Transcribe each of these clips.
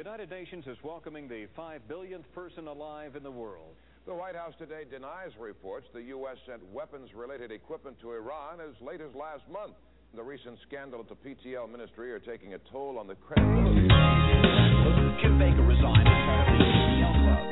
United Nations is welcoming the 5 billionth person alive in the world. The White House today denies reports the U.S. sent weapons-related equipment to Iran as late as last month. The recent scandal at the PTL ministry are taking a toll on the credibility. Jim Baker resigned as part of the PTL club.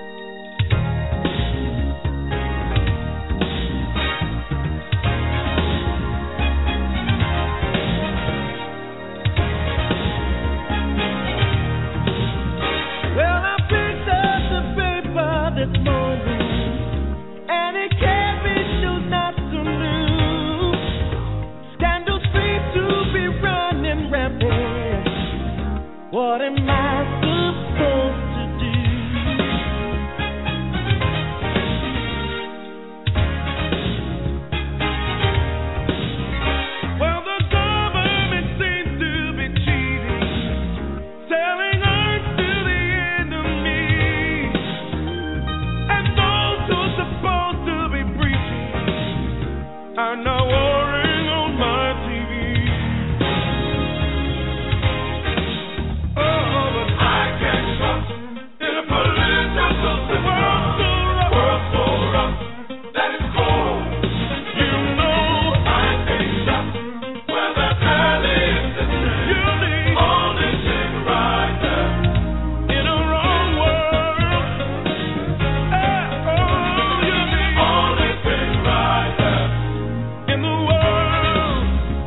Well, I picked up the paper this morning, and it gave me news not so new. Scandals seem to be running rampant. What am I supposed to do? Well, the government seems to be cheating, selling arms to the enemy, and those who are supposed to be preaching are now warring on my TV. Oh, but I can't trust in a political system. World so rough that it's cold. You know I can't trust where the valley is distant. You're the only thing right there in a wrong world. You're the only thing right there in the world,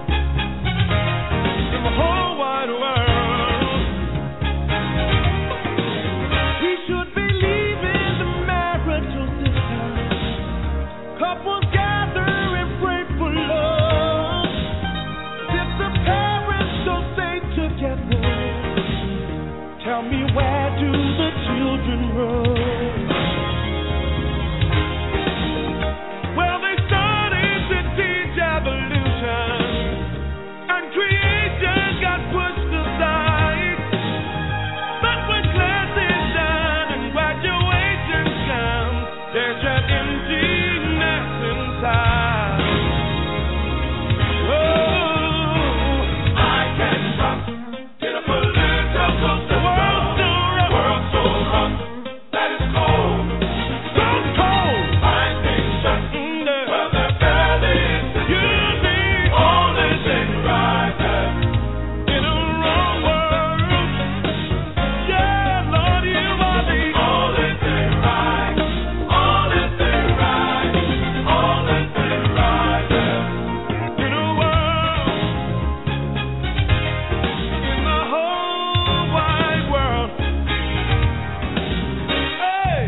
in the whole wide world. We should believe in the marital system. Couples gather and pray for love. If the parents don't stay together, tell me, where do the children run? Well, they started to teach evolution, and creation got pushed aside. But when class is done and graduation comes, there's an emptiness inside. Oh, I can't trust in a political system. World so rough that it's cold. So cold. I can't trust where the valley is. You're the only thing right there in a wrong world. Yeah, Lord, you are the only thing right. Only thing right. Only thing right there in a world. In the whole wide world. Hey.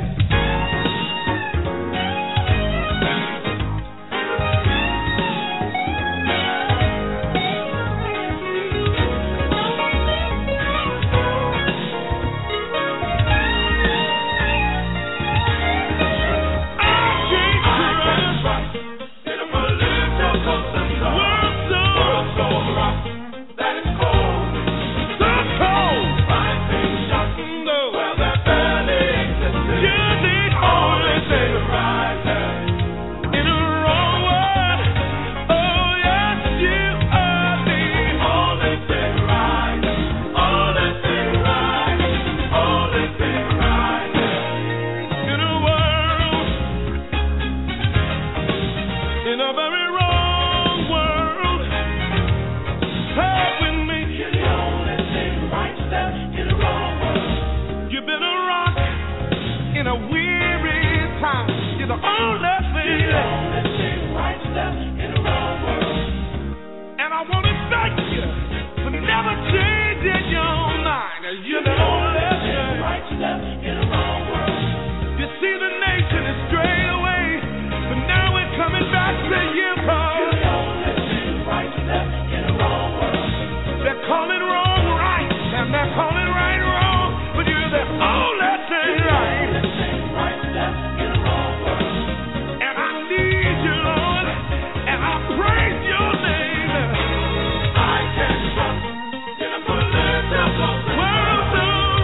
In a very wrong world, talk with me. You're the only thing right there in a wrong world. You've been a rock in a weary time. You're the only thing right there in a wrong world. And I want to thank you for never changing your mind. You're the only thing right there in a wrong world. You see, the nation is strayed away, but now we're coming back to you, Paul. You're the only thing right there in a wrong world. They're calling wrong right, and they're calling right wrong, but you're the only thing right. You're the only thing right there in a wrong world. And I need you, Lord, and I praise your name. I can't trust in a political world so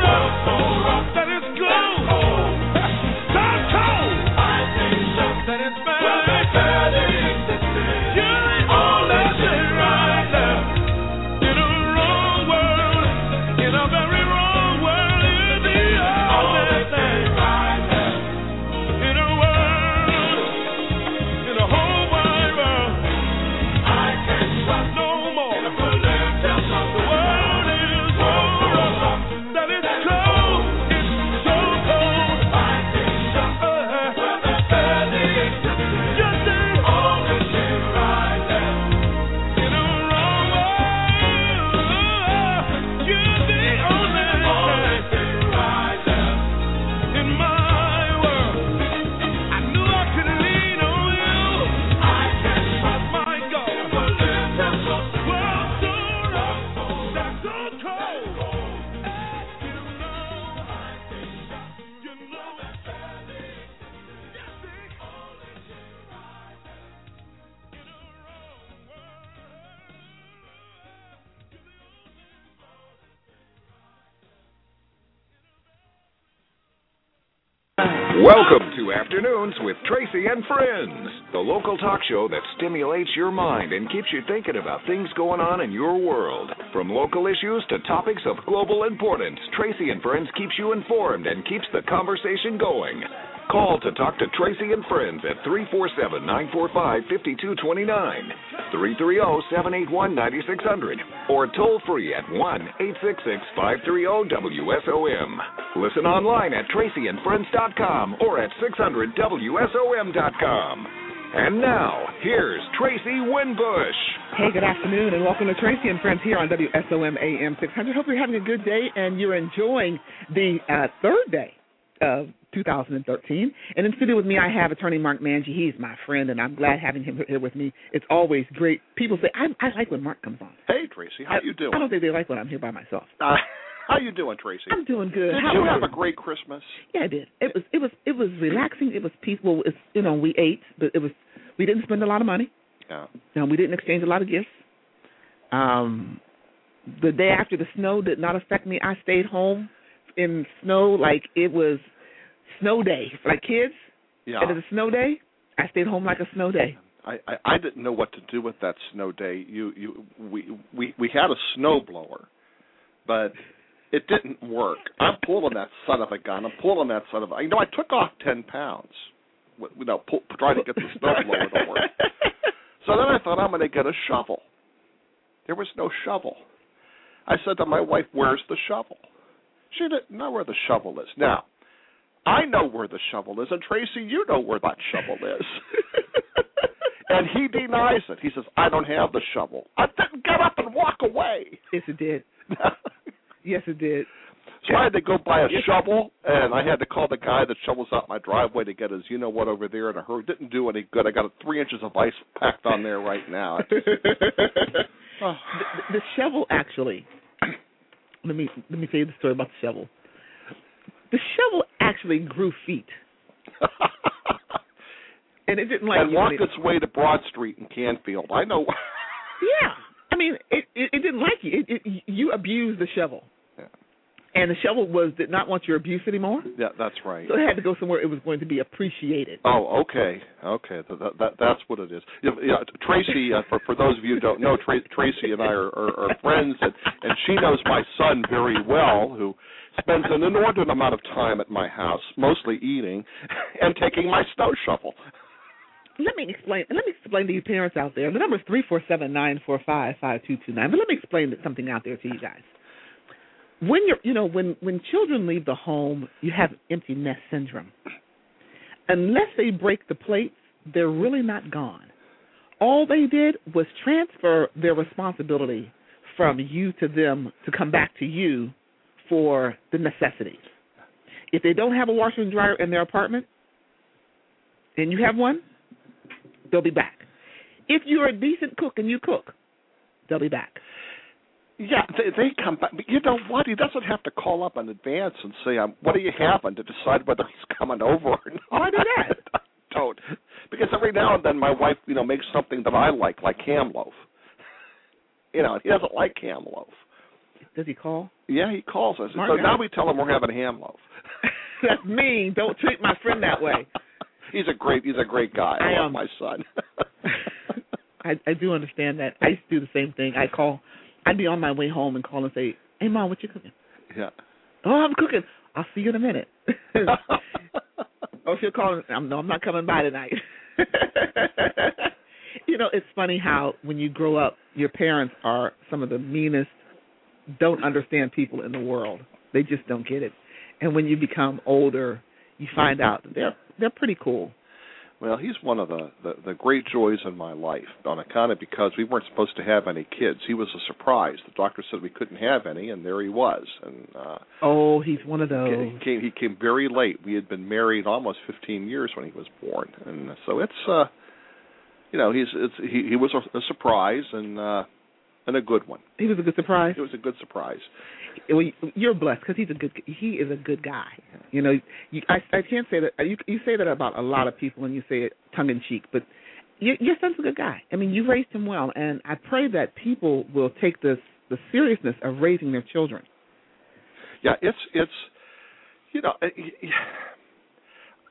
Welcome to Afternoons with Tracy and Friends, the local talk show that stimulates your mind and keeps you thinking about things going on in your world. From local issues to topics of global importance, Tracy and Friends keeps you informed and keeps the conversation going. Call to talk to Tracy and Friends at 347-945-5229, 330-781-9600, or toll free at 1-866-530-WSOM. Listen online at tracyandfriends.com or at 600WSOM.com. And now, here's Tracy Winbush. Hey, good afternoon, and welcome to Tracy and Friends here on WSOM AM 600. Hope you're having a good day and you're enjoying the third day of 2013. And in studio with me, I have attorney Mark Manji. He's my friend, and I'm glad having him here with me. It's always great. People say, I like when Mark comes on. Hey, Tracy, how you doing? I don't think they like when I'm here by myself. How you doing, Tracy? I'm doing good. Did you have a great Christmas? Yeah, I did. It was relaxing. It was peaceful. We ate, but we didn't spend a lot of money. Yeah. We didn't exchange a lot of gifts. The day after the snow did not affect me. I stayed home in snow like it was snow day for like kids. Yeah. And it was a snow day. I stayed home like a snow day. I didn't know what to do with that snow day. We had a snow blower, but it didn't work. I'm pulling that son of a gun. I took off 10 pounds. Trying to get the snow blower to work. So then I thought, I'm going to get a shovel. There was no shovel. I said to my wife, where's the shovel? She didn't know where the shovel is. Now, I know where the shovel is, and Tracy, you know where that shovel is. And he denies it. He says, I don't have the shovel. I didn't get up and walk away. Yes, it did. Yes, it did. So I had to go buy a shovel, and I had to call the guy that shovels out my driveway to get his you-know-what over there in a hurry. It didn't do any good. I got 3 inches of ice packed on there right now. The shovel actually, let me tell you the story about the shovel. The shovel actually grew feet. And it didn't like and walked its way to Broad Street in Canfield. I know. Yeah. I mean, it didn't like you. You abused the shovel. Yeah. And the shovel did not want your abuse anymore. Yeah, that's right. So it had to go somewhere it was going to be appreciated. Oh, okay. That's what it is. Yeah, Tracy, for those of you who don't know, Tracy and I are friends, and she knows my son very well, who spends an inordinate amount of time at my house, mostly eating and taking my snow shovel. Let me explain to you parents out there. The number is 347-945-5229. But let me explain something out there to you guys. When when children leave the home, you have empty nest syndrome. Unless they break the plates, they're really not gone. All they did was transfer their responsibility from you to them to come back to you for the necessities. If they don't have a washer and dryer in their apartment, and you have one, they'll be back. If you're a decent cook and you cook, they'll be back. Yeah, they come back. But you know what? He doesn't have to call up in advance and say, what are you having, to decide whether he's coming over or not. Why do that? Don't. Because every now and then my wife, makes something that I like ham loaf. He doesn't like ham loaf. Does he call? Yeah, he calls us. So now we tell him we're having ham loaf. That's mean. Don't treat my friend that way. He's a great guy. I love my son. I do understand that. I used to do the same thing. I'd be on my way home and call and say, hey, Mom, what you cooking? Yeah. Oh, I'm cooking. I'll see you in a minute. Oh, she'll call. No, I'm not coming by tonight. It's funny how when you grow up, your parents are some of the meanest, don't understand people in the world. They just don't get it. And when you become older, you find out that they're pretty cool. Well, he's one of the great joys in my life on account of because we weren't supposed to have any kids. He was a surprise. The doctor said we couldn't have any, and there he was. And he's one of those. He came very late. We had been married almost 15 years when he was born, and so it's he was a surprise and a good one. He was a good surprise. It was a good surprise. You're blessed because he is a good guy. I can't say that. You say that about a lot of people, and you say it tongue in cheek. But your son's a good guy. I mean, you raised him well, and I pray that people will take the seriousness of raising their children. Yeah, it's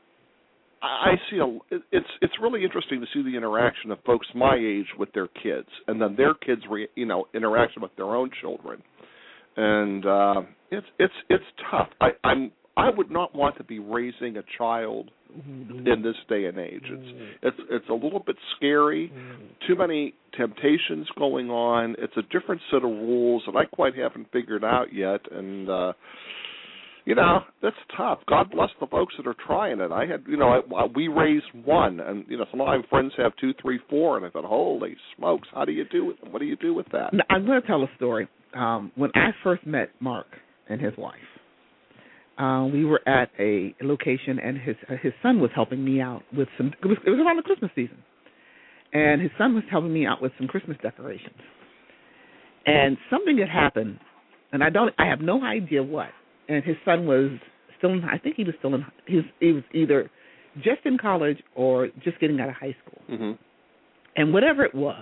I see it's really interesting to see the interaction of folks my age with their kids, and then their kids, interaction with their own children, and it's tough. I would not want to be raising a child in this day and age. It's a little bit scary. Too many temptations going on. It's a different set of rules that I quite haven't figured out yet, and that's tough. God bless the folks that are trying it. I had, we raised one, and some of my friends have 2, 3, 4, and I thought, holy smokes, how do you do it? What do you do with that? Now, I'm going to tell a story. When I first met Mark and his wife, we were at a location, and his son was helping me out with some. It was around the Christmas season, and his son was helping me out with some Christmas decorations. And something had happened, and I have no idea what. And his son was still in, I think he was still in, he was either just in college or just getting out of high school. Mm-hmm. And whatever it was,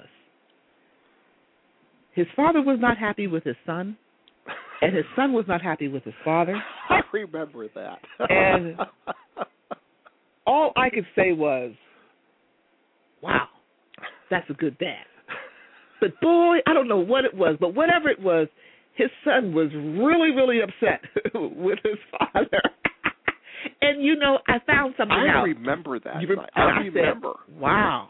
his father was not happy with his son, and his son was not happy with his father. I remember that. And all I could say was, wow, that's a good dad. But boy, I don't know what it was, but whatever it was, his son was really, really upset with his father. And, I found something out. I remember that. I remember. Said, wow.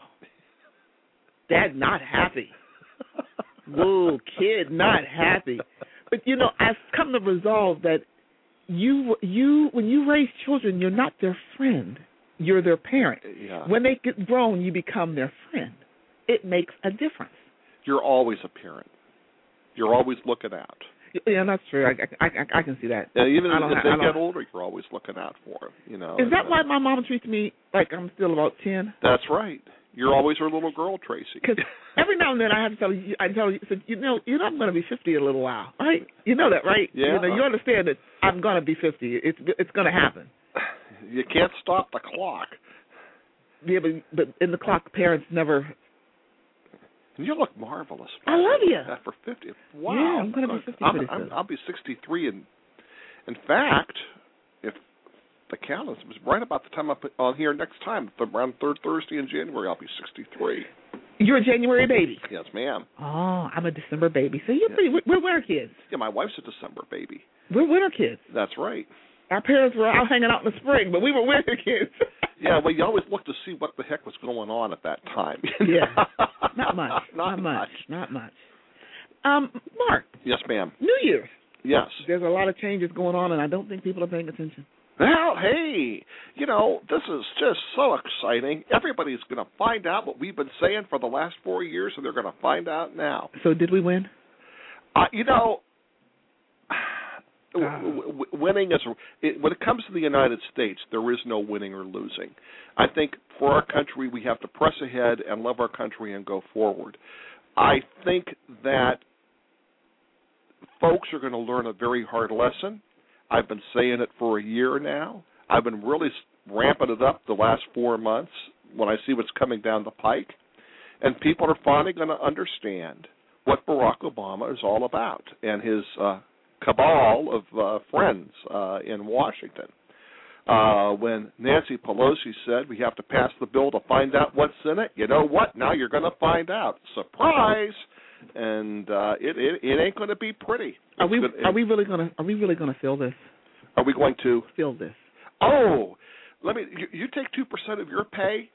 Dad not happy. Whoa, kid not happy. But, I've come to resolve that you when you raise children, you're not their friend. You're their parent. Yeah. When they get grown, you become their friend. It makes a difference. You're always a parent. You're always looking out. Yeah, that's true. I can see that. Even if they get older, you're always looking out for them. Is that why my mom treats me like I'm still about 10? That's right. You're always her little girl, Tracy. Because every now and then I have to tell you, I'm going to be 50 in a little while, right? You know that, right? Yeah. You understand that I'm going to be 50. It's going to happen. You can't stop the clock. Yeah, but in the clock, parents never. You look marvelous. I love you. For 50. Wow. Yeah, I'm going to be 50 pretty soon. I'll be 63. And in fact, if the count is right about the time I'll hear next time, around third Thursday in January, I'll be 63. You're a January baby? Yes, ma'am. Oh, I'm a December baby. So you're pretty. We're winter kids. Yeah, my wife's a December baby. We're winter kids. That's right. Our parents were out hanging out in the spring, but we were winter kids. Yeah, well, you always look to see what the heck was going on at that time. Yeah, not much. Not much. Mark. Yes, ma'am. New Year's. Yes. There's a lot of changes going on, and I don't think people are paying attention. Well, hey, this is just so exciting. Everybody's going to find out what we've been saying for the last 4 years, and they're going to find out now. So did we win? Winning when it comes to the United States, there is no winning or losing. I think for our country, we have to press ahead and love our country and go forward. I think that folks are going to learn a very hard lesson. I've been saying it for a year now. I've been really ramping it up the last 4 months when I see what's coming down the pike. And people are finally going to understand what Barack Obama is all about and his cabal of friends in Washington. When Nancy Pelosi said we have to pass the bill to find out what's in it, you know what? Now you're going to find out. Surprise! And it ain't going to be pretty. Are we really going to fill this? Are we going to fill this? Oh, you take 2% of your pay.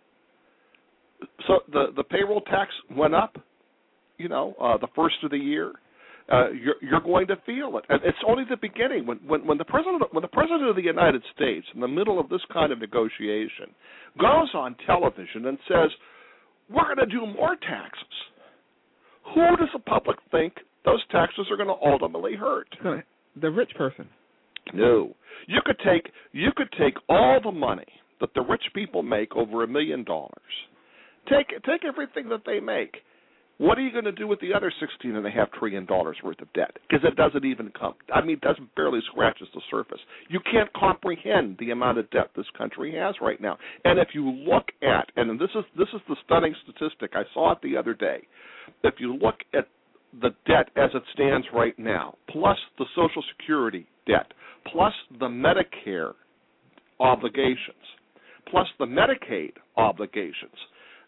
So the payroll tax went up. The first of the year. You're going to feel it, and it's only the beginning. When the president of the United States, in the middle of this kind of negotiation, goes on television and says, "We're going to do more taxes," who does the public think those taxes are going to ultimately hurt? The rich person. No, you could take all the money that the rich people make, over $1 million. Take everything that they make. What are you going to do with the other $16.5 trillion worth of debt? Because it doesn't even doesn't barely scratches the surface. You can't comprehend the amount of debt this country has right now. And if you look at, and this is the stunning statistic, I saw it the other day. If you look at the debt as it stands right now, plus the Social Security debt, plus the Medicare obligations, plus the Medicaid obligations,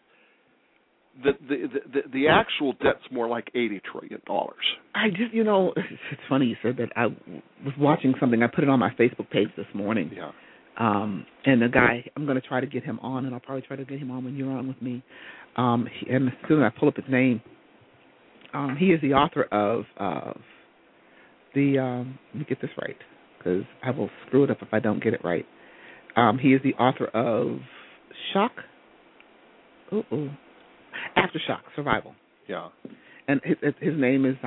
the actual debt's more like $80 trillion. I just, it's funny you said that. I was watching something. I put it on my Facebook page this morning. Yeah. And the guy, I'm going to try to get him on, and I'll probably try to get him on when you're on with me. And as soon as I pull up his name, he is the author of let me get this right, because I will screw it up if I don't get it right. He is the author of Aftershock Survival. Yeah. And his name is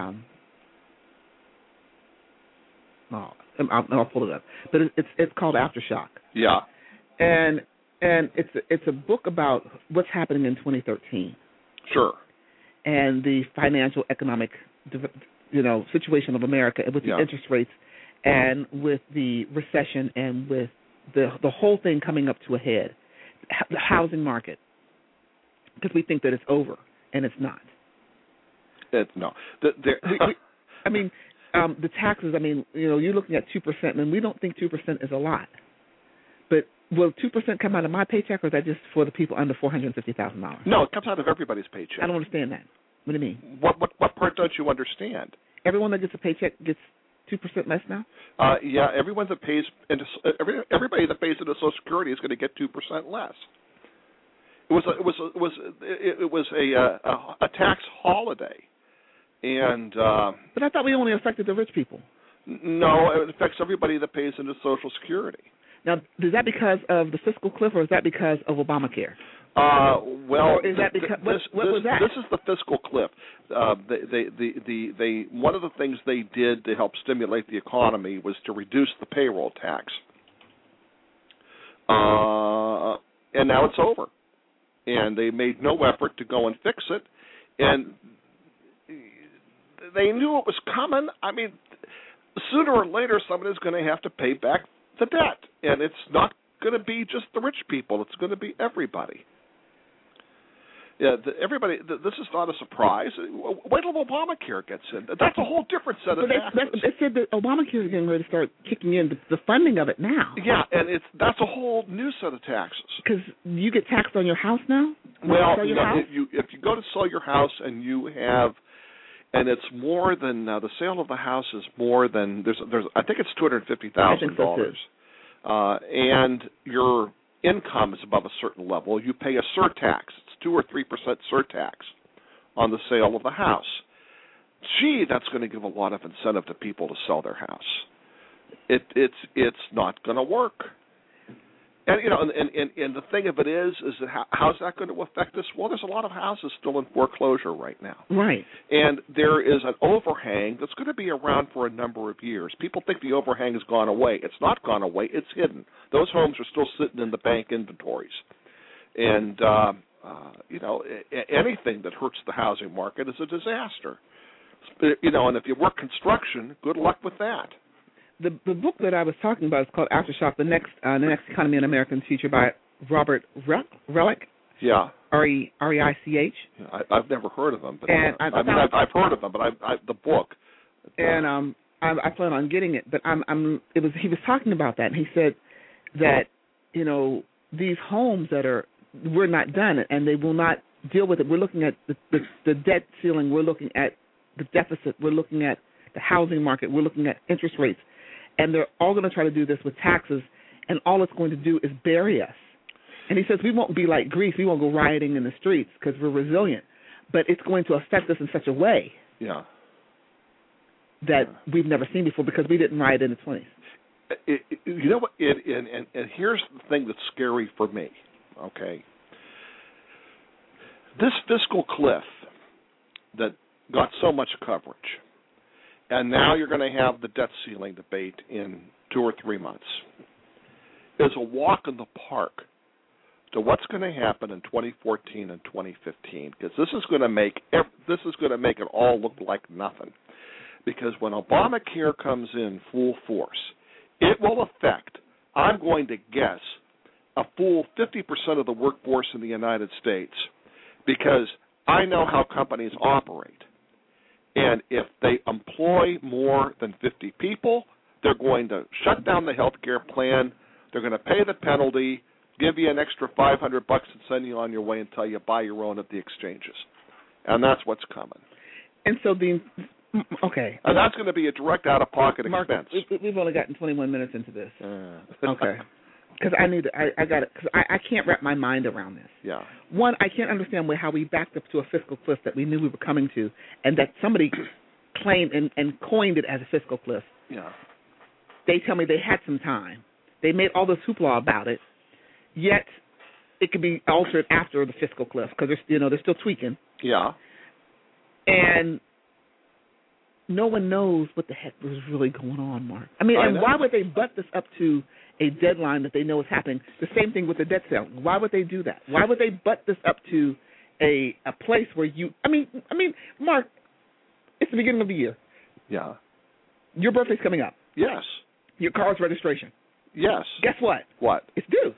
I'll pull it up, but it's called Aftershock. Yeah. And it's a book about what's happening in 2013. Sure. And the financial economic situation of America with the interest rates and with the recession and with the whole thing coming up to a head. The housing market, because we think that it's over, and it's not. No. I mean, the taxes, you're looking at 2%, and we don't think 2% is a lot. But will 2% come out of my paycheck, or is that just for the people under $450,000? No, it comes out of everybody's paycheck. I don't understand that. What do you mean? What part don't you understand? Everyone that gets a paycheck gets 2% less now? Yeah, everyone that pays into everybody that pays into Social Security is going to get 2% less. It was a tax holiday, and but I thought we only affected the rich people. No, it affects everybody that pays into Social Security. Now, is that because of the fiscal cliff, or is that because of Obamacare? Well, or is that because what was that? This is the fiscal cliff. They one of the things they did to help stimulate the economy was to reduce the payroll tax, and now it's over. And they made no effort to go and fix it, and they knew it was coming. I mean, sooner or later, somebody's going to have to pay back the debt, and it's not going to be just the rich people. It's going to be everybody. Yeah, everybody. This is not a surprise. Wait till Obamacare gets in. That's a whole different set of taxes. They said that Obamacare is getting ready to start kicking in the funding of it now. Yeah, and that's a whole new set of taxes. Because you get taxed on your house now? Well, if you go to sell your house and you have, and it's more than the sale of the house is more than there's I think it's $250,000, and your income is above a certain level, you pay a surtax. It's 2 or 3% surtax on the sale of the house. Gee, that's going to give a lot of incentive to people to sell their house. It's not going to work. And the thing of it is that how's that going to affect us? Well, there's a lot of houses still in foreclosure right now. Right. And there is an overhang that's going to be around for a number of years. People think the overhang has gone away. It's not gone away. It's hidden. Those homes are still sitting in the bank inventories. And, anything that hurts the housing market is a disaster. And if you work construction, good luck with that. The book that I was talking about is called Aftershock: The Next Economy in American Future by Robert Reich. Yeah. Reich. Yeah, I've never heard of him, but I've heard of him, but the book. And I plan on getting it, but he was talking about that, and he said that these homes we're not done, and they will not deal with it. We're looking at the debt ceiling. We're looking at the deficit. We're looking at the housing market. We're looking at interest rates. And they're all going to try to do this with taxes, and all it's going to do is bury us. And he says we won't be like Greece. We won't go rioting in the streets because we're resilient. But it's going to affect us in such a way that we've never seen before because we didn't riot in the 20s. You know what? And here's the thing that's scary for me, okay? This fiscal cliff that got so much coverage, and now you're going to have the debt ceiling debate in 2 or 3 months, is a walk in the park to what's going to happen in 2014 and 2015, because this is going to make it all look like nothing. Because when Obamacare comes in full force, it will affect, I'm going to guess, a full 50% of the workforce in the United States, because I know how companies operate. And if they employ more than 50 people, they're going to shut down the health care plan, they're going to pay the penalty, give you an extra $500 and send you on your way until you buy your own at the exchanges. And that's what's coming. And so okay. And that's going to be a direct out-of-pocket Mark, expense. We've only gotten 21 minutes into this. Okay. Because I got it. Because I can't wrap my mind around this. Yeah. One, I can't understand how we backed up to a fiscal cliff that we knew we were coming to, and that somebody claimed and coined it as a fiscal cliff. Yeah. They tell me they had some time. They made all this hoopla about it, yet it could be altered after the fiscal cliff because they're still tweaking. Yeah. And no one knows what the heck was really going on, Mark. I mean, and why would they butt this up to a deadline that they know is happening? The same thing with the debt ceiling. Why would they do that? Why would they butt this up to a place where I mean, Mark, it's the beginning of the year. Yeah. Your birthday's coming up. Yes. Your car's registration. Yes. Guess what? What? It's due.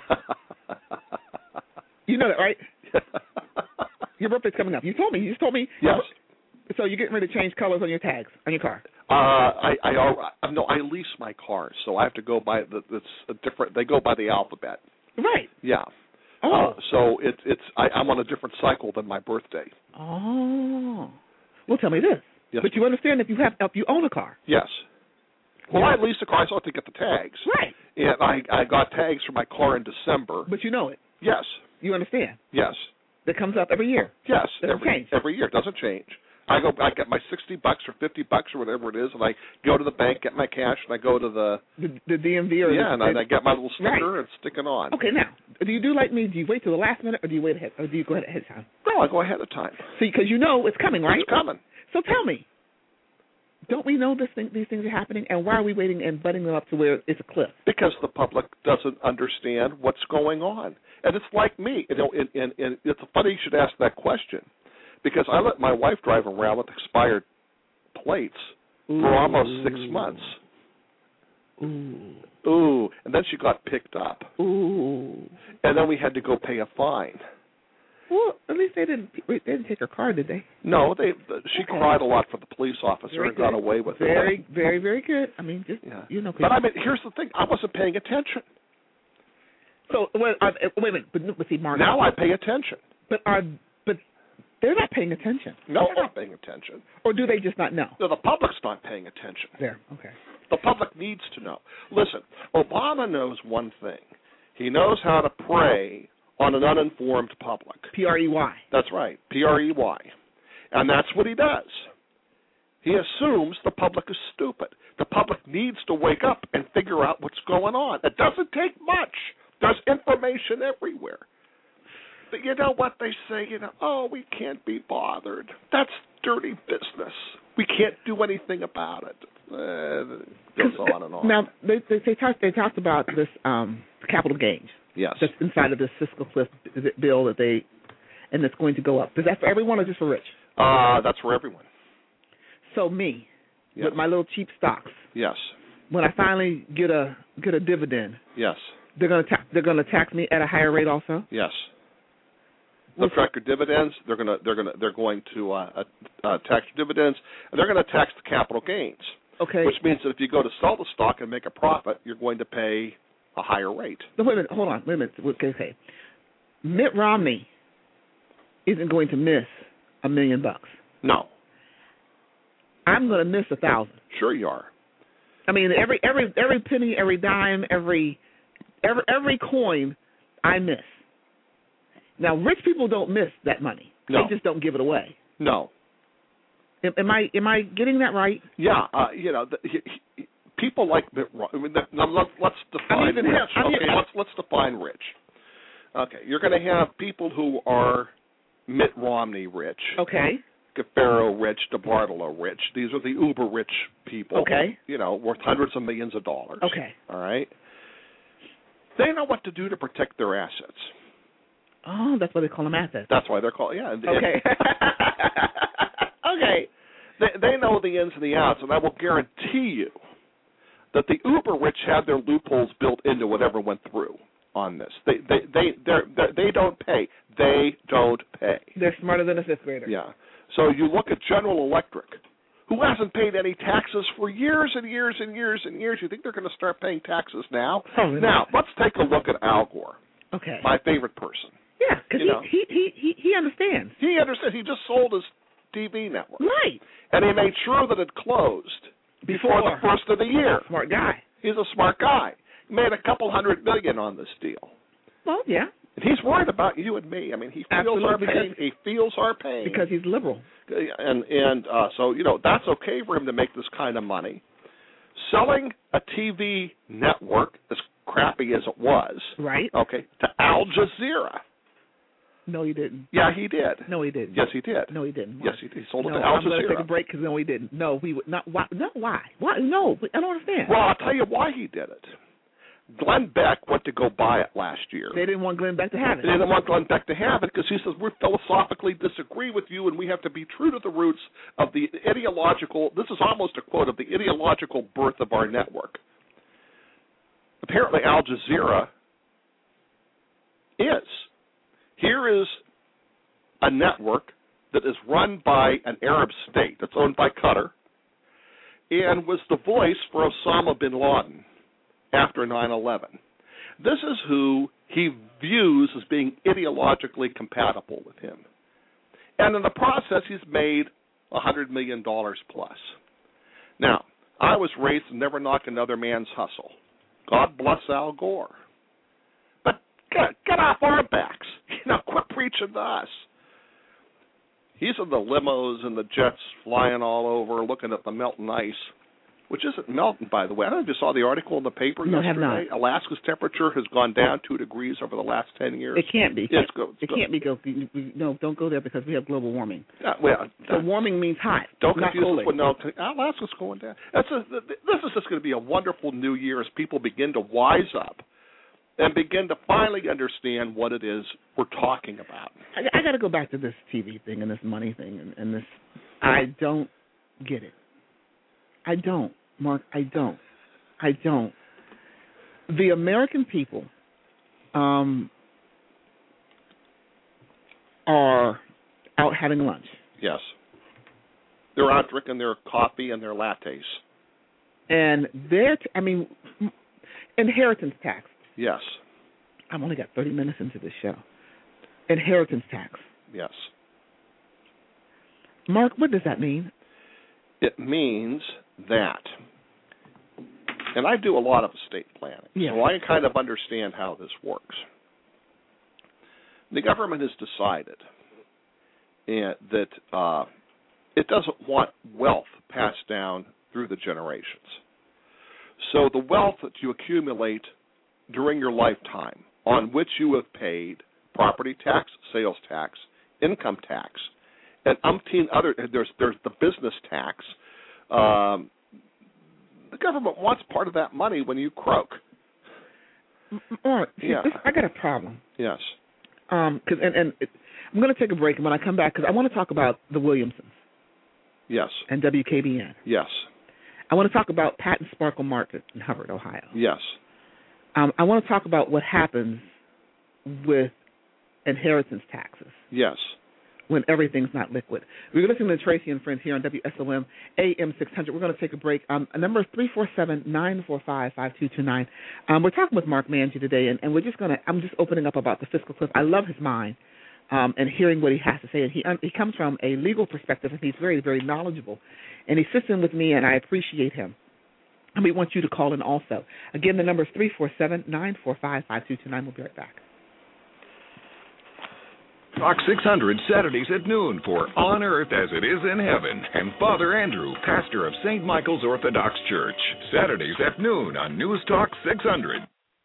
You know that, right? Your birthday's coming up. You just told me. Yes. So you're getting ready to change colors on your tags on your car? I lease my car, so I have to go by it's a different. They go by the alphabet. Right. Yeah. Oh. So I'm on a different cycle than my birthday. Oh. Well, tell me this. Yes. But you understand if you own a car. Yes. Well, I leased a car, so I have to get the tags. Right. And I got tags for my car in December. But you know it. Yes. You understand? Yes. That comes up every year. Yes. Doesn't change. Every year. It doesn't change. I get my $60 or $50 or whatever it is, and I go to the bank, get my cash, and I go to the DMV or and I get my little sticker and stick it on. Okay, now, do you do like me? Do you wait till the last minute, or do you wait ahead, or do you go ahead of time? No, I go ahead of time. See, because you know it's coming, right? It's coming. So tell me, don't we know these things are happening, and why are we waiting and butting them up to where it's a cliff? Because the public doesn't understand what's going on, and it's like me. And it's funny you should ask that question. Because I let my wife drive around with expired plates for almost 6 months. Ooh. And then she got picked up. Ooh. And then we had to go pay a fine. Well, at least they didn't take her car, did they? No, she cried a lot for the police officer and got away with it. Very, very, very good. I mean, But I mean, here's the thing. I wasn't paying attention. So, wait a minute. But see, Mark. Now I pay attention. But they're not paying attention. No, they're not paying attention. Or do they just not know? No, the public's not paying attention. There, okay. The public needs to know. Listen, Obama knows one thing. He knows how to prey on an uninformed public. P-R-E-Y. That's right, P-R-E-Y. And that's what he does. He assumes the public is stupid. The public needs to wake up and figure out what's going on. It doesn't take much. There's information everywhere. But you know what they say, we can't be bothered. That's dirty business. We can't do anything about it. Goes on and on. Now, they talked about this capital gains. Yes. That's inside of this fiscal cliff bill and it's going to go up. Is that for everyone or just for rich? That's for everyone. So me, yes. with my little cheap stocks. Yes. When I finally get a dividend. Yes. They're going to tax me at a higher rate also. Yes. They'll track your dividends. They're going to tax your dividends, and they're going to tax the capital gains. Okay. Which means that if you go to sell the stock and make a profit, you're going to pay a higher rate. No, wait a minute. Hold on. Wait a minute. Okay. Mitt Romney isn't going to miss $1 million. No. I'm going to miss 1,000. Sure you are. I mean, every penny, every dime, every coin, I miss. Now, rich people don't miss that money. No. They just don't give it away. No. Am I getting that right? Yeah. People like Mitt Romney. Let's define rich. Let's define rich. Okay, you're going to have people who are Mitt Romney rich. Okay. Cafaro rich, DeBartolo rich. These are the uber rich people. Okay. Worth hundreds of millions of dollars. Okay. All right. They know what to do to protect their assets. Oh, that's why they call them assets. That's why they're called, yeah. Okay. Okay. They know the ins and the outs, and I will guarantee you that the uber rich had their loopholes built into whatever went through on this. They don't pay. They don't pay. They're smarter than a fifth grader. Yeah. So you look at General Electric, who hasn't paid any taxes for years and years and years and years. You think they're going to start paying taxes now? Probably now, not. let's take a look at Al Gore. Okay. My favorite person. Yeah, because he understands. He understands. He just sold his TV network. Right. And he made sure that it closed before the first of the year. Smart guy. He's a smart guy. He made a couple $100 million on this deal. Well, yeah. And he's worried about you and me. I mean, he feels our pain. He feels our pain. Because he's liberal. And so, that's okay for him to make this kind of money. Selling a TV network, as crappy as it was, right? Okay, to Al Jazeera. No, he didn't. Yeah, he did. No, he didn't. Yes, he did. No, he didn't. Yes, he did. He sold it to Al Jazeera. I'm going to take a break because no, he didn't. No, we would not. Why? No, why? Why? No, I don't understand. Well, I'll tell you why he did it. Glenn Beck went to go buy it last year. They didn't want Glenn Beck to have it. They didn't want Glenn Beck to have it because he says, we philosophically disagree with you and we have to be true to the roots of the ideological, this is almost a quote, of the ideological birth of our network. Apparently Al Jazeera is. Here is a network that is run by an Arab state that's owned by Qatar and was the voice for Osama bin Laden after 9/11. This is who he views as being ideologically compatible with him. And in the process, he's made $100 million plus. Now, I was raised to never knock another man's hustle. God bless Al Gore. But get off our backs. Quit preaching to us. He's in the limos and the jets flying all over, looking at the melting ice. Which isn't melting, by the way. I don't know if you saw the article in the paper yesterday. Have not. Alaska's temperature has gone down 2 degrees over the last 10 years. It can't be. It can't be. No, don't go there because we have global warming. Well, so warming means hot. Don't confuse us with Alaska's going down. This is just going to be a wonderful new year as people begin to wise up and begin to finally understand what it is we're talking about. I got to go back to this TV thing and this money thing and this. I don't get it. I don't, Mark. I don't. The American people are out having lunch. Yes. They're out drinking their coffee and their lattes. And inheritance tax. Yes. I've only got 30 minutes into this show. Inheritance tax. Yes. Mark, what does that mean? It means that, and I do a lot of estate planning, so I kind of understand how this works. The government has decided that it doesn't want wealth passed down through the generations. So the wealth that you accumulate during your lifetime, on which you have paid property tax, sales tax, income tax, and umpteen other, there's the business tax. The government wants part of that money when you croak. I got a problem. Yes. I'm going to take a break, and when I come back, because I want to talk about the Williamsons. Yes. And WKBN. Yes. I want to talk about Patton Sparkle Market in Hubbard, Ohio. Yes. I want to talk about what happens with inheritance taxes. Yes. When everything's not liquid. We're listening to Tracy and Friends here on WSOM AM 600. We're going to take a break. Number is 347-945-5229. We're talking with Mark Manji today, and we're just I'm just opening up about the fiscal cliff. I love his mind and hearing what he has to say. And he comes from a legal perspective, and he's very, very knowledgeable. And he sits in with me, and I appreciate him. And we want you to call in also. Again, the number is 347-945-5229. We'll be right back. Talk 600 Saturdays at noon for On Earth as It Is in Heaven and Father Andrew, pastor of St. Michael's Orthodox Church. Saturdays at noon on News Talk 600.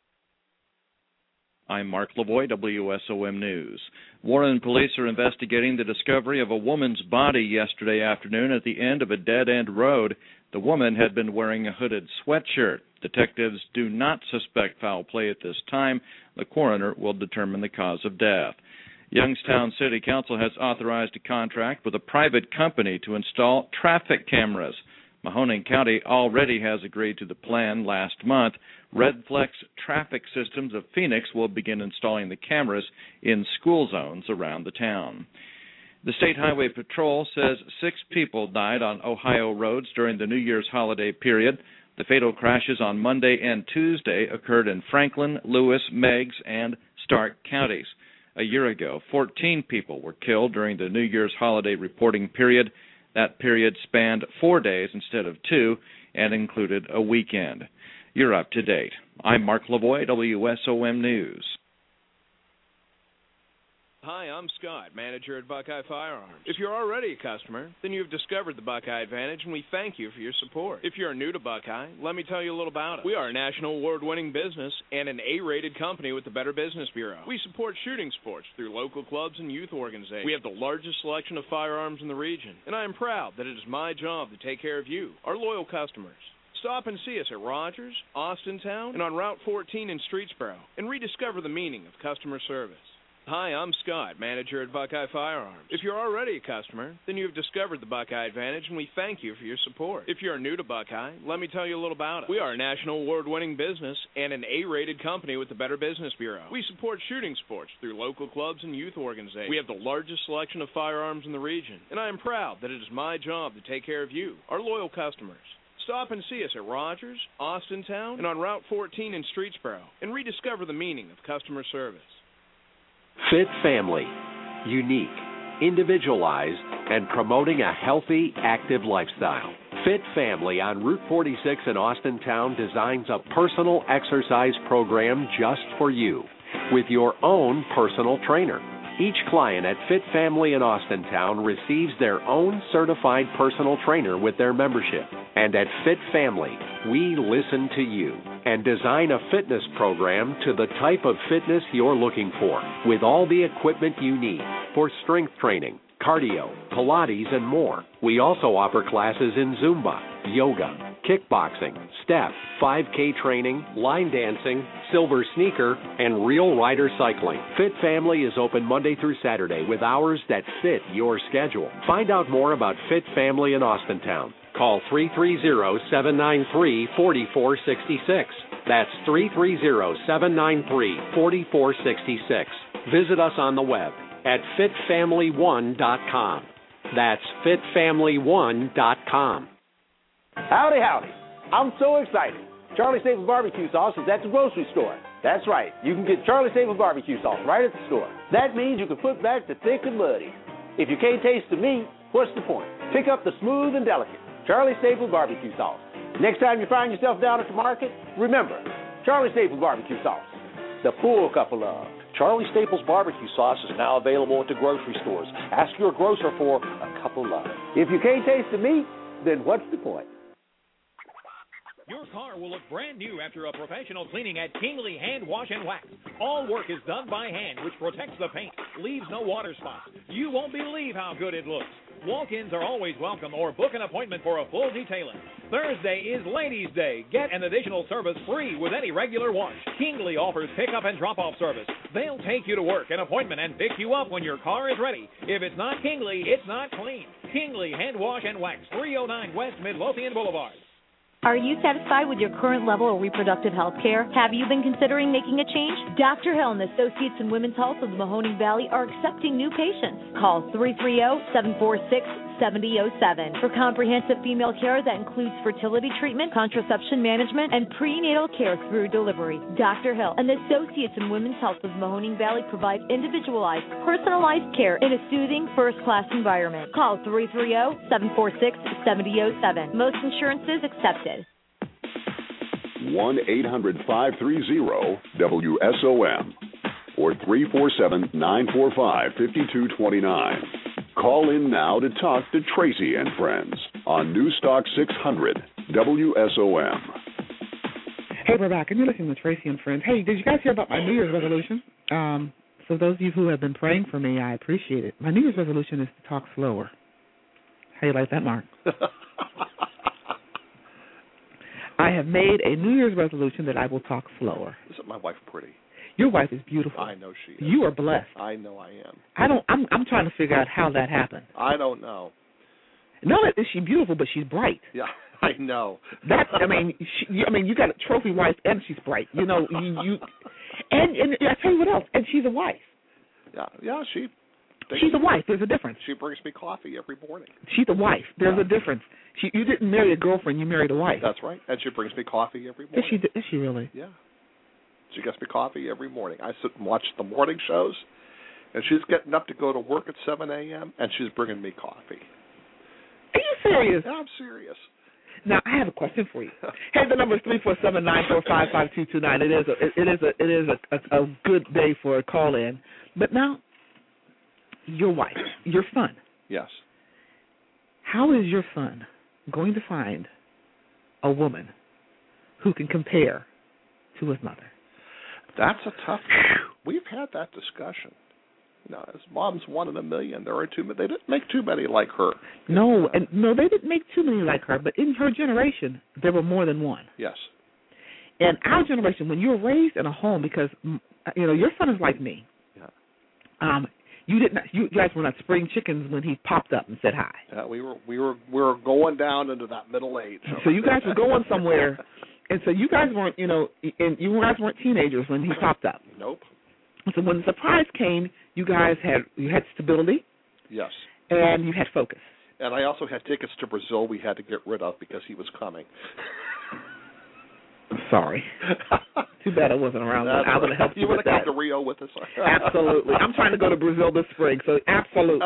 I'm Mark Lavoie, WSOM News. Warren police are investigating the discovery of a woman's body yesterday afternoon at the end of a dead-end road. The woman had been wearing a hooded sweatshirt. Detectives do not suspect foul play at this time. The coroner will determine the cause of death. Youngstown City Council has authorized a contract with a private company to install traffic cameras. Mahoning County already has agreed to the plan last month. Redflex Traffic Systems of Phoenix will begin installing the cameras in school zones around the town. The State Highway Patrol says 6 people died on Ohio roads during the New Year's holiday period. The fatal crashes on Monday and Tuesday occurred in Franklin, Lewis, Meigs, and Stark counties. A year ago, 14 people were killed during the New Year's holiday reporting period. That period spanned 4 days instead of 2 and included a weekend. You're up to date. I'm Mark Lavoie, WSOM News. Hi, I'm Scott, manager at Buckeye Firearms. If you're already a customer, then you've discovered the Buckeye Advantage, and we thank you for your support. If you're new to Buckeye, let me tell you a little about us. We are a national award-winning business and an A-rated company with the Better Business Bureau. We support shooting sports through local clubs and youth organizations. We have the largest selection of firearms in the region, and I am proud that it is my job to take care of you, our loyal customers. Stop and see us at Rogers, Austintown, and on Route 14 in Streetsboro, and rediscover the meaning of customer service. Hi, I'm Scott, manager at Buckeye Firearms. If you're already a customer, then you've discovered the Buckeye Advantage, and we thank you for your support. If you're new to Buckeye, let me tell you a little about us. We are a national award-winning business and an A-rated company with the Better Business Bureau. We support shooting sports through local clubs and youth organizations. We have the largest selection of firearms in the region, and I am proud that it is my job to take care of you, our loyal customers. Stop and see us at Rogers, Austintown, and on Route 14 in Streetsboro, and rediscover the meaning of customer service. Fit Family. Unique, individualized, and promoting a healthy, active lifestyle. Fit Family on Route 46 in Austintown designs a personal exercise program just for you with your own personal trainer. Each client at Fit Family in Austintown receives their own certified personal trainer with their membership. And at Fit Family, we listen to you and design a fitness program to the type of fitness you're looking for, with all the equipment you need for strength training, cardio, Pilates, and more. We also offer classes in Zumba, yoga, kickboxing, step, 5K training, line dancing, silver sneaker, and real rider cycling. Fit Family is open Monday through Saturday with hours that fit your schedule. Find out more about Fit Family in Austintown. Call 330-793-4466. That's 330-793-4466. Visit us on the web at fitfamily1.com. That's fitfamily1.com. Howdy, howdy. I'm so excited. Charlie Staples barbecue sauce is at the grocery store. That's right. You can get Charlie Staples barbecue sauce right at the store. That means you can put back the thick and muddy. If you can't taste the meat, what's the point? Pick up the smooth and delicate Charlie Staples barbecue sauce. Next time you find yourself down at the market, remember, Charlie Staples barbecue sauce. The full cup of love. Charlie Staples barbecue sauce is now available at the grocery stores. Ask your grocer for a cup of love. If you can't taste the meat, then what's the point? Your car will look brand new after a professional cleaning at Kingley Hand Wash and Wax. All work is done by hand, which protects the paint, leaves no water spots. You won't believe how good it looks. Walk-ins are always welcome, or book an appointment for a full detailing. Thursday is Ladies' Day. Get an additional service free with any regular wash. Kingley offers pickup and drop-off service. They'll take you to work, an appointment, and pick you up when your car is ready. If it's not Kingley, it's not clean. Kingley Hand Wash and Wax, 309 West Midlothian Boulevard. Are you satisfied with your current level of reproductive health care? Have you been considering making a change? Dr. Hill and Associates in Women's Health of the Mahoning Valley are accepting new patients. Call 330-746-7007 for comprehensive female care that includes fertility treatment, contraception management, and prenatal care through delivery. Dr. Hill and Associates in Women's Health of the Mahoning Valley provide individualized, personalized care in a soothing, first-class environment. Call 330-746-7007. Most insurances accepted. 1-800-530-WSOM or 347-945-5229. Call in now to talk to Tracy and Friends on Newstalk 600 WSOM. Hey, we're back, and you're listening to Tracy and Friends. Hey, did you guys hear about my New Year's resolution? So those of you who have been praying for me, I appreciate it. My New Year's resolution is to talk slower. How you like that, Mark? I have made a New Year's resolution that I will talk slower. Isn't my wife pretty? Your wife is beautiful. I know she is. You are blessed. I know I am. I'm trying to figure out how that happened. I don't know. Not only is she beautiful, but she's bright. Yeah, I know. You got a trophy wife, and she's bright. You know, and I tell you what else. And she's a wife. Yeah, she's a wife. There's a difference. She brings me coffee every morning. She's a wife. There's a difference. You didn't marry a girlfriend. You married a wife. That's right. And she brings me coffee every morning. Is she really? Yeah. She gets me coffee every morning. I sit and watch the morning shows, and she's getting up to go to work at 7 a.m., and she's bringing me coffee. Are you serious? Yeah, I'm serious. Now, I have a question for you. Hey, the number is 347-945-5229. It is a good day for a call-in. But now, your wife, your son. Yes. How is your son going to find a woman who can compare to his mother? That's a tough one. We've had that discussion. His mom's one in a million. There are too many. They didn't make too many like her. No, they didn't make too many like her. But in her generation, there were more than one. Yes. In our generation, when you were raised in a home, because your son is like me. Yeah. You guys were not spring chickens when he popped up and said hi. We were going down into that middle age. So you guys were going somewhere, and so you guys weren't and you guys weren't teenagers when he popped up. Nope. So when the surprise came, you had stability. Yes. And you had focus. And I also had tickets to Brazil we had to get rid of because he was coming. Sorry. Too bad I wasn't around. I would have helped you with that. You would have come to Rio with us. Absolutely. I'm trying to go to Brazil this spring, so absolutely.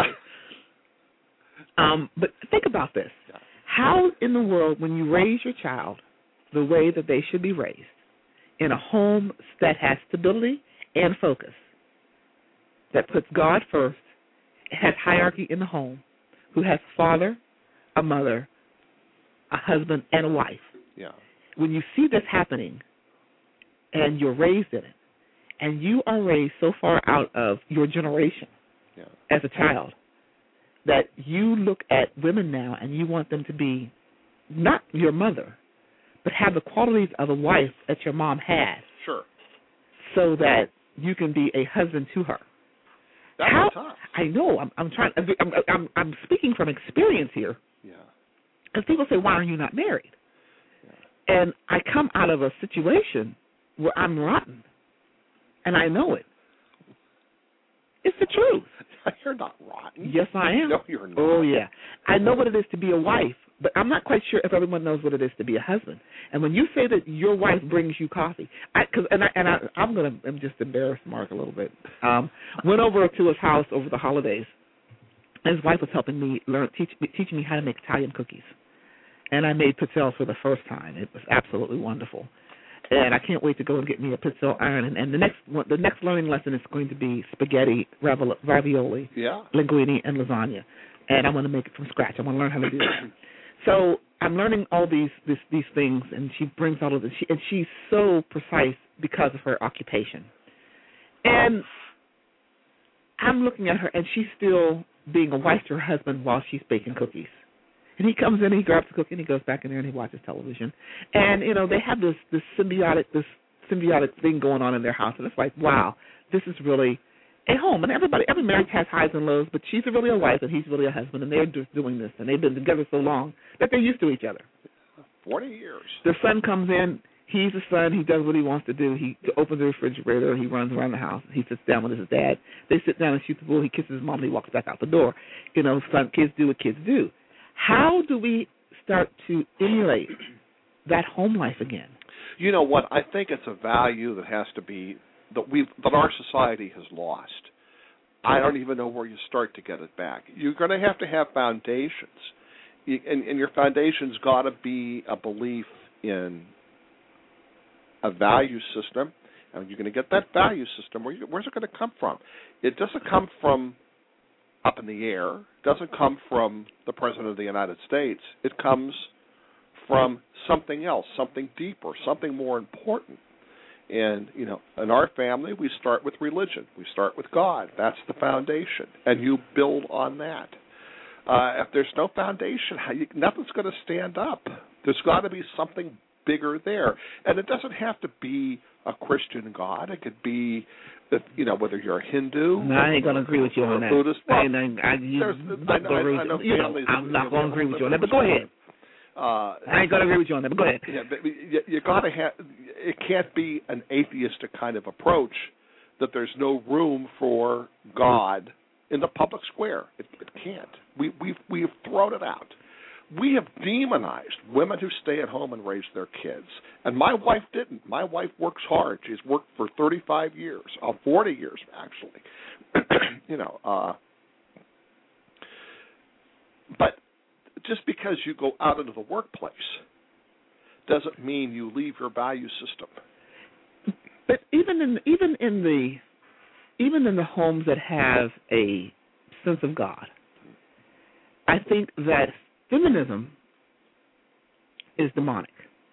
But think about this. Yeah. How in the world, when you raise your child the way that they should be raised, in a home that has stability and focus, that puts God first, has hierarchy in the home, who has a father, a mother, a husband, and a wife. Yeah. When you see this happening and you're raised in it, and you are raised so far out of your generation as a child that you look at women now and you want them to be not your mother, but have the qualities of a wife that your mom had. Sure. So that you can be a husband to her. That's tough. I know. I'm speaking from experience here. Yeah. Because people say, "Why are you not married?" Yeah. And I come out of a situation where I'm rotten, and I know it. It's the truth. You're not rotten. Yes, I am. No, you're not. Oh, yeah. I know what it is to be a wife, but I'm not quite sure if everyone knows what it is to be a husband. And when you say that your wife brings you coffee, I'm just embarrass Mark a little bit. Went over to his house over the holidays. His wife was helping me teaching me how to make Italian cookies, and I made pizzelle for the first time. It was absolutely wonderful. And I can't wait to go and get me a pizzelle iron. And the next learning lesson is going to be spaghetti, ravioli, linguine, and lasagna. And I want to make it from scratch. I want to learn how to do that. So I'm learning all these things, and she brings all of this. And she's so precise because of her occupation. And I'm looking at her, and she's still being a wife to her husband while she's baking cookies. And he comes in, he grabs the cookie, and he goes back in there and he watches television. And they have this symbiotic thing going on in their house, and it's like, wow, this is really a home. And every marriage has highs and lows, but she's really a wife and he's really a husband, and they're just doing this, and they've been together so long that they're used to each other. 40 years. Their son comes in. He's a son. He does what he wants to do. He opens the refrigerator. He runs around the house. He sits down with his dad. They sit down and shoot the bull. He kisses his mom, and he walks back out the door. Kids do what kids do. How do we start to emulate that home life again? You know what? I think it's a value that has to be that our society has lost. I don't even know where you start to get it back. You're going to have foundations, and your foundation's got to be a belief in a value system. And you're going to get that value system. Where's it going to come from? It doesn't come from up in the air. It doesn't come from the President of the United States. It comes from something else, something deeper, something more important. And, in our family, we start with religion. We start with God. That's the foundation. And you build on that. If there's no foundation, nothing's going to stand up. There's got to be something bigger there. And it doesn't have to be a Christian God. It could be, whether you're a Hindu. No, I ain't going to agree with you on that. Buddhist. Well, I'm not going to agree with you on that, but go ahead. I ain't going to agree with you on that, but go ahead. Yeah, but you got to have. It can't be an atheistic kind of approach that there's no room for God in the public square. It can't. We've thrown it out. we have demonized women who stay at home and raise their kids. And my wife didn't. My wife works hard. She's worked for 35 years, 40 years actually. But just because you go out into the workplace doesn't mean you leave your value system. But even in the homes that have a sense of God, I think that feminism is demonic.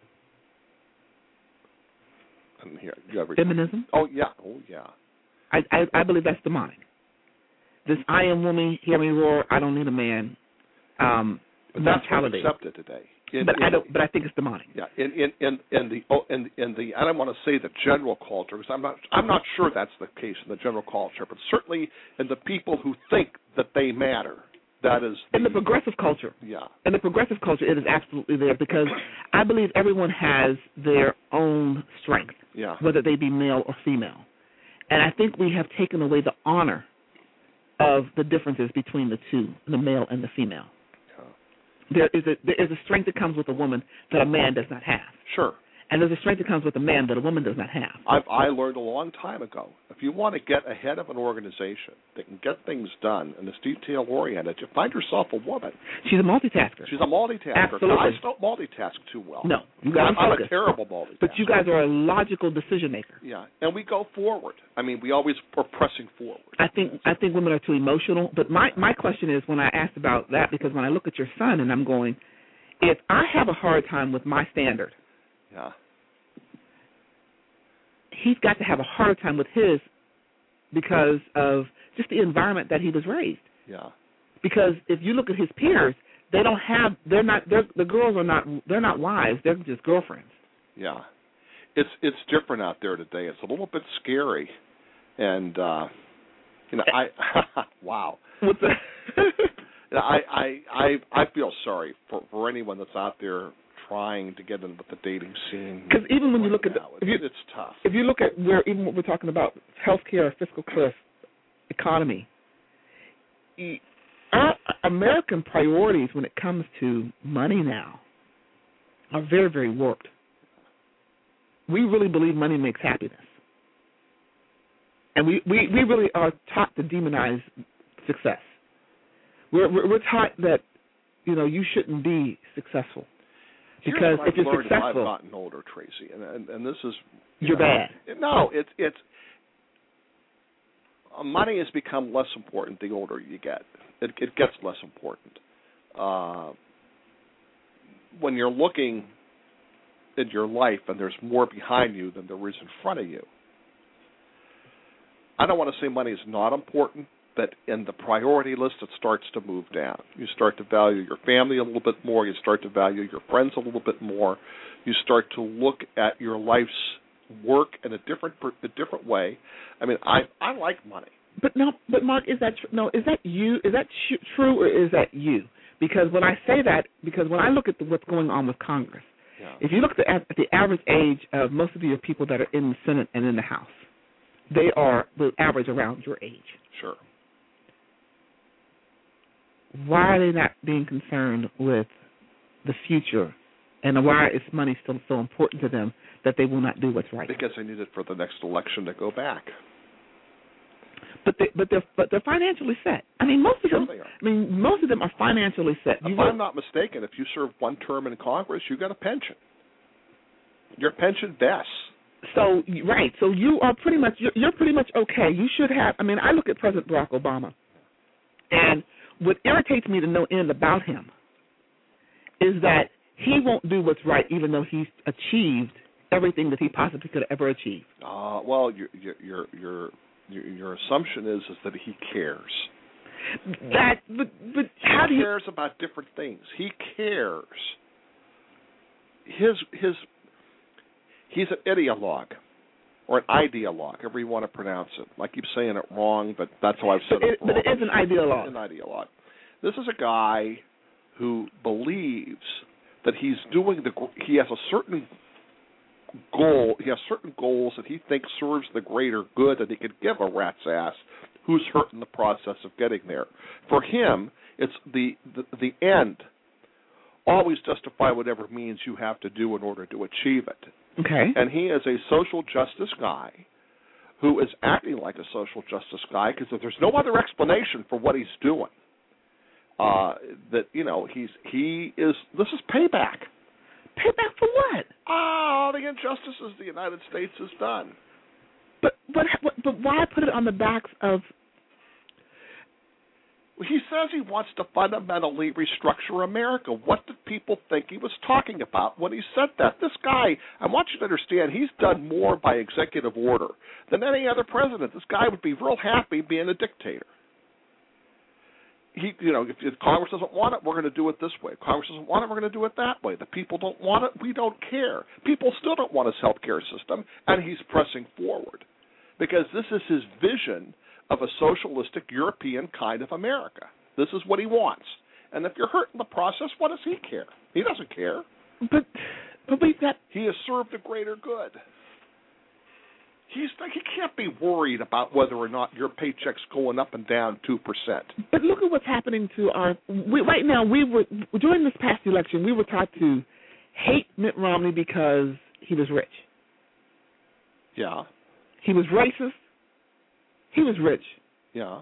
Feminism? Oh yeah. I believe that's demonic. This "I am woman, hear me roar, I don't need a man." But that's what's accepted today. But I think it's demonic. Yeah. In the I don't want to say the general culture, because I'm not sure that's the case in the general culture, but certainly in the people who think that they matter. That is in the progressive culture. Yeah. In the progressive culture, it is absolutely there, because I believe everyone has their own strength, whether they be male or female. And I think we have taken away the honor of the differences between the two, the male and the female. Yeah. There is a strength that comes with a woman that a man does not have. Sure. And there's a strength that comes with a man that a woman does not have. I learned a long time ago, if you want to get ahead of an organization that can get things done and is detail-oriented, you find yourself a woman. She's a multitasker. She's a multitasker. Absolutely. I don't multitask too well. No. I'm a terrible multitasker. But you guys are a logical decision-maker. Yeah, and we go forward. I mean, we always are pressing forward. I think women are too emotional. But my question is, when I asked about that, because when I look at your son and I'm going, if I have a hard time with my standard, he's got to have a hard time with his because of just the environment that he was raised. Yeah. Because if you look at his peers, the girls are not wives, they're just girlfriends. Yeah. It's different out there today. It's a little bit scary. And I wow. I feel sorry for anyone that's out there trying to get into the dating scene. Because even when you look at it's tough. If you look at even what we're talking about, healthcare, fiscal cliff, economy, our American priorities when it comes to money now are very, very warped. We really believe money makes happiness, and we really are taught to demonize success. We're taught that you shouldn't be successful. Because if you're successful, I've gotten older, Tracy, and this is you're bad. No, it's money has become less important the older you get. It gets less important. When you're looking at your life and there's more behind you than there is in front of you. I don't want to say money is not important, but in the priority list, it starts to move down. You start to value your family a little bit more. You start to value your friends a little bit more. You start to look at your life's work in a different way. I mean, I like money. But Mark, is that you? Is that true, or is that you? Because when I say that, because when I look at what's going on with Congress, if you look at the average age of most of the people that are in the Senate and in the House, they are the average around your age. Sure. Why are they not being concerned with the future, and why is money still so important to them that they will not do what's right? Because they need it for the next election to go back. But they're financially set. I mean, most of them are financially set. If I'm not mistaken, if you serve one term in Congress, you got a pension. Your pension vests. So right. So you are pretty much you're pretty much okay. You should have. I mean, I look at President Barack Obama, and what irritates me to no end about him is that he won't do what's right, even though he's achieved everything that he possibly could have ever achieved. Well, your assumption is that he cares. But how he cares about different things. He cares. He's an ideologue, or an ideologue, however you want to pronounce it. I keep saying it wrong, but that's how I've said it. But it is an ideologue. An ideologue. This is a guy who believes that he has a certain goal. He has certain goals that he thinks serves the greater good, and he could give a rat's ass who's hurt in the process of getting there. For him, it's the end always justify whatever means you have to do in order to achieve it. Okay. And he is a social justice guy who is acting like a social justice guy because there's no other explanation for what he's doing. That, you know, this is payback. Payback for what? Oh, the injustices the United States has done. But why put it on the backs of... He says he wants to fundamentally restructure America. What did people think he was talking about when he said that? This guy, I want you to understand, he's done more by executive order than any other president. This guy would be real happy being a dictator. If Congress doesn't want it, we're going to do it this way. If Congress doesn't want it, we're going to do it that way. The people don't want it, we don't care. People still don't want his health care system, and he's pressing forward because this is his vision of a socialistic European kind of America. This is what he wants. And if you're hurt in the process, what does he care? He doesn't care. But we've got... He has served the greater good. He can't be worried about whether or not your paycheck's going up and down 2%. But look at what's happening to our... right now, during this past election, we were taught to hate Mitt Romney because he was rich. Yeah. He was racist. He was rich. Yeah.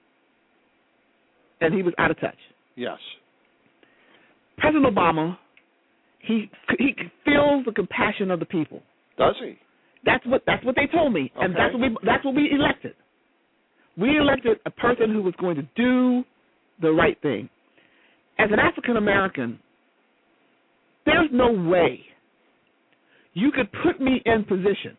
And he was out of touch. Yes. President Obama, he feels the compassion of the people. Does he? That's what they told me, okay. And that's what we elected. We elected a person who was going to do the right thing. As an African American, there's no way you could put me in position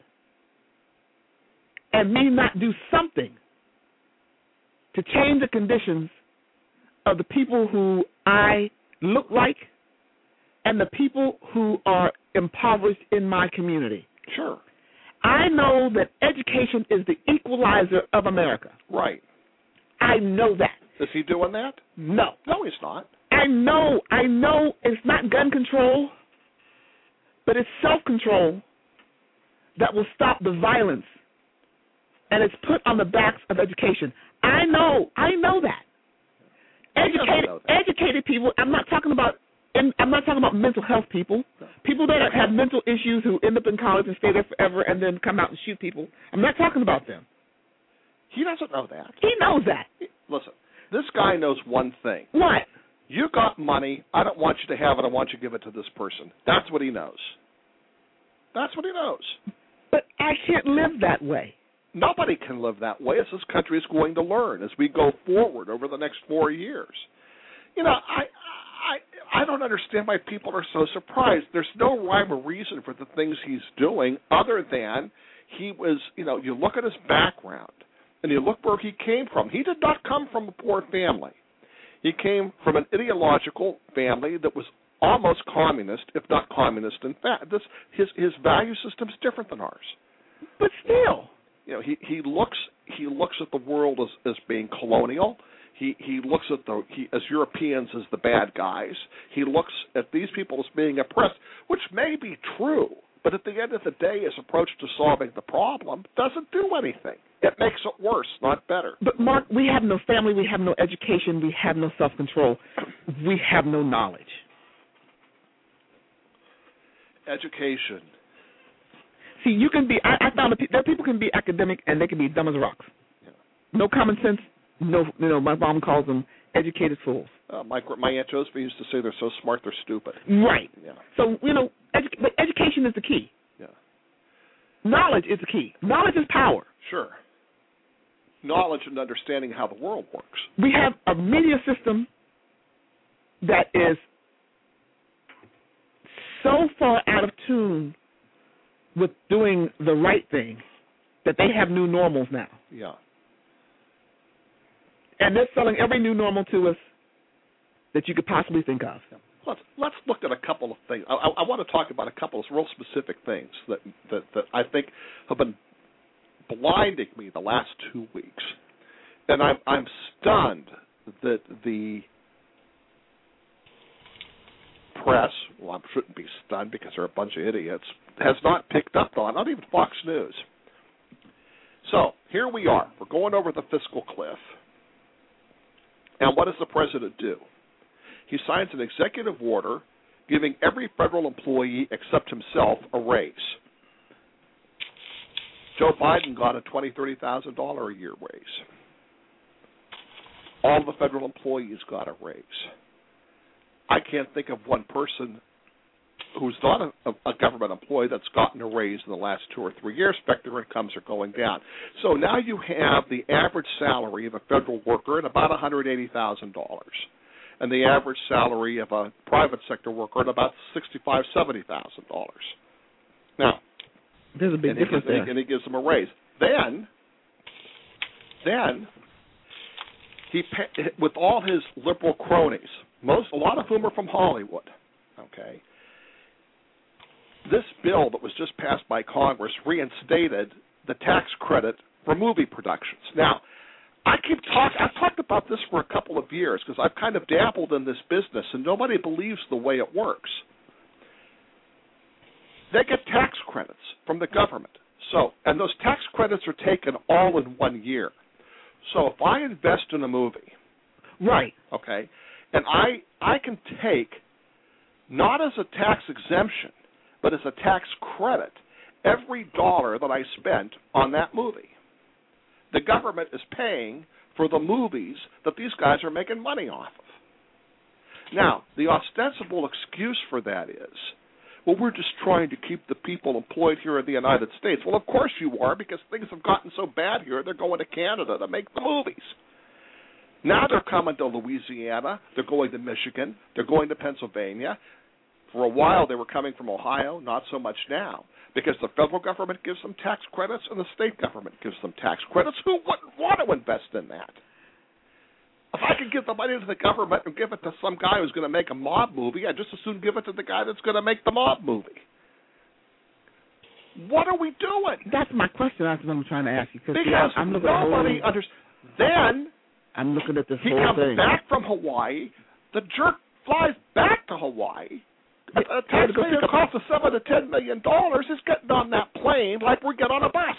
and me not do something to change the conditions of the people who I look like and the people who are impoverished in my community. Sure. I know that education is the equalizer of America. Right. I know that. Is he doing that? No. No, he's not. I know it's not gun control, but it's self-control that will stop the violence. And it's put on the backs of education. I know that. Educated people. I'm not talking about mental health people. People that have mental issues who end up in college and stay there forever and then come out and shoot people. I'm not talking about them. He doesn't know that. He knows that. Listen, this guy knows one thing. What? You got money. I don't want you to have it. I want you to give it to this person. That's what he knows. That's what he knows. But I can't live that way. Nobody can live that way, as this country is going to learn as we go forward over the next 4 years. You know, I don't understand why people are so surprised. There's no rhyme or reason for the things he's doing other than he was, you look at his background and you look where he came from. He did not come from a poor family. He came from an ideological family that was almost communist, if not communist. In fact, his value system is different than ours. But still, he looks at the world as being colonial. He looks at as Europeans as the bad guys. He looks at these people as being oppressed, which may be true, but at the end of the day, his approach to solving the problem doesn't do anything. It makes it worse, not better. But Mark, we have no family, we have no education, we have no self-control, we have no knowledge. Education. See, you can be. I found that people can be academic and they can be dumb as rocks. Yeah. No common sense. No, my mom calls them educated fools. My Aunt Josephine used to say they're so smart they're stupid. Right. Yeah. So but education is the key. Yeah. Knowledge is the key. Knowledge is power. Sure. Knowledge and understanding how the world works. We have a media system that is so far out of tune with doing the right thing that they have new normals now. Yeah. And they're selling every new normal to us that you could possibly think of. Let's look at a couple of things. I want to talk about a couple of real specific things that I think have been blinding me the last 2 weeks. And I'm stunned that the press, well, I shouldn't be stunned because they're a bunch of idiots, has not picked up on, not even Fox News. So here we are. We're going over the fiscal cliff. And what does the president do? He signs an executive order giving every federal employee except himself a raise. Joe Biden got a $20,000, $30,000 a year raise. All the federal employees got a raise. I can't think of one person who's not a government employee that's gotten a raise in the last 2 or 3 years. In fact, their incomes are going down. So now you have the average salary of a federal worker at about $180,000, and the average salary of a private sector worker at about $65,000, $70,000. Now, there's a big difference there. And he gives them a raise. Then he, with all his liberal cronies, a lot of whom are from Hollywood, okay. This bill that was just passed by Congress reinstated the tax credit for movie productions. Now, I've talked about this for a couple of years because I've kind of dabbled in this business, and nobody believes the way it works. They get tax credits from the government. And those tax credits are taken all in 1 year. So if I invest in a movie, right, okay, and I can take, not as a tax exemption, but as a tax credit, every dollar that I spent on that movie. The government is paying for the movies that these guys are making money off of. Now, the ostensible excuse for that is, well, we're just trying to keep the people employed here in the United States. Well, of course you are, because things have gotten so bad here, they're going to Canada to make the movies. Now they're coming to Louisiana, they're going to Michigan, they're going to Pennsylvania. For a while they were coming from Ohio, not so much now, because the federal government gives them tax credits and the state government gives them tax credits. Who wouldn't want to invest in that? If I could give the money to the government and give it to some guy who's going to make a mob movie, I'd just as soon give it to the guy that's going to make the mob movie. What are we doing? That's my question. That's what I'm trying to ask you. Because nobody understands. Then I'm looking at this he whole comes thing. back from Hawaii. The jerk flies back to Hawaii. A taxpayer cost of $7 to $10 million is getting on that plane like we get on a bus.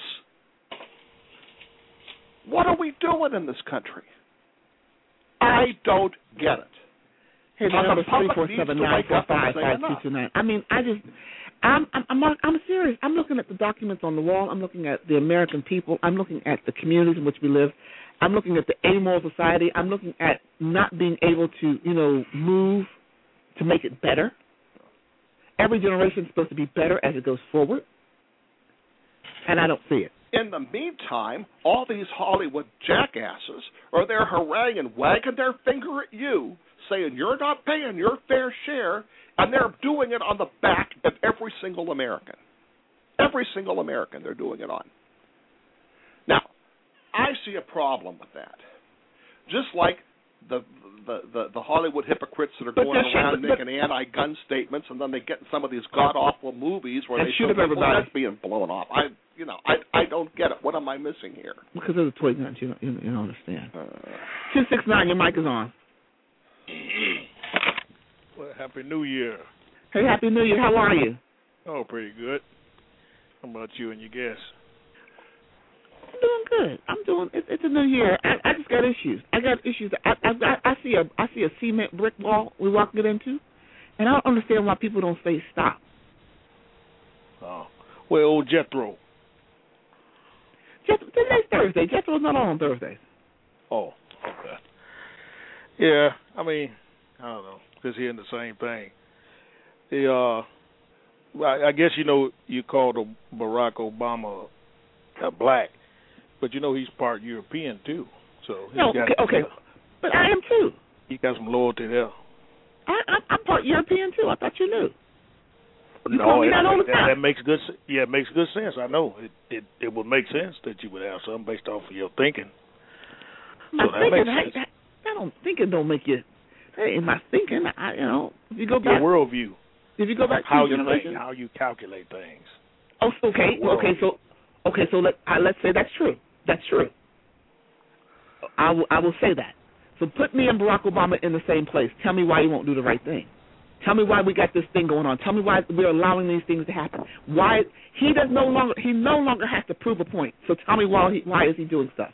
What are we doing in this country? I don't get it. Hey, the number 347-945-5229. I mean, I'm serious. I'm looking at the documents on the wall. I'm looking at the American people. I'm looking at the communities in which we live. I'm looking at the amoral society. I'm looking at not being able to, move to make it better. Every generation is supposed to be better as it goes forward, and I don't see it. In the meantime, all these Hollywood jackasses are there haranguing, wagging their finger at you, saying you're not paying your fair share, and they're doing it on the back of every single American. Every single American they're doing it on. Now, I see a problem with that. Just like the Hollywood hypocrites that are going around making anti-gun statements, and then they get in some of these god-awful movies where they show people that's being blown off. I don't get it. What am I missing here? Because of the toy guns, you don't understand. 269, your mic is on. Well, Happy New Year. Hey, Happy New Year. How are you? Oh, pretty good. How about you and your guests? I'm doing good. It's a new year. I just got issues. I got issues. I see a cement brick wall we're walking into, and I don't understand why people don't say stop. Oh, well, old Jethro. Today's Thursday. Jethro's not on Thursdays. Oh, okay. Yeah, I mean, I don't know, because hearing the same thing. I guess you called Barack Obama black. But he's part European too, so okay. But I am too. He got some loyalty there. I'm part European too. I thought you knew. That makes good. Yeah, it makes good sense. I know it would make sense that you would have something based off of your thinking. So that makes sense. I don't think it don't make you. Hey, in my thinking, if you go back, your worldview. If you go back how to you think, how you calculate things. Oh, okay. So let's say that's true. That's true. I will say that. So put me and Barack Obama in the same place. Tell me why you won't do the right thing. Tell me why we got this thing going on. Tell me why we're allowing these things to happen. Why he no longer has to prove a point. So tell me why is he doing stuff?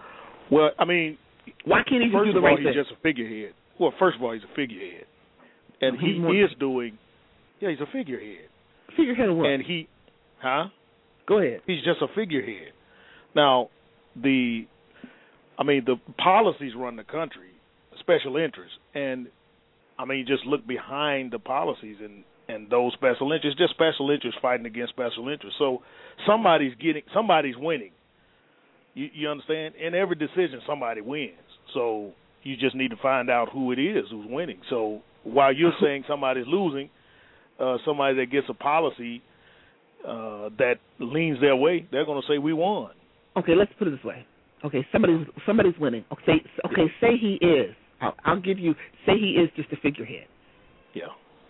Well, I mean, why can't he just do the right thing? He's just a figurehead. Well, first of all, he's a figurehead. And he is doing, he's a figurehead. Figurehead of what? And Go ahead. He's just a figurehead. Now, the policies run the country, special interests, and just look behind the policies and those special interests, just special interests fighting against special interests. So somebody's winning. You understand? In every decision, somebody wins. So you just need to find out who it is who's winning. So while you're saying somebody's losing, somebody that gets a policy that leans their way, they're going to say we won. Okay, let's put it this way. Okay, somebody's winning. Okay, say he is. I'll give you. Say he is just a figurehead. Yeah.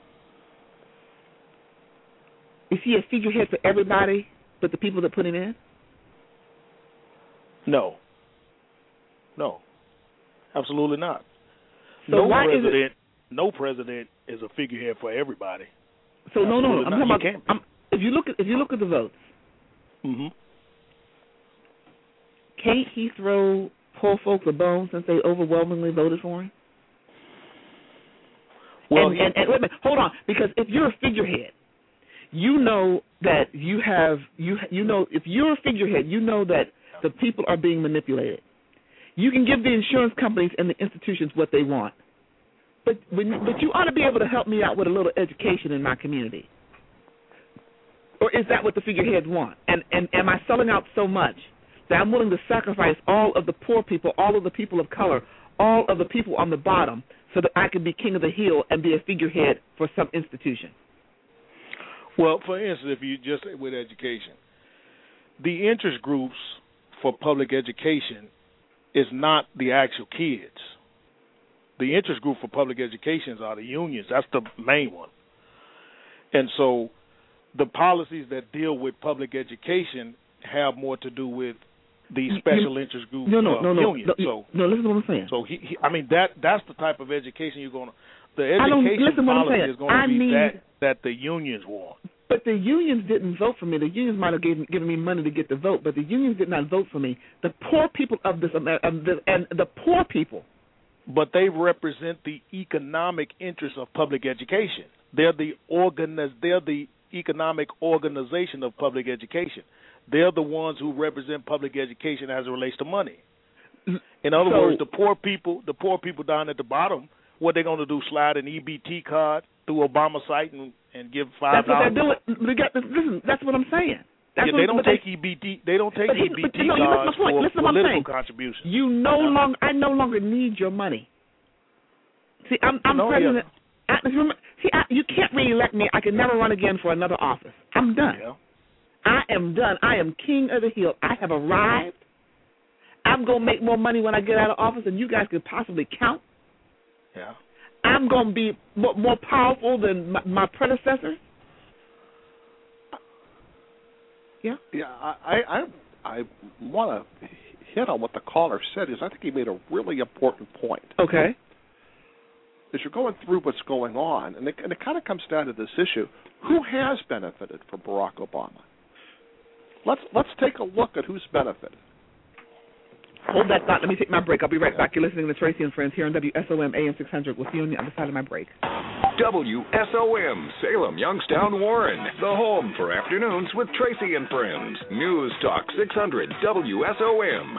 Is he a figurehead for everybody but the people that put him in? No, absolutely not. So no president is a figurehead for everybody. So absolutely no. I'm talking about. If you look at the votes, can't he throw poor folks a bone since they overwhelmingly voted for him? Well, and wait a minute, hold on, because if you're a figurehead, you know that you have you know if you're a figurehead, you know that the people are being manipulated. You can give the insurance companies and the institutions what they want, but you ought to be able to help me out with a little education in my community. Or is that what the figureheads want? And am I selling out so much that I'm willing to sacrifice all of the poor people, all of the people of color, all of the people on the bottom, so that I can be king of the hill and be a figurehead for some institution? Well, for instance, if you just with education, the interest groups for public education is not the actual kids. The interest group for public education are the unions. That's the main one. And so the policies that deal with public education have more to do with the special interest group unions. No, listen to what I'm saying. So that's the type of education you're going to. The education policy is going to be that the unions want. But the unions didn't vote for me. The unions might have given me money to get the vote, but the unions did not vote for me. The poor people of this and the poor people. But they represent the economic interests of public education. They're the economic organization of public education. They're the ones who represent public education as it relates to money. In other words, the poor people down at the bottom, what they're going to do, slide an EBT card through Obama site and give $5? That's what they're doing. Listen, that's what I'm saying. They don't take EBT. They don't take EBT cards for political contributions. I no longer need your money. See, I'm president. You can't reelect me. I can never run again for another office. I'm done. Yeah. I am done. I am king of the hill. I have arrived. I'm going to make more money when I get out of office than you guys could possibly count. Yeah. I'm going to be more powerful than my predecessors. Yeah. Yeah. I want to hit on what the caller said. I think he made a really important point. Okay. As you're going through what's going on, and it kind of comes down to this issue: who has benefited from Barack Obama? Let's take a look at who's benefited. Hold that thought. Let me take my break. I'll be right back. You're listening to Tracy and Friends here on WSOM AM 600. We'll see you on the other side of my break. WSOM, Salem, Youngstown, Warren. The home for afternoons with Tracy and Friends. News Talk 600 WSOM.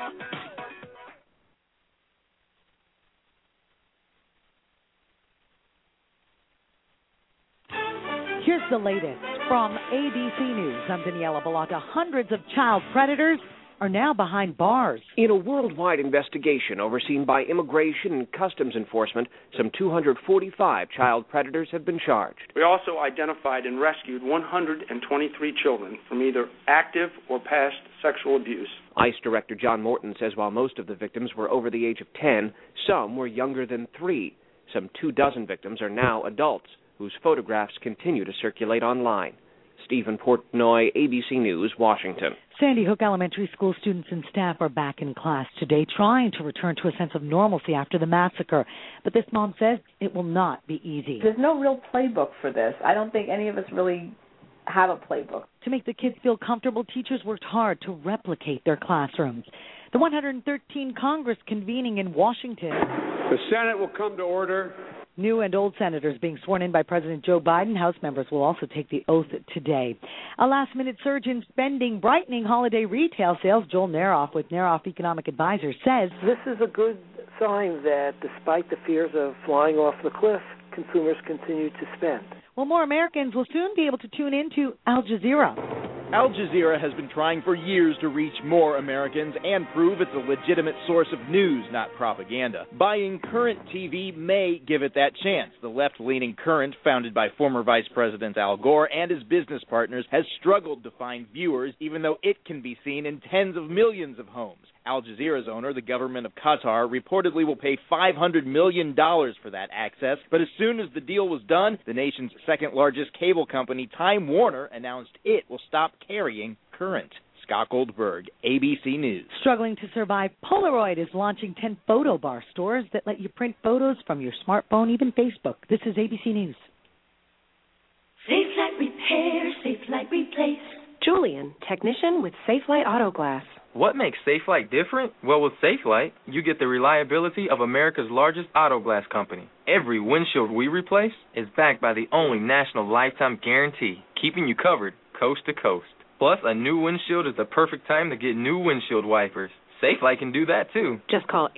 Here's the latest from ABC News. I'm Daniela Bellotta. Hundreds of child predators are now behind bars. In a worldwide investigation overseen by Immigration and Customs Enforcement, some 245 child predators have been charged. We also identified and rescued 123 children from either active or past sexual abuse. ICE Director John Morton says while most of the victims were over the age of 10, some were younger than 3. Some 24 victims are now adults, whose photographs continue to circulate online. Stephen Portnoy, ABC News, Washington. Sandy Hook Elementary School students and staff are back in class today, trying to return to a sense of normalcy after the massacre. But this mom says it will not be easy. There's no real playbook for this. I don't think any of us really have a playbook. To make the kids feel comfortable, teachers worked hard to replicate their classrooms. The 113 Congress convening in Washington. The Senate will come to order. New and old senators being sworn in by President Joe Biden. House members will also take the oath today. A last-minute surge in spending, brightening holiday retail sales. Joel Neroff with Neroff Economic Advisors says, this is a good sign that despite the fears of flying off the cliff, consumers continue to spend. Well, more Americans will soon be able to tune into Al Jazeera. Al Jazeera has been trying for years to reach more Americans and prove it's a legitimate source of news, not propaganda. Buying Current TV may give it that chance. The left-leaning Current, founded by former Vice President Al Gore and his business partners, has struggled to find viewers, even though it can be seen in tens of millions of homes. Al Jazeera's owner, the government of Qatar, reportedly will pay $500 million for that access, but as soon as the deal was done, the nation's second-largest cable company, Time Warner, announced it will stop carrying Current. Scott Goldberg, ABC News. Struggling to survive, Polaroid is launching 10 photo bar stores that let you print photos from your smartphone, even Facebook. This is ABC News. SafeLight Repair, SafeLight Replace. Julian, technician with SafeLight Auto Glass. What makes SafeLight different? Well, with SafeLight, you get the reliability of America's largest auto glass company. Every windshield we replace is backed by the only national lifetime guarantee, keeping you covered coast to coast. Plus, a new windshield is the perfect time to get new windshield wipers. SafeLight can do that, too. Just call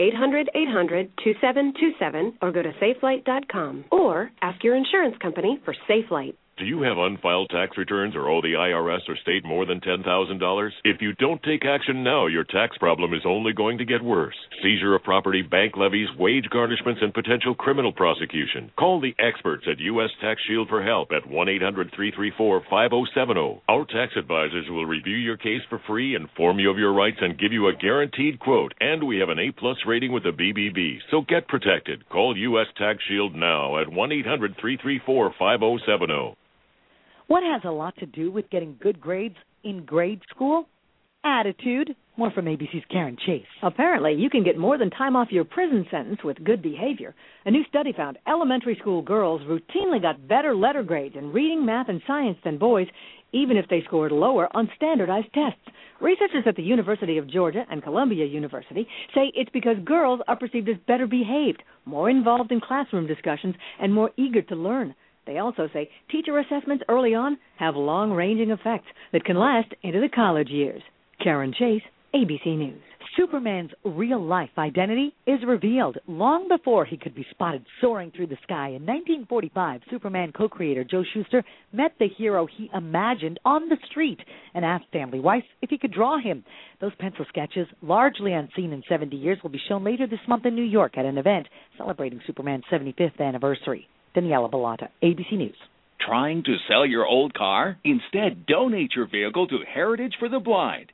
800-800-2727 or go to safelight.com. Or ask your insurance company for SafeLight. Do you have unfiled tax returns or owe the IRS or state more than $10,000? If you don't take action now, your tax problem is only going to get worse. Seizure of property, bank levies, wage garnishments, and potential criminal prosecution. Call the experts at U.S. Tax Shield for help at 1-800-334-5070. Our tax advisors will review your case for free, inform you of your rights, and give you a guaranteed quote. And we have an A-plus rating with the BBB, so get protected. Call U.S. Tax Shield now at 1-800-334-5070. What has a lot to do with getting good grades in grade school? Attitude. More from ABC's Karen Chase. Apparently, you can get more than time off your prison sentence with good behavior. A new study found elementary school girls routinely got better letter grades in reading, math, and science than boys, even if they scored lower on standardized tests. Researchers at the University of Georgia and Columbia University say it's because girls are perceived as better behaved, more involved in classroom discussions, and more eager to learn. They also say teacher assessments early on have long-ranging effects that can last into the college years. Karen Chase, ABC News. Superman's real-life identity is revealed long before he could be spotted soaring through the sky. In 1945, Superman co-creator Joe Shuster met the hero he imagined on the street and asked Stanley Weiss if he could draw him. Those pencil sketches, largely unseen in 70 years, will be shown later this month in New York at an event celebrating Superman's 75th anniversary. Daniela Bellotta, ABC News. Trying to sell your old car? Instead, donate your vehicle to Heritage for the Blind.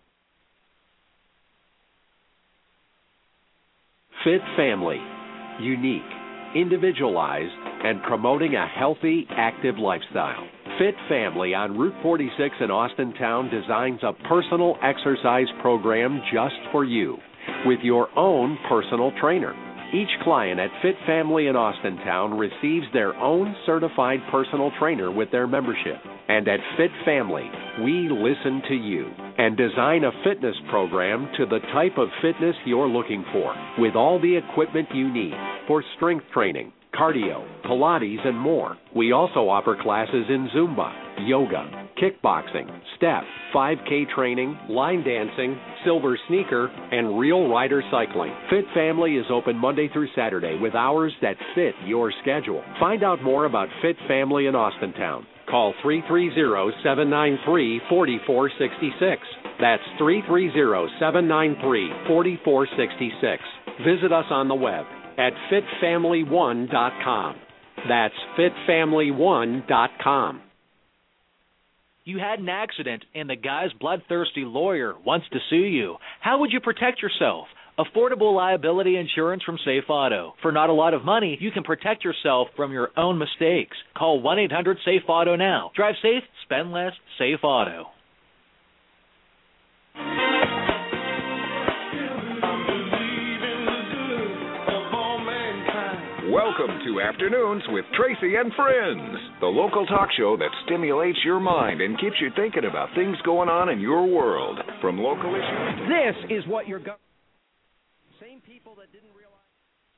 Fit Family. Unique, individualized, and promoting a healthy, active lifestyle. Fit Family on Route 46 in Austintown designs a personal exercise program just for you with your own personal trainer. Each client at Fit Family in Austintown receives their own certified personal trainer with their membership. And at Fit Family, we listen to you and design a fitness program to the type of fitness you're looking for, with all the equipment you need for strength training, cardio, Pilates, and more. We also offer classes in Zumba, yoga, kickboxing, step, 5K training, line dancing, silver sneaker, and real rider cycling. Fit Family is open Monday through Saturday with hours that fit your schedule. Find out more about Fit Family in Austintown. Call 330-793-4466. That's 330-793-4466. Visit us on the web at fitfamily1.com. That's fitfamily1.com. You had an accident and the guy's bloodthirsty lawyer wants to sue you. How would you protect yourself? Affordable liability insurance from Safe Auto. For not a lot of money, you can protect yourself from your own mistakes. Call 1-800-SAFE-AUTO now. Drive safe, spend less, Safe Auto. Welcome to Afternoons with Tracy and Friends, the local talk show that stimulates your mind and keeps you thinking about things going on in your world. From local issues. This is what you're going. Same people that didn't realize.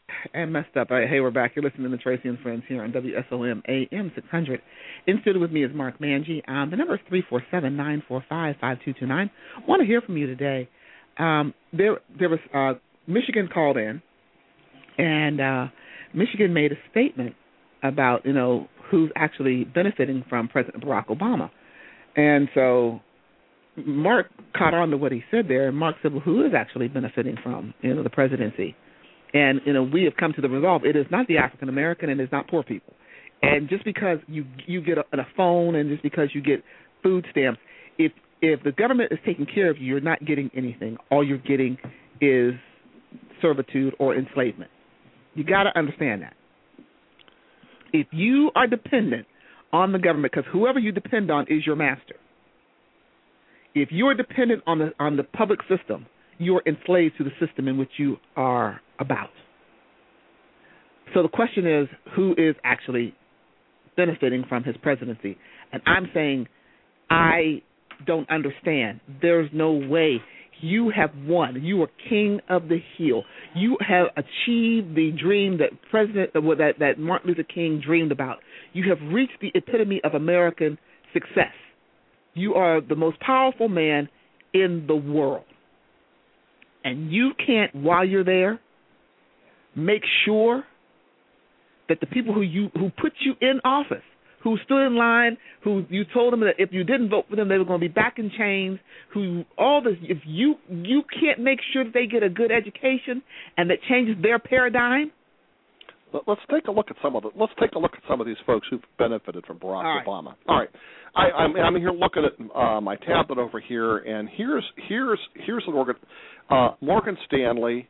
And messed up. All right, hey, we're back. You're listening to Tracy and Friends here on WSOM AM 600. In studio with me is Mark Manji. The number is 347-945-5229. Want to hear from you today. There was Michigan called in, and Michigan made a statement about, who's actually benefiting from President Barack Obama. And so Mark caught on to what he said there, and Mark said, well, who is actually benefiting from, the presidency? And, we have come to the resolve. It is not the African American, and it's not poor people. And just because you get a phone, and just because you get food stamps, if the government is taking care of you, you're not getting anything. All you're getting is servitude or enslavement. You got to understand that. If you are dependent on the government, because whoever you depend on is your master. If you are dependent on the public system, you are enslaved to the system in which you are about. So the question is, who is actually benefiting from his presidency? And I'm saying, I don't understand. There's no way. You have won. You are king of the hill. You have achieved the dream that that Martin Luther King dreamed about. You have reached the epitome of American success. You are the most powerful man in the world. And you can't, while you're there, make sure that the people who put you in office, who stood in line, who you told them that if you didn't vote for them, they were going to be back in chains, if you can't make sure that they get a good education and that changes their paradigm. Let's take a look at some of these folks who've benefited from Barack Obama. All right, I'm here looking at my tablet over here, and here's an organ. Morgan Stanley,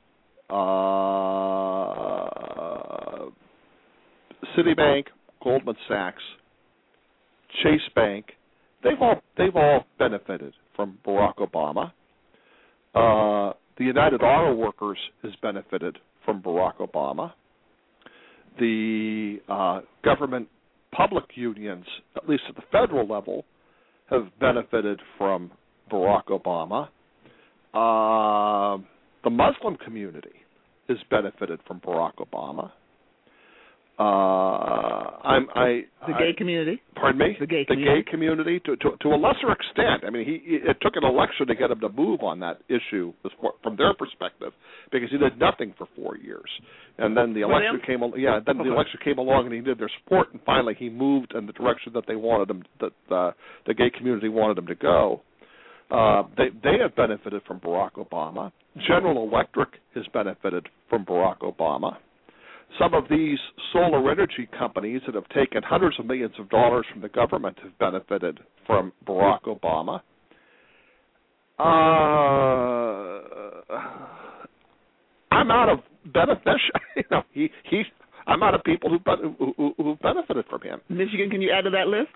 Citibank, Goldman Sachs, Chase Bank. They've all benefited from Barack Obama. The United Auto Workers has benefited from Barack Obama. The government public unions, at least at the federal level, have benefited from Barack Obama. The Muslim community has benefited from Barack Obama. The gay community. Pardon me. The gay community to a lesser extent. I mean, it took an election to get him to move on that issue from their perspective, because he did nothing for 4 years, and then the election came. The election came along, and he did their support, and finally he moved in the direction that they wanted him. That the gay community wanted him to go. They have benefited from Barack Obama. General Electric has benefited from Barack Obama. Some of these solar energy companies that have taken hundreds of millions of dollars from the government have benefited from Barack Obama. I'm out of beneficial. I'm out of people who benefited from him. Michigan, can you add to that list?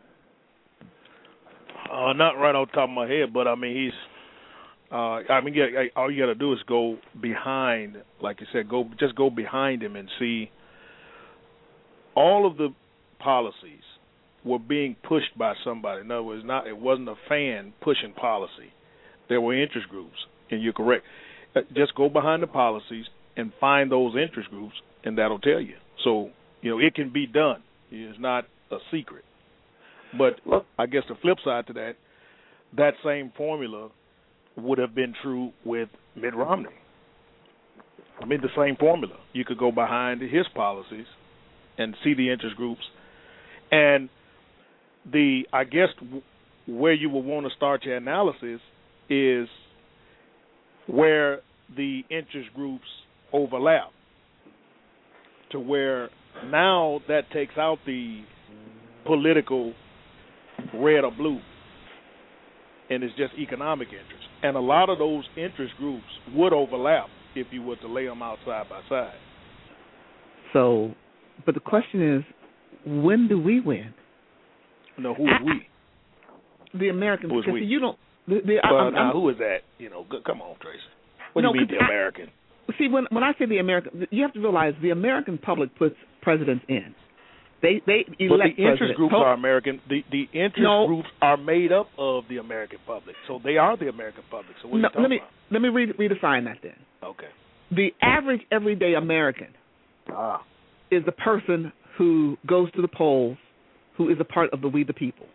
Not right off the top of my head, but I mean he's. All you got to do is go behind, like you said, go behind him and see. All of the policies were being pushed by somebody. In other words, it wasn't a fan pushing policy. There were interest groups, and you're correct. Just go behind the policies and find those interest groups, and that'll tell you. So, it can be done. It's not a secret. But I guess the flip side to that same formula would have been true with Mitt Romney. I mean, the same formula. You could go behind his policies and see the interest groups. And I guess where you would want to start your analysis is where the interest groups overlap, to where now that takes out the political red or blue, and it's just economic interest. And a lot of those interest groups would overlap if you were to lay them out side by side. So, but the question is, when do we win? No, who is we? The Americans. Who is we? You don't. Who is that? Come on, Tracy. What do you mean the American? See, when I say the American, you have to realize the American public puts presidents in. They elect the interest groups are American. The interest groups are made up of the American public, so they are the American public. So what are you talking about? Let me redefine that then. Okay. The average everyday American is the person who goes to the polls, who is a part of the We the People.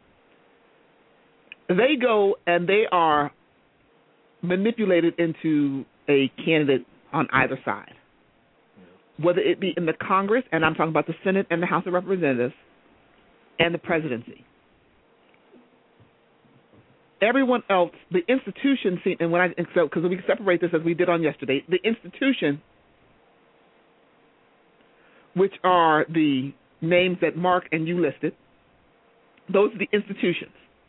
They go and they are manipulated into a candidate on either side, whether it be in the Congress, and I'm talking about the Senate and the House of Representatives, and the presidency. Everyone else, the institution, and because we can separate this as we did on yesterday, the institution, which are the names that Mark and you listed, those are the institutions.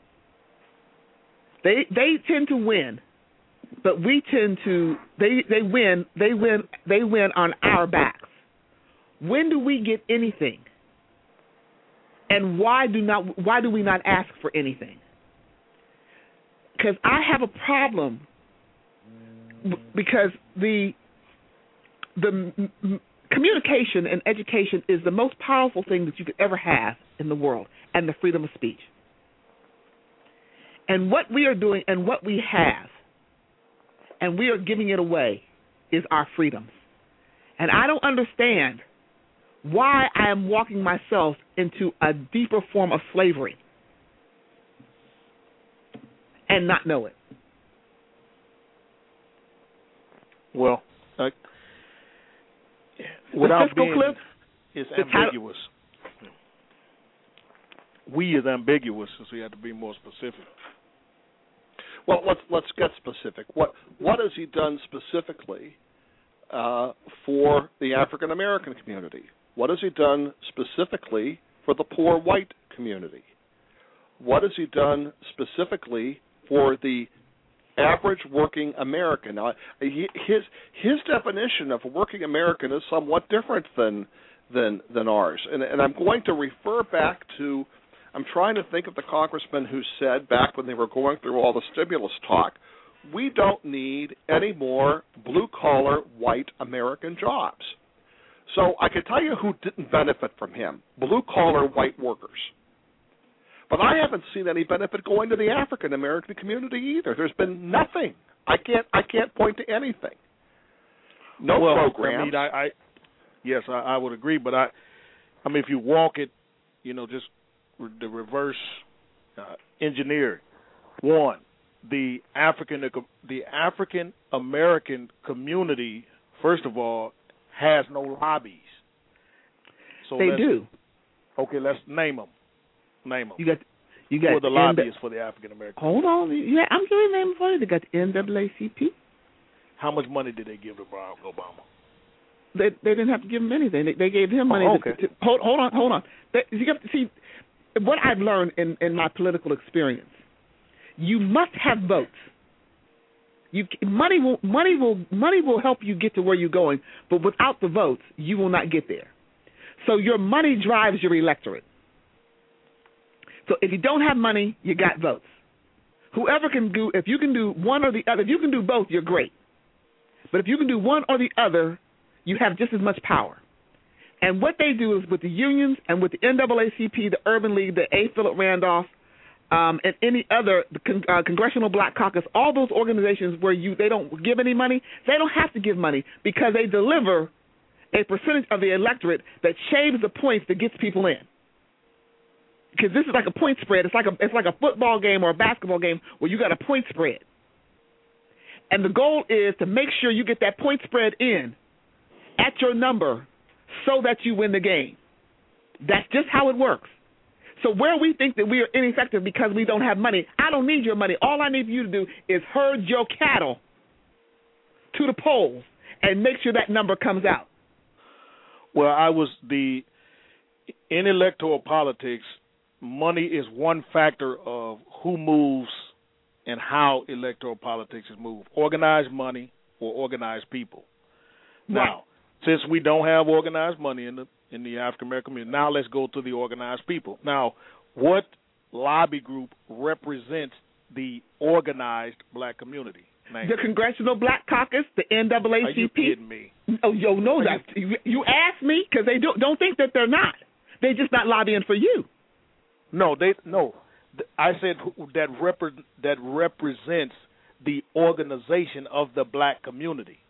They tend to win, but we tend to they win on our backs. When do we get anything? And why do we not ask for anything? Because I have a problem because the communication and education is the most powerful thing that you could ever have in the world, and the freedom of speech. And what we are doing and what we have, and we are giving it away, is our freedoms. And I don't understand why I am walking myself into a deeper form of slavery and not know it. Well, without Fiscal being, Cliff, it's ambiguous. We is ambiguous, so we have to be more specific. Well, let's get specific. What has he done specifically for the African American community? What has he done specifically for the poor white community? What has he done specifically for the average working American? Now, his definition of a working American is somewhat different than ours, and I'm going to refer back to. I'm trying to think of the congressman who said back when they were going through all the stimulus talk, we don't need any more blue-collar white American jobs. So I can tell you who didn't benefit from him, blue-collar white workers. But I haven't seen any benefit going to the African American community either. There's been nothing. I can't point to anything. No programs. I mean, I would agree, but I mean, if you walk it, just the reverse engineering. One, the African American community, first of all, has no lobbies. So they do. Okay, let's name them. You got who are the lobbyists for the African American. Hold on, I'm going to name them for you. They got the NAACP. How much money did they give to Barack Obama? They didn't have to give him anything. They gave him money. Oh, okay. Hold on. You have to see what I've learned in my political experience. You must have votes. Money will help you get to where you're going, but without the votes, you will not get there. So your money drives your electorate. So if you don't have money, you got votes. Whoever can do, if you can do one or the other, if you can do both, you're great. But if you can do one or the other, you have just as much power. And what they do is with the unions and with the NAACP, the Urban League, the A. Philip Randolph, and any other Congressional Black Caucus, all those organizations where they don't give any money, they don't have to give money because they deliver a percentage of the electorate that shaves the points that gets people in. Because this is like a point spread. It's like a football game or a basketball game where you got a point spread. And the goal is to make sure you get that point spread in at your number so that you win the game. That's just how it works. So where we think that we are ineffective because we don't have money, I don't need your money. All I need you to do is herd your cattle to the polls and make sure that number comes out. Well, in electoral politics, money is one factor of who moves and how electoral politics is moved. Organized money or organized people. Right. Now, since we don't have organized money in the African American community, now let's go to the organized people. Now, what lobby group represents the organized black community? Name the Congressional Black Caucus, the NAACP. Are you kidding me? Oh, that. You asked me because they don't think that they're not. They're just not lobbying for you. No. I said that represents the organization of the black community.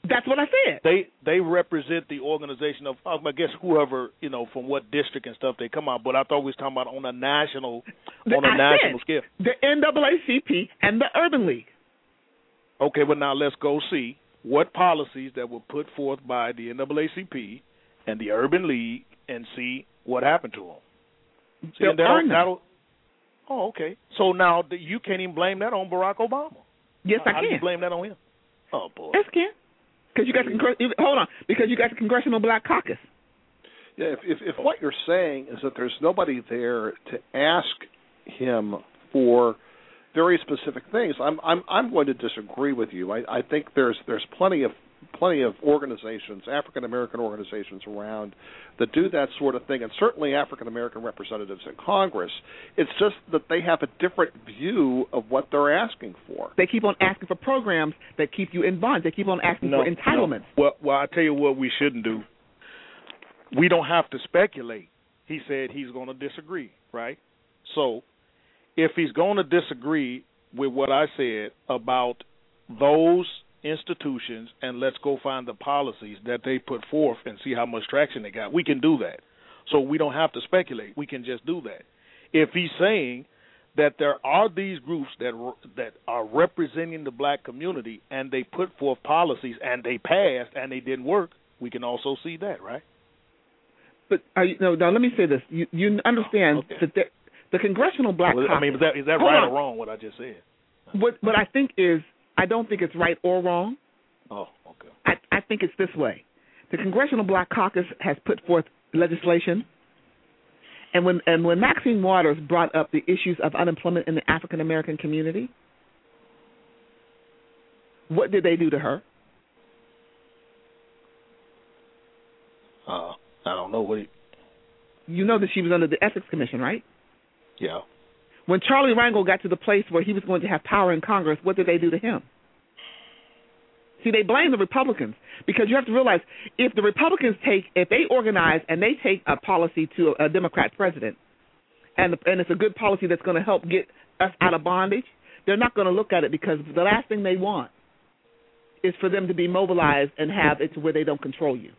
That's what I said. They represent the organization of, I guess, whoever, from what district and stuff they come out. But I thought we was talking about on a national scale. The NAACP and the Urban League. Okay, but now let's go see what policies that were put forth by the NAACP and the Urban League and see what happened to them. See, oh, okay. So now you can't even blame that on Barack Obama. Yes, I can. How do you blame that on him? Oh, boy. Yes, I can. Because you got the Congressional Black Caucus. Yeah, if what you're saying is that there's nobody there to ask him for very specific things, I'm going to disagree with you. I think there's plenty of organizations, African American organizations around that do that sort of thing, and certainly African American representatives in Congress. It's just that they have a different view of what they're asking for. They keep on asking for programs that keep you in bond. They keep on asking for entitlements. No. Well, I tell you what we shouldn't do. We don't have to speculate. He said he's going to disagree, right? So if he's going to disagree with what I said about those institutions, and let's go find the policies that they put forth and see how much traction they got. We can do that. So we don't have to speculate. We can just do that. If he's saying that there are these groups that are representing the black community and they put forth policies and they passed and they didn't work, we can also see that, right? But now let me say this. You understand that the Congressional Black Caucus. I mean, is that right or wrong, what I just said? What I think is, I don't think it's right or wrong. Oh, okay. I think it's this way. The Congressional Black Caucus has put forth legislation, and when Maxine Waters brought up the issues of unemployment in the African American community, what did they do to her? I don't know. You know that she was under the Ethics Commission, right? Yeah. When Charlie Rangel got to the place where he was going to have power in Congress, what did they do to him? See, they blame the Republicans because you have to realize if the Republicans if they organize and they take a policy to a Democrat president, and it's a good policy that's going to help get us out of bondage, they're not going to look at it because the last thing they want is for them to be mobilized and have it to where they don't control you.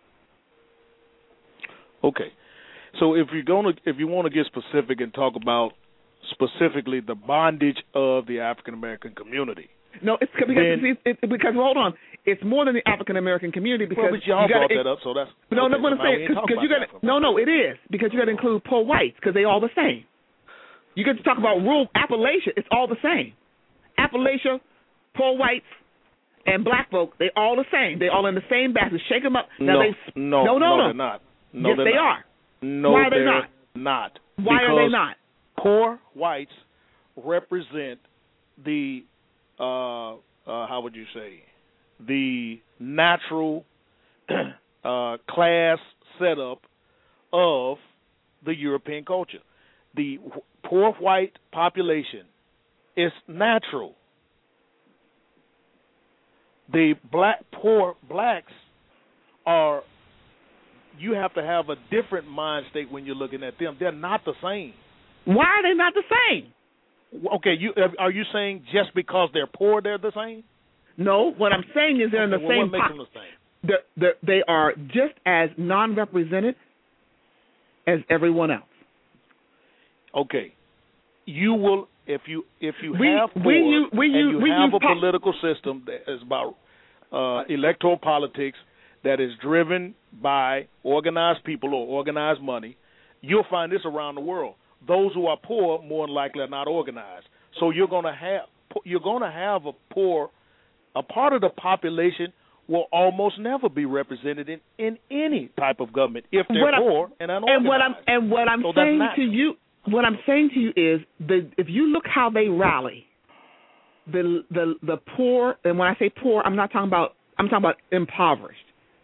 Okay, so if you want to get specific and talk about specifically the bondage of the African American community. No, it's because hold on, it's more than the African American community because but y'all brought that up, so that's no. I'm going to say because you got no, it is because you got to include poor whites because they all the same. You get to talk about rural Appalachia, it's all the same. Appalachia, poor whites, and black folk, they all the same. They all in the same basket. Shake them up. Now no, they're not. No, yes, they are. No, why are they not? Why are they not? Poor whites represent the how would you say, the natural class setup of the European culture. The poor white population is natural. The poor blacks are, you have to have a different mind state when you're looking at them. They're not the same. Why are they not the same? Okay, are you saying just because they're poor they're the same? No, what I'm saying is they're in the same what makes them the same? They are just as non-represented as everyone else. Okay, you will if you have poor and you have a political system that is about electoral politics that is driven by organized people or organized money, you'll find this around the world. Those who are poor more than likely are not organized. So you're going to have a part of the population will almost never be represented in any type of government if they're poor and unorganized. And what I'm saying to you is that if you look how they rally, the poor, and when I say poor, I'm talking about impoverished.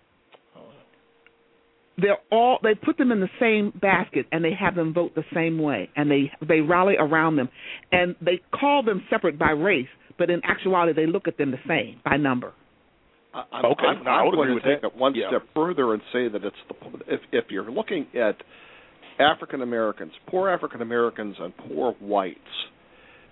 They put them in the same basket and they have them vote the same way and they rally around them and they call them separate by race, but in actuality they look at them the same by number. I'm going to take it one step further and say that if you're looking at African Americans, poor African Americans and poor whites,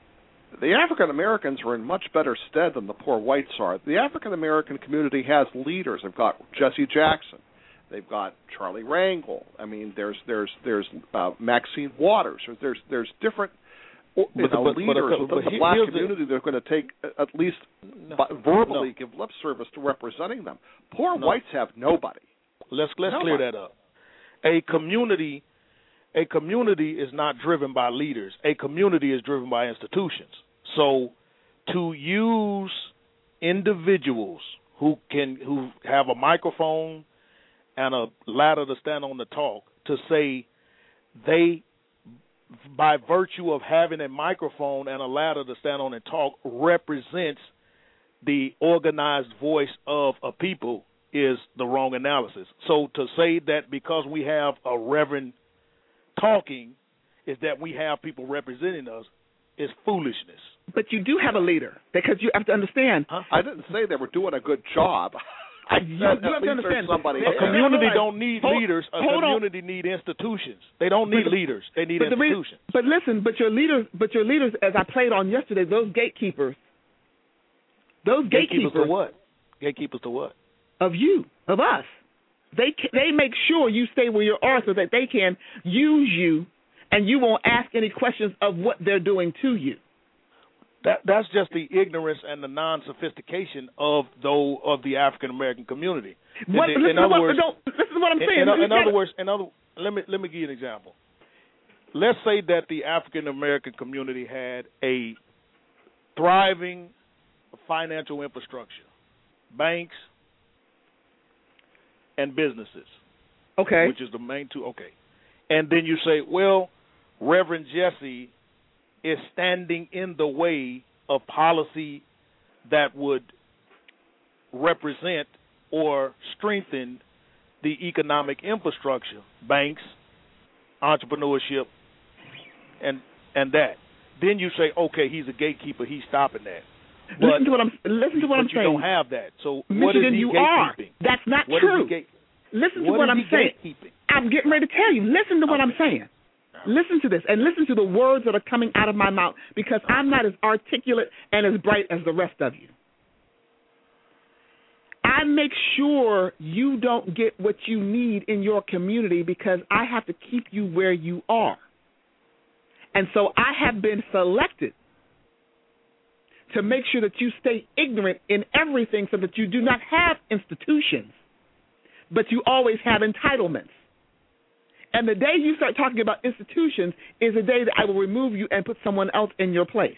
the African Americans are in much better stead than the poor whites are. The African American community has leaders. They've got Jesse Jackson. They've got Charlie Rangel. I mean, there's Maxine Waters. There's different leaders within the black community that are going to take at least verbally give lip service to representing them. Poor whites have nobody. Let's clear that up. A community is not driven by leaders. A community is driven by institutions. So to use individuals who have a microphone and a ladder to stand on to talk to say they, by virtue of having a microphone and a ladder to stand on and talk, represents the organized voice of a people is the wrong analysis. So to say that because we have a reverend talking is that we have people representing us is foolishness. But you do have a leader, because you have to understand. I didn't say they were doing a good job. You have to understand. A community don't need leaders. A community need institutions. They don't need leaders. They need institutions. But listen, your leaders, as I played on yesterday, those gatekeepers. Gatekeepers to what? Gatekeepers to what? Of you, of us. They make sure you stay where you are so that they can use you, and you won't ask any questions of what they're doing to you. That's just the ignorance and the non-sophistication of the African American community. Listen to what I'm saying. Let me give you an example. Let's say that the African American community had a thriving financial infrastructure, banks and businesses. Okay. Which is the main two. Okay. And then you say, well, Reverend Jesse is standing in the way of policy that would represent or strengthen the economic infrastructure, banks, entrepreneurship, and that. Then you say, okay, he's a gatekeeper, he's stopping that. Listen to what I'm saying. You don't have that. So Michigan, what is he you gatekeeping? Are. That's not true. Listen to what I'm saying. I'm getting ready to tell you. Listen to what I'm saying. Listen to this, and listen to the words that are coming out of my mouth, because I'm not as articulate and as bright as the rest of you. I make sure you don't get what you need in your community, because I have to keep you where you are. And so I have been selected to make sure that you stay ignorant in everything, so that you do not have institutions, but you always have entitlements. And the day you start talking about institutions is the day that I will remove you and put someone else in your place.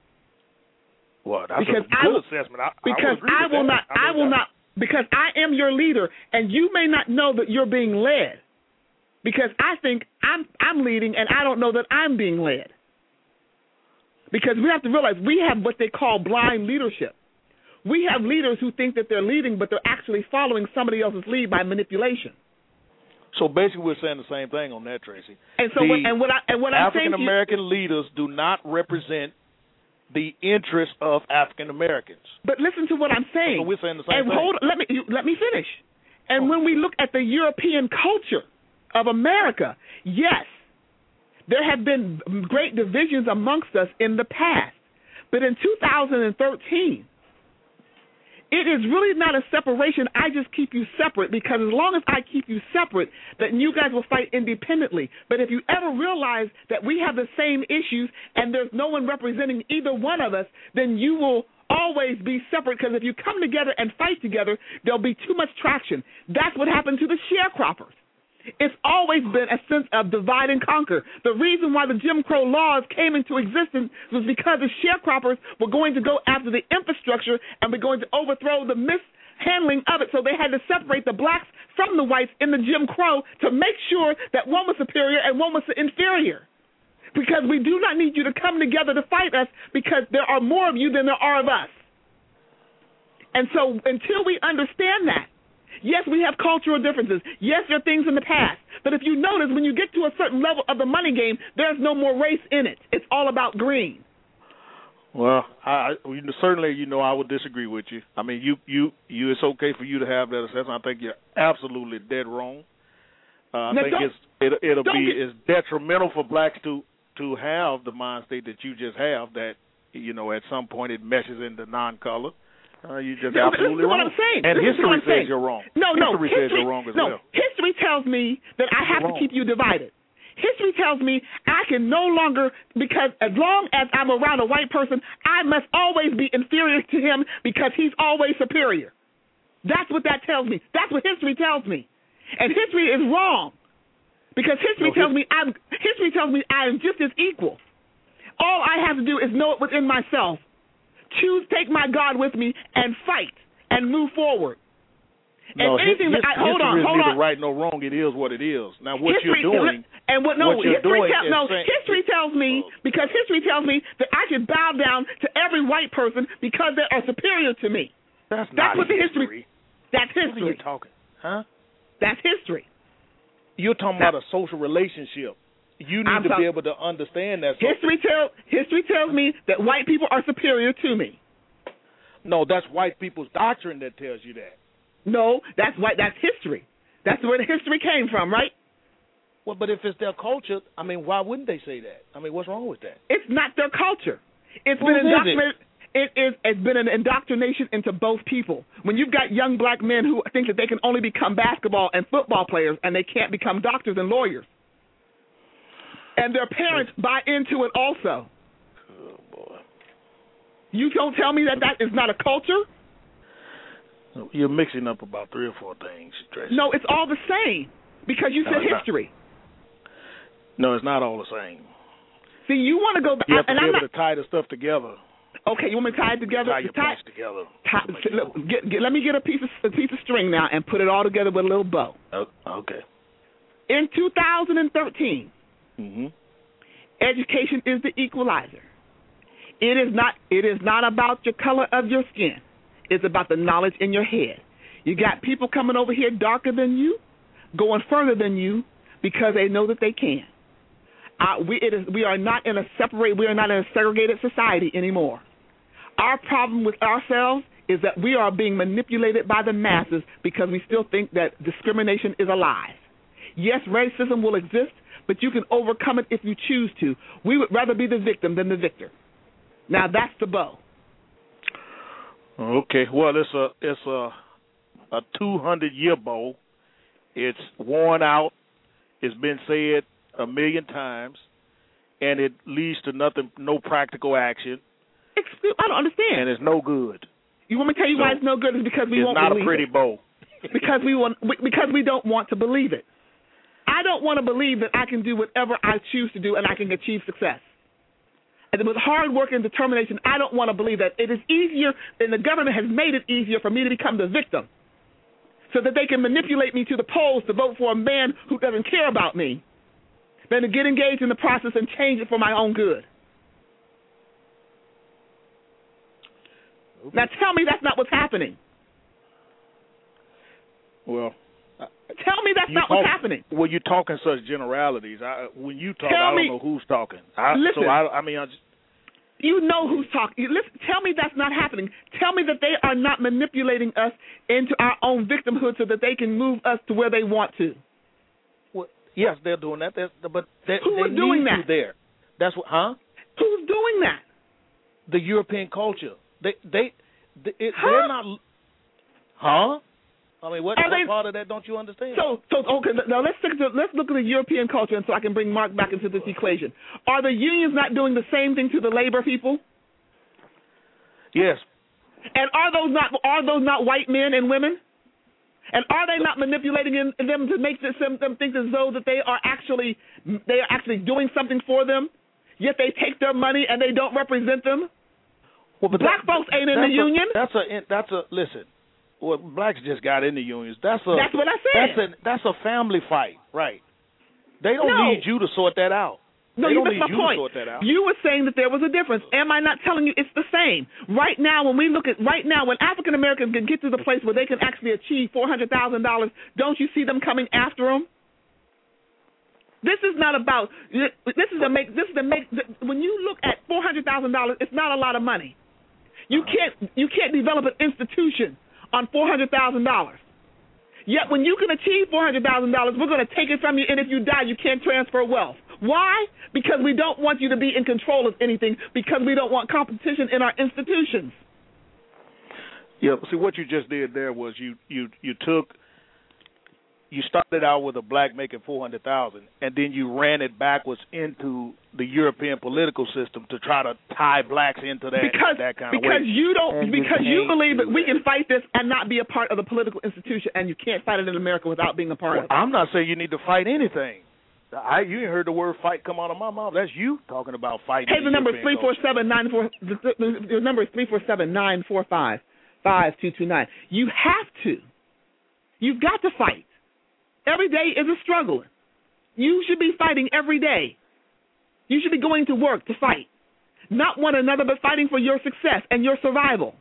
Well, that's a good assessment. I will not, because I am your leader, and you may not know that you're being led, because I think I'm leading, and I don't know that I'm being led. Because we have to realize we have what they call blind leadership. We have leaders who think that they're leading, but they're actually following somebody else's lead by manipulation. So basically, we're saying the same thing on that, Tracy. And so, what I'm saying, African American leaders do not represent the interests of African Americans. But listen to what I'm saying. So we're saying the same thing. Let me finish. And when we look at the European culture of America, yes, there have been great divisions amongst us in the past. But in 2013, it is really not a separation. I just keep you separate, because as long as I keep you separate, then you guys will fight independently. But if you ever realize that we have the same issues and there's no one representing either one of us, then you will always be separate, because if you come together and fight together, there'll be too much traction. That's what happened to the sharecroppers. It's always been a sense of divide and conquer. The reason why the Jim Crow laws came into existence was because the sharecroppers were going to go after the infrastructure and were going to overthrow the mishandling of it. So they had to separate the blacks from the whites in the Jim Crow to make sure that one was superior and one was inferior. Because we do not need you to come together to fight us, because there are more of you than there are of us. And so until we understand that, yes, we have cultural differences. Yes, there are things in the past. But if you notice, when you get to a certain level of the money game, there's no more race in it. It's all about green. Well, certainly, I would disagree with you. I mean, it's okay for you to have that assessment. I think you're absolutely dead wrong. I think it'll be detrimental for blacks to have the mind state that you just have, that at some point it meshes into non-color. You just No, absolutely this is what wrong. I'm saying. And This is history what I'm says saying. you're wrong. No, history says you're wrong as well. History tells me that I have to keep you divided. History tells me I can no longer, because as long as I'm around a white person, I must always be inferior to him because he's always superior. That's what that tells me. That's what history tells me. And history is wrong because history tells me I am just as equal. All I have to do is know it within myself. Take my God with me and fight and move forward. No, and anything that hold on. History is neither right nor wrong. It is what it is. Now, what history, you're doing, history tells me because history tells me that I should bow down to every white person because they are superior to me. That's not what history. That's history. What are you talking? Huh? That's history. You're talking about a social relationship. You need to be able to understand that. History tells me that white people are superior to me. No, that's white people's doctrine that tells you that. No, that's history. That's where the history came from, right? Well, but if it's their culture, I mean, why wouldn't they say that? I mean, what's wrong with that? It's not their culture. It's been indoctrinated. It's been an indoctrination into both people. When you've got young black men who think that they can only become basketball and football players and they can't become doctors and lawyers, and their parents buy into it also. Oh boy! You don't tell me that is not a culture. You're mixing up about 3 or 4 things, Tracy. No, it's all the same because you said history. No, it's not all the same. See, you want to go back. You have to be able to tie the stuff together. Okay, you want me to tie it together? Tie your points together. Let me get a piece of string now and put it all together with a little bow. Okay. In 2013, education is the equalizer. It is not about your color of your skin. It's about the knowledge in your head. You got people coming over here darker than you, going further than you because they know that they can. We are not in a segregated society anymore. Our problem with ourselves is that we are being manipulated by the masses because we still think that discrimination is alive. Yes, racism will exist, but you can overcome it if you choose to. We would rather be the victim than the victor. Now that's the bow. Okay, well, it's a 200-year bow. It's worn out. It's been said 1 million times, and it leads to no practical action. I don't understand. And it's no good. You want me to tell you why it's no good? It's because we won't believe it. It's not a pretty bow. because we don't want to believe it. I don't want to believe that I can do whatever I choose to do and I can achieve success. And with hard work and determination, I don't want to believe that. It is easier, and the government has made it easier for me to become the victim so that they can manipulate me to the polls to vote for a man who doesn't care about me than to get engaged in the process and change it for my own good. Now tell me that's not what's happening. Well, tell me that's not what's happening. Well, you're talking such generalities. When you talk, I don't know who's talking. Listen, you know who's talking. Listen, tell me that's not happening. Tell me that they are not manipulating us into our own victimhood so that they can move us to where they want to. Well, yes, they're doing that. But who is doing that? There. That's what. Huh? Who's doing that? The European culture. They're not. Huh? I mean, what part of that don't you understand? So okay. Now let's look at the European culture, and so I can bring Mark back into this equation. Are the unions not doing the same thing to the labor people? Yes. And are those not white men and women? And are they not manipulating them to make them think as though that they are actually doing something for them? Yet they take their money and they don't represent them. Well, but black folks ain't in the union. Listen. Well, blacks just got in the unions. That's what I said. That's a family fight, right? They don't need you to sort that out. No, they don't that's need my you point. to sort that out. You were saying that there was a difference. Am I not telling you it's the same? Right now, when African Americans can get to the place where they can actually achieve $400,000, don't you see them coming after them? This is not about. When you look at $400,000, it's not a lot of money. You can't develop an institution on $400,000. Yet when you can achieve $400,000, we're going to take it from you, and if you die, you can't transfer wealth. Why? Because we don't want you to be in control of anything, because we don't want competition in our institutions. Yeah, see, what you just did there was you started out with a black making $400,000, and then you ran it backwards into the European political system to try to tie blacks into that kind of way. Because you believe that we can fight this and not be a part of the political institution, and you can't fight it in America without being a part of it. I'm not saying you need to fight anything. You ain't heard the word fight come out of my mouth. That's you talking about fighting. Hey, the number is 347-945. The number is 347-945-5229. You have to. You've got to fight. Every day is a struggle. You should be fighting every day. You should be going to work to fight. Not one another, but fighting for your success and your survival.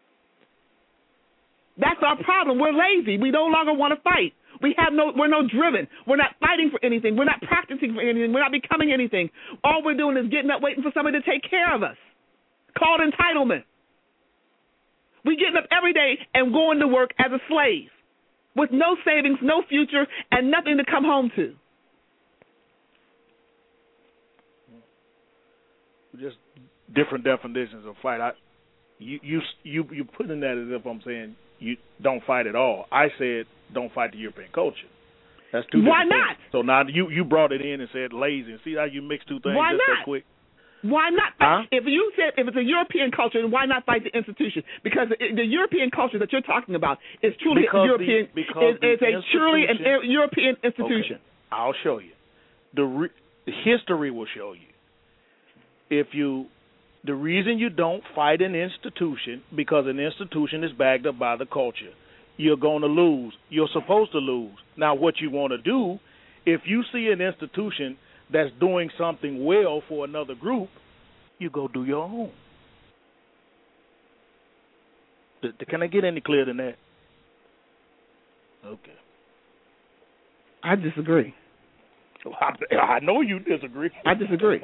That's our problem. We're lazy. We no longer want to fight. We're no driven. We're not fighting for anything. We're not practicing for anything. We're not becoming anything. All we're doing is getting up waiting for somebody to take care of us. Called entitlement. We're getting up every day and going to work as a slave with no savings, no future, and nothing to come home to. Just different definitions of fight. You putting that as if I'm saying you don't fight at all. I said don't fight the European culture. That's two different Why not? things. So now you brought it in and said lazy. See how you mix two things Why just not? that quick? Why not? Huh? If you said if it's a European culture, then why not fight the institution? Because the European culture that you're talking about is truly a European. It's a truly an European institution. Okay. I'll show you. The history will show you. The reason you don't fight an institution, because an institution is backed up by the culture. You're going to lose. You're supposed to lose. Now, what you want to do, if you see an institution that's doing something well for another group, you go do your own. Can I get any clearer than that? Okay. I disagree. I know you disagree. I disagree.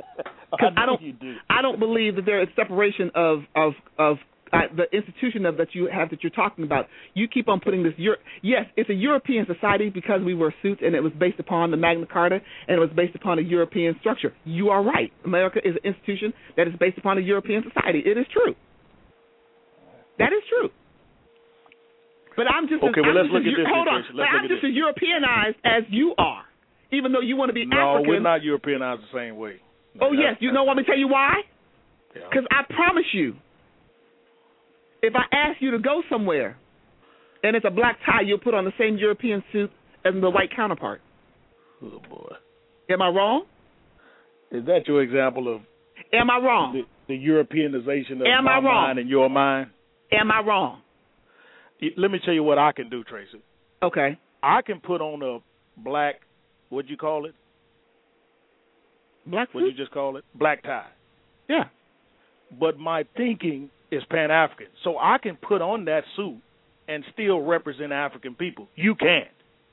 I don't believe that there is separation of the institution that you're talking about. You keep on putting this. Yes, it's a European society because we wear suits and it was based upon the Magna Carta and it was based upon a European structure. You are right. America is an institution that is based upon a European society. It is true. That is true. But I'm just okay. Well, let's look at this. Hold on. But I'm just as Europeanized as you are, even though you want to be African. No, we're not Europeanized the same way. No, yes. You know what? Let me tell you why. Because I promise you, if I ask you to go somewhere and it's a black tie, you'll put on the same European suit as the white counterpart. Oh, boy. Am I wrong? Is that your example of... Am I wrong? The Europeanization of my mind and your mind? Am I wrong? Let me tell you what I can do, Tracy. Okay. I can put on a black, what'd you call it? Black suit? What'd you just call it? Black tie. Yeah. But my thinking is Pan-African. So I can put on that suit and still represent African people. You can't.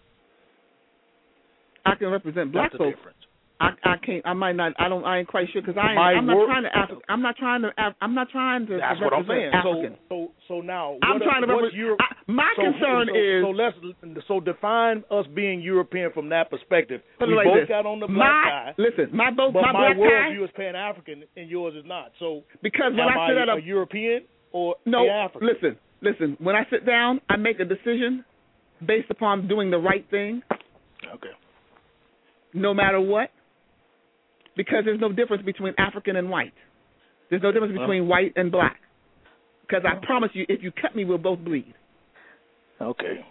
I can represent black folks. Difference. I can't. I might not. I ain't quite sure because I'm not trying to. That's what I'm saying. African. So now I'm trying to represent. My concern is. So define us being European from that perspective. We like both this. got on the black tie. Listen, my black worldview is Pan-African and yours is not. So because when I sit at a European or no, African? Listen. When I sit down, I make a decision based upon doing the right thing. Okay. No matter what. Because there's no difference between African and white. There's no difference between white and black. Because I promise you, if you cut me, we'll both bleed. Okay.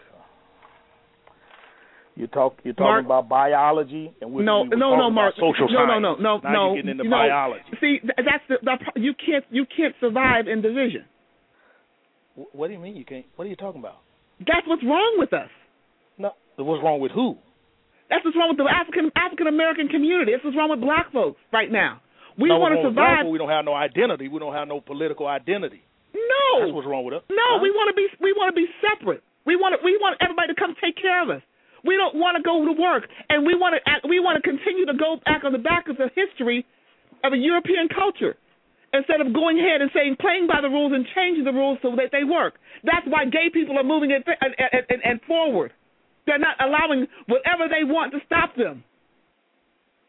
You're talking about biology, and no, Mark. Social science. No. Now you're getting into biology. See, that's you can't survive in division. What do you mean you can't? What are you talking about? That's what's wrong with us. No, what's wrong with who? That's what's wrong with the African American community. That's what's wrong with black folks right now. We want to survive. We don't have no identity. We don't have no political identity. No, that's what's wrong with us. No, we want to be separate. We want everybody to come take care of us. We don't want to go to work, and we want to continue to go back on the back of the history of a European culture instead of going ahead and saying playing by the rules and changing the rules so that they work. That's why gay people are moving it and forward. They're not allowing whatever they want to stop them.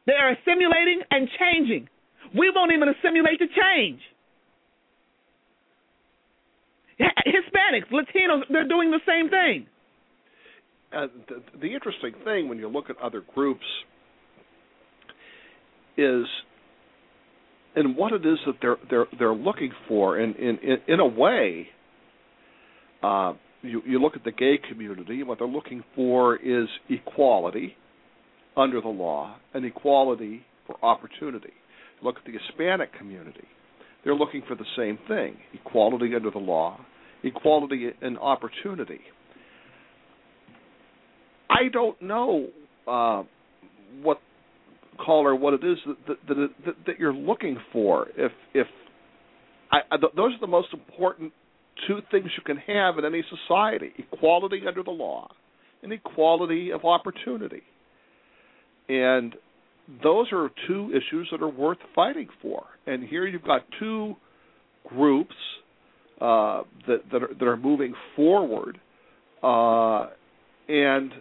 They are assimilating and changing. We won't even assimilate to change. Hispanics, Latinos, they're doing the same thing. The interesting thing when you look at other groups is in what it is that they're looking for. And in a way, you look at the gay community, and what they're looking for is equality under the law and equality for opportunity. Look at the Hispanic community. They're looking for the same thing, equality under the law, equality and opportunity. I don't know what it is that you're looking for. If those are the most important two things you can have in any society: equality under the law and equality of opportunity. And those are two issues that are worth fighting for. And here you've got two groups that are moving forward, and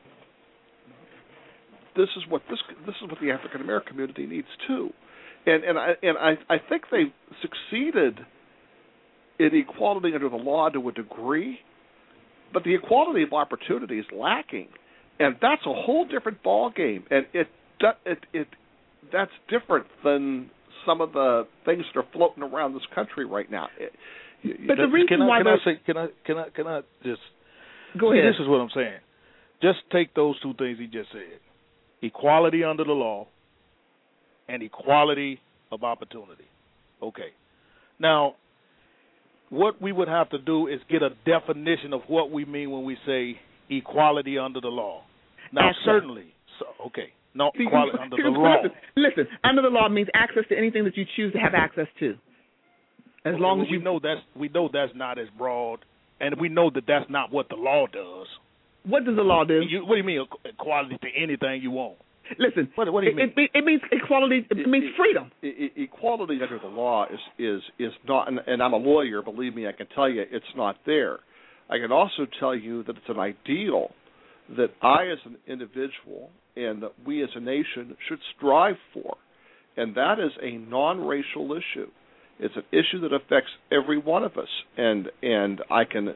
this is what the African American community needs too. And I think they've succeeded in equality under the law to a degree, but the equality of opportunity is lacking, and that's a whole different ballgame. And that's different than some of the things that are floating around this country right now. But the reason why can I just go ahead? This is what I'm saying. Just take those two things he just said: equality under the law and equality of opportunity. Okay. Now, what we would have to do is get a definition of what we mean when we say equality under the law. Now, certainly, okay. No, equality under the law. Listen, under the law means access to anything that you choose to have access to. As long as we know that's not as broad, and we know that that's not what the law does. What does the law do? What do you mean equality to anything you want? Listen, what do you mean? It means equality. It means freedom. Equality under the law is not, and I'm a lawyer. Believe me, I can tell you it's not there. I can also tell you that it's an ideal that I, as an individual, and that we as a nation should strive for, and that is a non-racial issue. It's an issue that affects every one of us, and I can.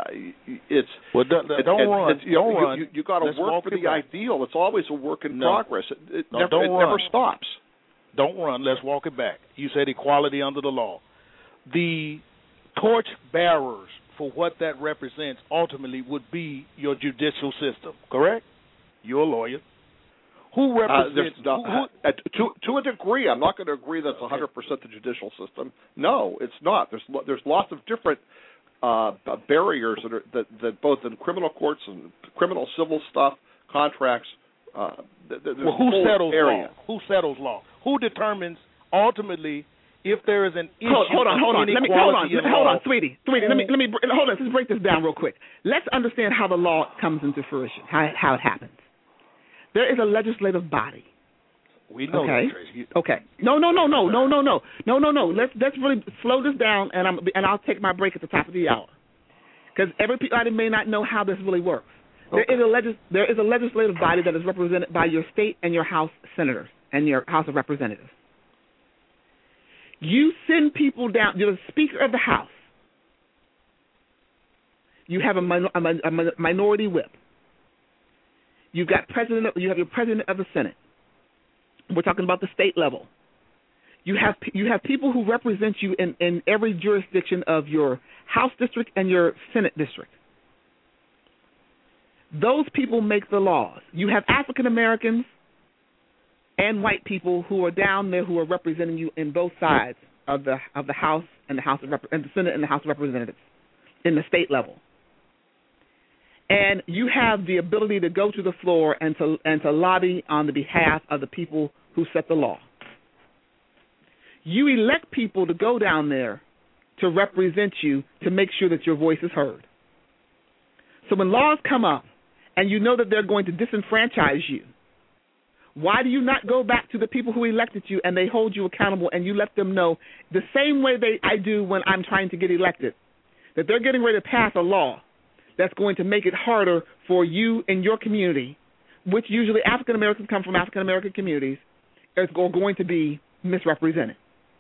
Don't run. You got to work for the ideal. It's always a work in progress. It never stops. Don't run. Let's walk it back. You said equality under the law. The torch bearers for what that represents ultimately would be your judicial system, correct? You're a lawyer. Who represents... to a degree, I'm not going to agree that's 100% the judicial system. No, it's not. There's lots of different barriers that both in criminal courts and criminal civil stuff, contracts. Who settles law? Who settles law? Who determines ultimately if there is an issue? Hold on, sweetie. Let me hold on. Let's break this down real quick. Let's understand how the law comes into fruition. How it happens. There is a legislative body. We know that, Tracy. Okay. No. Let's really slow this down, and I'll take my break at the top of the hour, because everybody may not know how this really works. Okay. There is a legislative body that is represented by your state and your House senators and your House of Representatives. You send people down. You're the Speaker of the House. You have a minority whip. You have your President of the Senate. We're talking about the state level. You have people who represent you in every jurisdiction of your House district and your Senate district. Those people make the laws. You have African Americans and white people who are down there who are representing you in both sides of the House and the Senate and the House of Representatives in the state level. And you have the ability to go to the floor and to lobby on the behalf of the people who set the law. You elect people to go down there to represent you, to make sure that your voice is heard. So when laws come up and you know that they're going to disenfranchise you, why do you not go back to the people who elected you and they hold you accountable and you let them know the same way I do when I'm trying to get elected, that they're getting ready to pass a law that's going to make it harder for you in your community, which usually African Americans come from African American communities, is going to be misrepresented.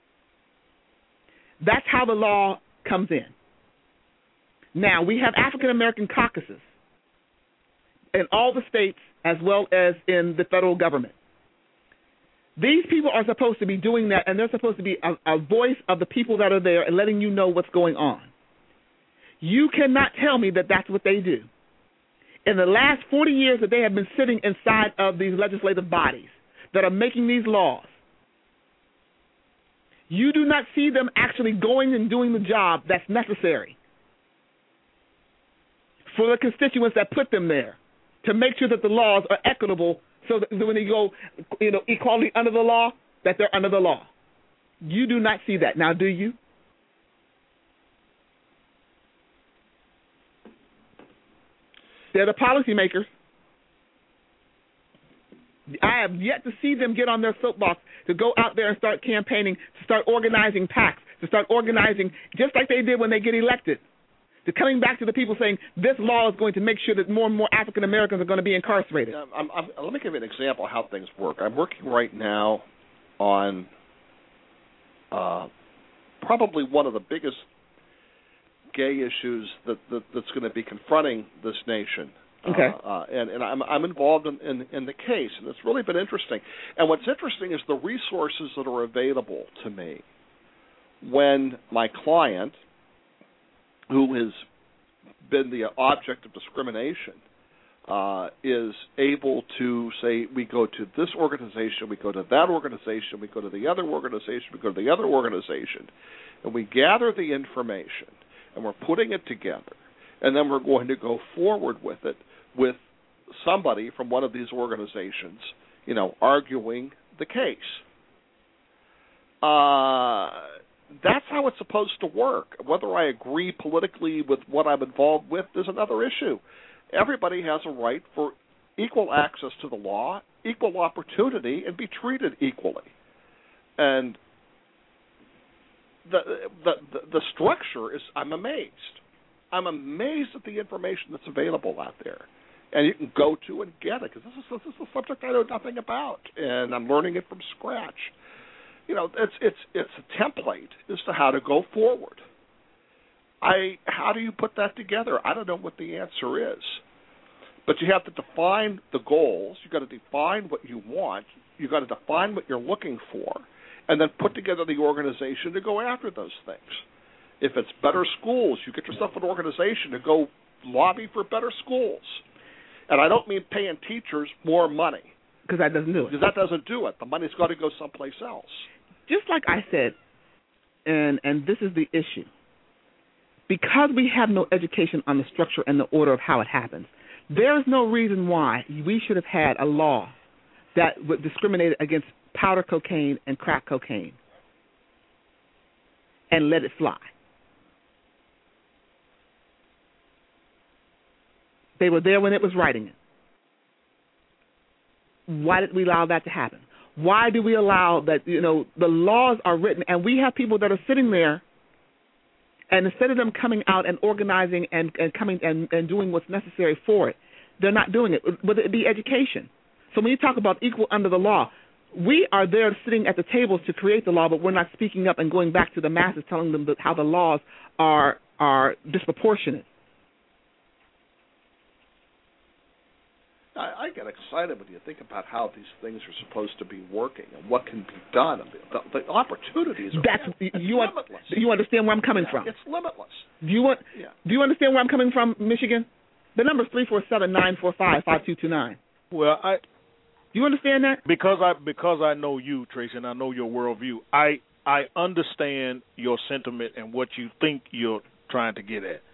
That's how the law comes in. Now, we have African American caucuses in all the states as well as in the federal government. These people are supposed to be doing that, and they're supposed to be a voice of the people that are there and letting you know what's going on. You cannot tell me that that's what they do. In the last 40 years that they have been sitting inside of these legislative bodies that are making these laws, you do not see them actually going and doing the job that's necessary for the constituents that put them there to make sure that the laws are equitable so that when they go, equality under the law, that they're under the law. You do not see that. Now, do you? They're the policymakers. I have yet to see them get on their soapbox to go out there and start campaigning, to start organizing PACs, to start organizing just like they did when they get elected, to coming back to the people saying this law is going to make sure that more and more African Americans are going to be incarcerated. Let me give you an example of how things work. I'm working right now on probably one of the biggest gay issues that's going to be confronting this nation. Okay. And I'm involved in the case, and it's really been interesting. And what's interesting is the resources that are available to me when my client, who has been the object of discrimination, is able to say, we go to this organization, we go to that organization, we go to the other organization, we go to the other organization, and we gather the information, and we're putting it together, and then we're going to go forward with it with somebody from one of these organizations, arguing the case. That's how it's supposed to work. Whether I agree politically with what I'm involved with is another issue. Everybody has a right for equal access to the law, equal opportunity, and be treated equally. And the structure is, I'm amazed. I'm amazed at the information that's available out there. And you can go to and get it, because this is a subject I know nothing about, and I'm learning it from scratch. It's a template as to how to go forward. How do you put that together? I don't know what the answer is. But you have to define the goals. You've got to define what you want. You've got to define what you're looking for, and then put together the organization to go after those things. If it's better schools, you get yourself an organization to go lobby for better schools. And I don't mean paying teachers more money. Because that doesn't do it. Because that doesn't do it. The money's got to go someplace else. Just like I said, and this is the issue, because we have no education on the structure and the order of how it happens, there is no reason why we should have had a law that would discriminate against powder cocaine and crack cocaine and let it fly. They were there when it was writing it. Why did we allow that to happen? Why do we allow that, the laws are written and we have people that are sitting there, and instead of them coming out and organizing and coming and doing what's necessary for it, they're not doing it, whether it be education. So when you talk about equal under the law, we are there sitting at the tables to create the law, but we're not speaking up and going back to the masses telling them how the laws are disproportionate. I get excited when you think about how these things are supposed to be working and what can be done. The opportunities are limitless. You understand where I'm coming from? It's limitless. Do you understand where I'm coming from, Michigan? The number is 347-945-5229. Well, do you understand that? Because I know you, Tracy, and I know your worldview. I understand your sentiment and what you think you're trying to get at.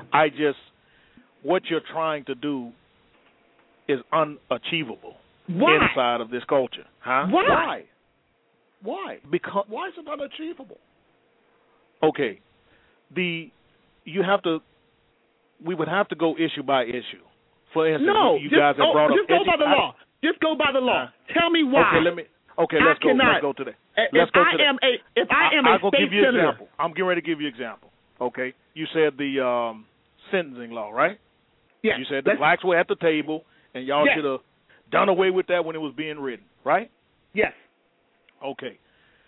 What you're trying to do is unachievable inside of this culture. Huh? Why? Because why is it unachievable? Okay. We would have to go issue by issue. For instance, you guys have brought up just go by the law. Just go by the law. Tell me why. Let's go to that. Let's go to that. If I am a state senator. Example. I'm getting ready to give you an example. Okay. You said the sentencing law, right? Yeah. You said the blacks were at the table, and y'all should have done away with that when it was being written, right? Yes. Okay.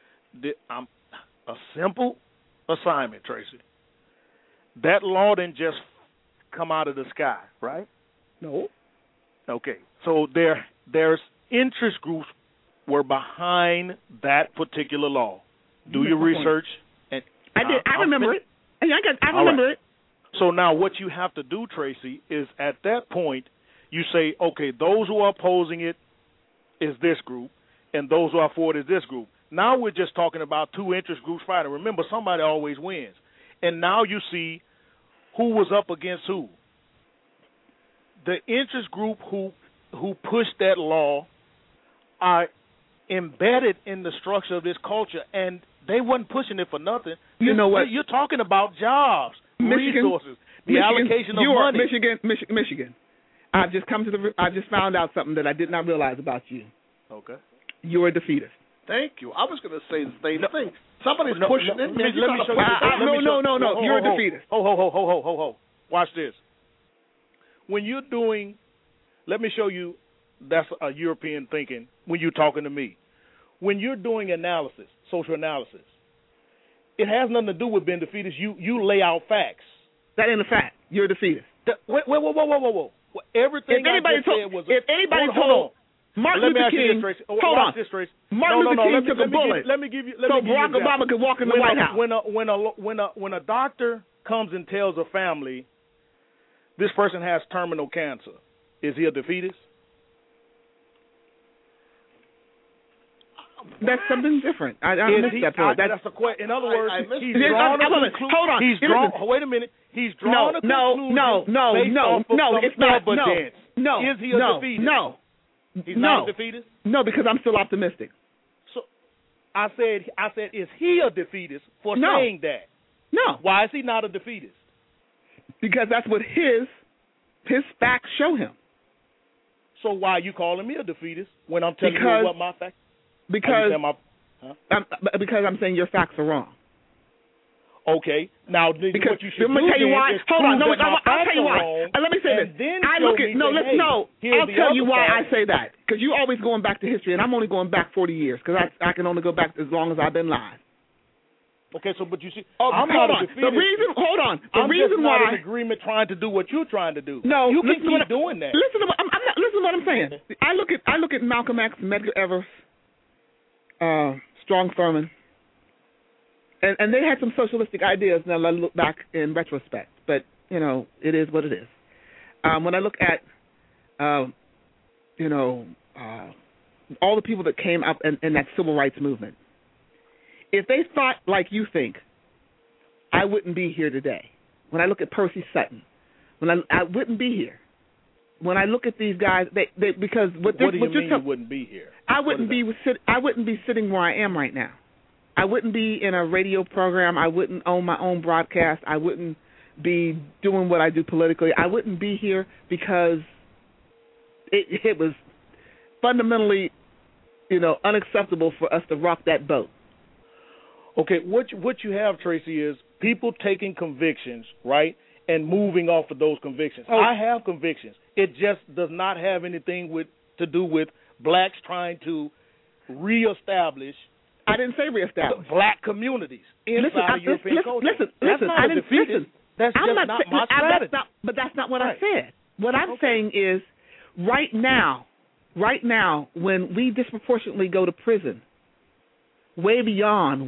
A simple assignment, Tracy. That law didn't just come out of the sky, right? No. Okay. So there's interest groups were behind that particular law. Do your research. And I did. I remember it. I remember it. So now what you have to do, Tracy, is at that point you say, okay, those who are opposing it is this group, and those who are for it is this group. Now we're just talking about two interest groups fighting. Remember, somebody always wins. And now you see who was up against who. The interest group who pushed that law are embedded in the structure of this culture, and they wasn't pushing it for nothing. You know what? You're talking about jobs, resources, the allocation of money. Michigan. I've just found out something that I did not realize about you. Okay. You're a defeatist. Thank you. I was going to say the same thing. Somebody's pushing it. Let me show you. No. You're a defeatist. Ho. Watch this. When you're doing, let me show you, that's a European thinking when you're talking to me. When you're doing analysis, social analysis, it has nothing to do with being defeatist. You lay out facts. That ain't a fact. You're a defeatist. Whoa. Everything said was. If anybody told Martin Luther King, hold on. Martin Luther King took a bullet. Let me give you. So Barack Obama could walk in the White House. When a doctor comes and tells a family, this person has terminal cancer, is he a defeatist? That's something different. I missed that part. That's a question. In other words, he's drawn a conclusion. Hold on. He's drawn. Wait a minute. He's drawn a conclusion. No. It's not. No. Is he a defeatist? No. He's not a defeatist? No, because I'm still optimistic. So I said, is he a defeatist for saying that? No. Why is he not a defeatist? Because that's what his facts show him. So why are you calling me a defeatist when I'm telling you what my facts? Because I'm saying your facts are wrong. Okay. Now, what you should let me tell you why. Hold on. No, I'll tell you why. Let me say this. I'll tell you why I say that. Because you're always going back to history, and I'm only going back 40 years because I can only go back as long as I've been live. Okay, so but you see, I'm not a defeatist. The reason why I'm not in agreement trying to do what you're trying to do. No, you can keep doing that. Listen to what I'm saying. I look at Malcolm X, Medgar Evers, Strong Thurman, and they had some socialistic ideas. Now I look back in retrospect, but it is what it is. When I look at all the people that came up in that civil rights movement, if they thought like you think, I wouldn't be here today. When I look at Percy Sutton, I wouldn't be here. When I look at these guys, because what do you mean you wouldn't be here? I wouldn't be sitting where I am right now. I wouldn't be in a radio program. I wouldn't own my own broadcast. I wouldn't be doing what I do politically. I wouldn't be here because it was fundamentally, unacceptable for us to rock that boat. Okay, what you have, Tracy, is people taking convictions, right, and moving off of those convictions. Oh. I have convictions. It just does not have anything to do with blacks trying to reestablish. I didn't say reestablish. Black communities inside of European culture. Listen. I didn't defeat. That's just not my strategy. But that's not what I said. What I'm saying is, right now, when we disproportionately go to prison, way beyond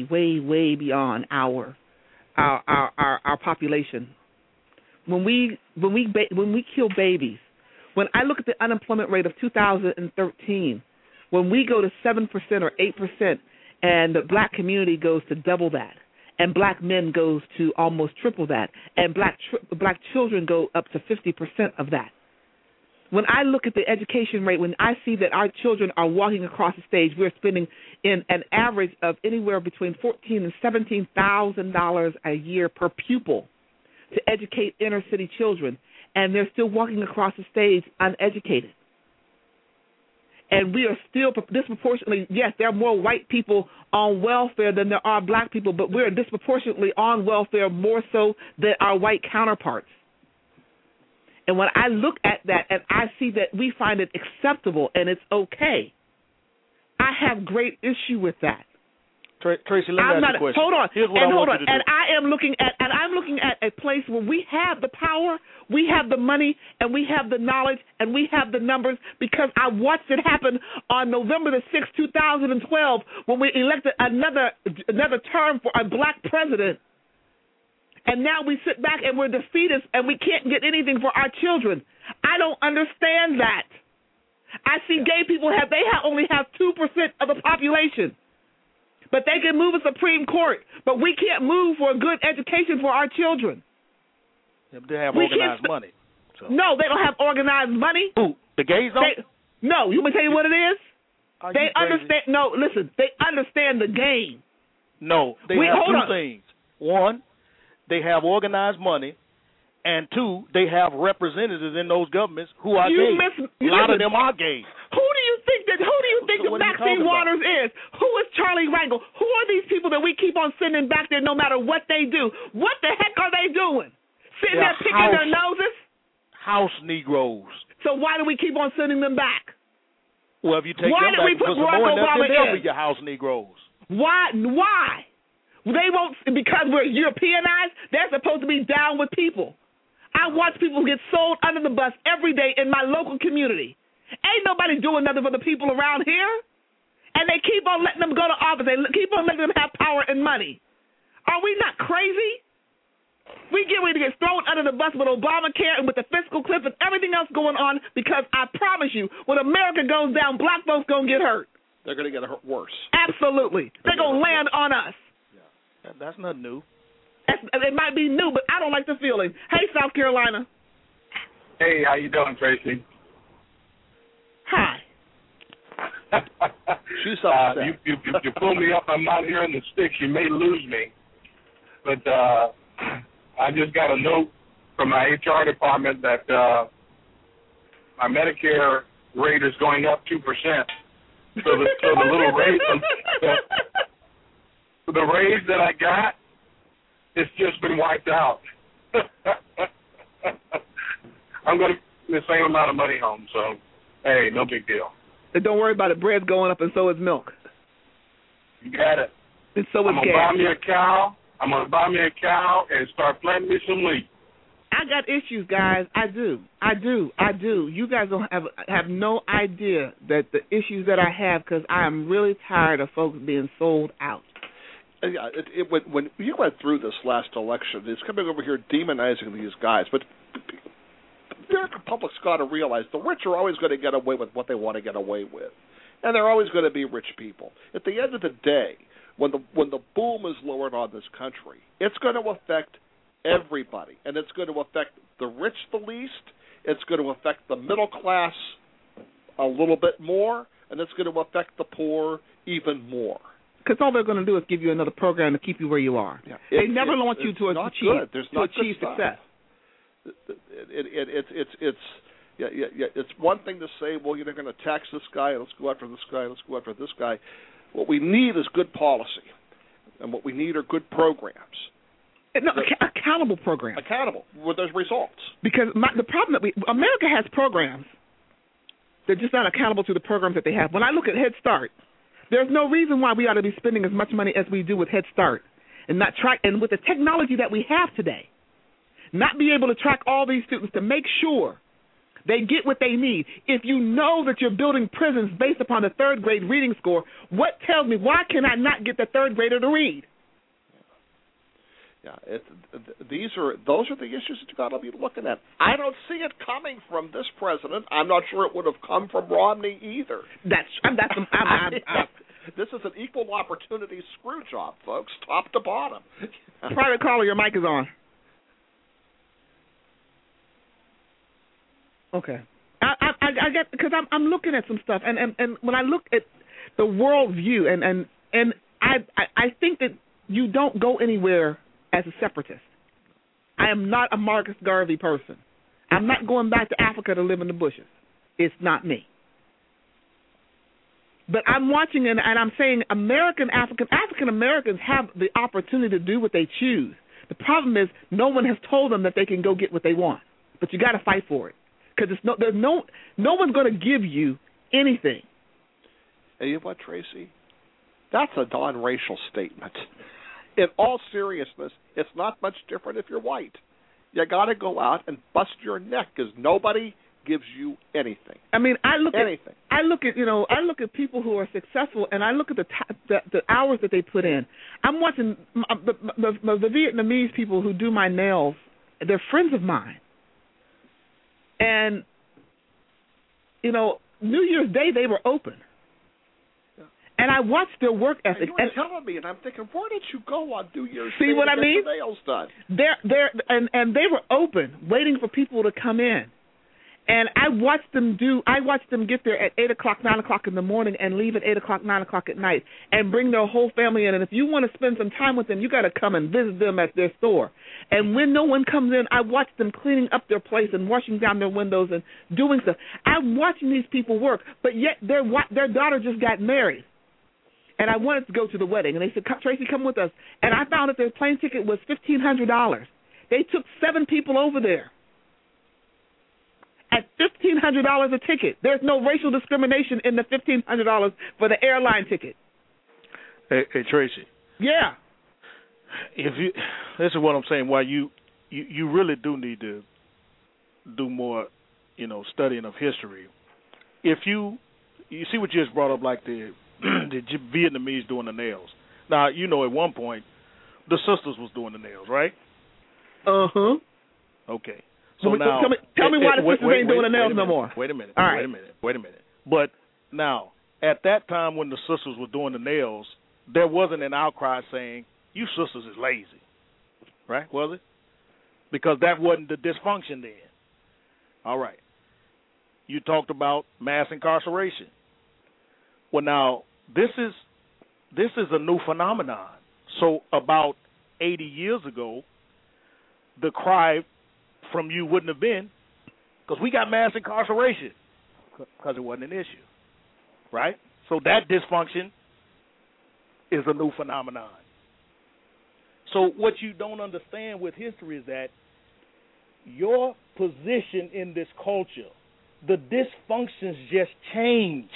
our population. When we kill babies, when I look at the unemployment rate of 2013, when we go to 7% or 8%, and the black community goes to double that, and black men goes to almost triple that, and black children go up to 50% of that. When I look at the education rate, when I see that our children are walking across the stage, we're spending in an average of anywhere between $14,000 and $17,000 a year per pupil to educate inner city children, and they're still walking across the stage uneducated. And we are still disproportionately, yes, there are more white people on welfare than there are black people, but we're disproportionately on welfare more so than our white counterparts. And when I look at that and I see that we find it acceptable and it's okay I have great issue with that. Tracy, let me ask you a question. Hold on. Here's what I want you to do. And I'm looking at a place where we have the power, we have the money, and we have the knowledge, and we have the numbers, because I watched it happen on November the 6th, 2012, when we elected another term for a black president. And now we sit back and we're defeated and we can't get anything for our children. I don't understand that. I see gay people only have 2% of the population. But they can move a Supreme Court. But we can't move for a good education for our children. They have organized money. So. No, they don't have organized money. Who? The gays don't? No, you want me to tell you what it is? They understand. No, listen. They understand the game. No, they have two things. One, they have organized money. And two, they have representatives in those governments who are gay. A lot of them are gay. Who do you think that Maxine Waters is? Who is Charlie Rangel? Who are these people that we keep on sending back there no matter what they do? What the heck are they doing? Sitting there picking their noses? House Negroes. So why do we keep on sending them back? Well, if you take them back and put some more in there, they'll be your House Negroes. Why? They won't, because we're Europeanized, they're supposed to be down with people. I watch people get sold under the bus every day in my local community. Ain't nobody doing nothing for the people around here. And they keep on letting them go to office. They keep on letting them have power and money. Are we not crazy? We get ready to get thrown under the bus with Obamacare and with the fiscal cliff and everything else going on, because I promise you, when America goes down, black folks going to get hurt. They're going to get hurt worse. Absolutely. They're going to land on us. Yeah. That's not new. It might be new, but I don't like the feeling. Hey, South Carolina. Hey, how you doing, Tracy? Hi. You pull me up. I'm not hearing the sticks. You may lose me. But I just got a note from my HR department that my Medicare rate is going up 2%. So the little raise, the raise that I got, it's just been wiped out. I'm going to the same amount of money home, so, hey, no big deal. And don't worry about it. Bread's going up, and so is milk. You got it. And so is gas. I'm going to buy me a cow and start planting me some wheat. I got issues, guys. I do. You guys don't have no idea that the issues that I have, because I am really tired of folks being sold out. Yeah, when you went through this last election, it's coming over here demonizing these guys, but the American public's got to realize the rich are always going to get away with what they want to get away with, and they're always going to be rich people. At the end of the day, when the boom is lowered on this country, it's going to affect everybody, and it's going to affect the rich the least, it's going to affect the middle class a little bit more, and it's going to affect the poor even more. Because all they're going to do is give you another program to keep you where you are. Yeah. They never want you to achieve success. It's one thing to say, well, you're going to tax this guy, let's go after this guy, let's go after this guy. What we need is good policy, and what we need are good programs. No, accountable programs. Accountable, where there's results. Because the problem that America has programs, they're just not accountable to the programs that they have. When I look at Head Start, there's no reason why we ought to be spending as much money as we do with Head Start, and not track. And with the technology that we have today, not be able to track all these students to make sure they get what they need. If you know that you're building prisons based upon the third grade reading score, what tells me why can I not get the third grader to read? Yeah, those are the issues that you got to be looking at. I don't see it coming from this president. I'm not sure it would have come from Romney either. This is an equal opportunity screw job, folks, top to bottom. Private caller, your mic is on. Okay, I get, because I'm looking at some stuff, and when I look at the world view, and I think that you don't go anywhere as a separatist. I am not a Marcus Garvey person. I'm not going back to Africa to live in the bushes. It's not me. But I'm watching and I'm saying African Americans have the opportunity to do what they choose. The problem is no one has told them that they can go get what they want. But you got to fight for it, because no one's going to give you anything. And you know what, Tracy? That's a non-racial statement. In all seriousness, it's not much different if you're white. You got to go out and bust your neck because nobody gives you anything. I mean, I look at people who are successful, and I look at the hours that they put in. I'm watching the Vietnamese people who do my nails. They're friends of mine, and New Year's Day they were open, and I watched their work ethic. And you were telling me, and I'm thinking, where did you go on New Year's Day? See what I mean? To get your nails done. And they were open, waiting for people to come in. And I watched them get there at 8 o'clock, 9 o'clock in the morning and leave at 8 o'clock, 9 o'clock at night and bring their whole family in. And if you want to spend some time with them, you got to come and visit them at their store. And when no one comes in, I watch them cleaning up their place and washing down their windows and doing stuff. I'm watching these people work, but yet their daughter just got married. And I wanted to go to the wedding. And they said, Tracy, come with us. And I found that their plane ticket was $1,500. They took 7 people over there at $1,500 a ticket. There's no racial discrimination in the $1,500 for the airline ticket. Hey, Tracy. Yeah. This is what I'm saying. Why you really do need to do more, studying of history. If you see what you just brought up, like the Vietnamese doing the nails. Now, at one point, the sisters was doing the nails, right? Uh-huh. Okay. So now, tell me why the sisters ain't doing the nails no more. Wait a minute. All right. Wait a minute. But now, at that time when the sisters were doing the nails, there wasn't an outcry saying, you sisters is lazy. Right? Was it? Because that wasn't the dysfunction then. All right. You talked about mass incarceration. Well, now, this is a new phenomenon. So about 80 years ago, the cry from you wouldn't have been, because we got mass incarceration, because it wasn't an issue, right? So that dysfunction is a new phenomenon. So what you don't understand with history is that your position in this culture, the dysfunctions just change.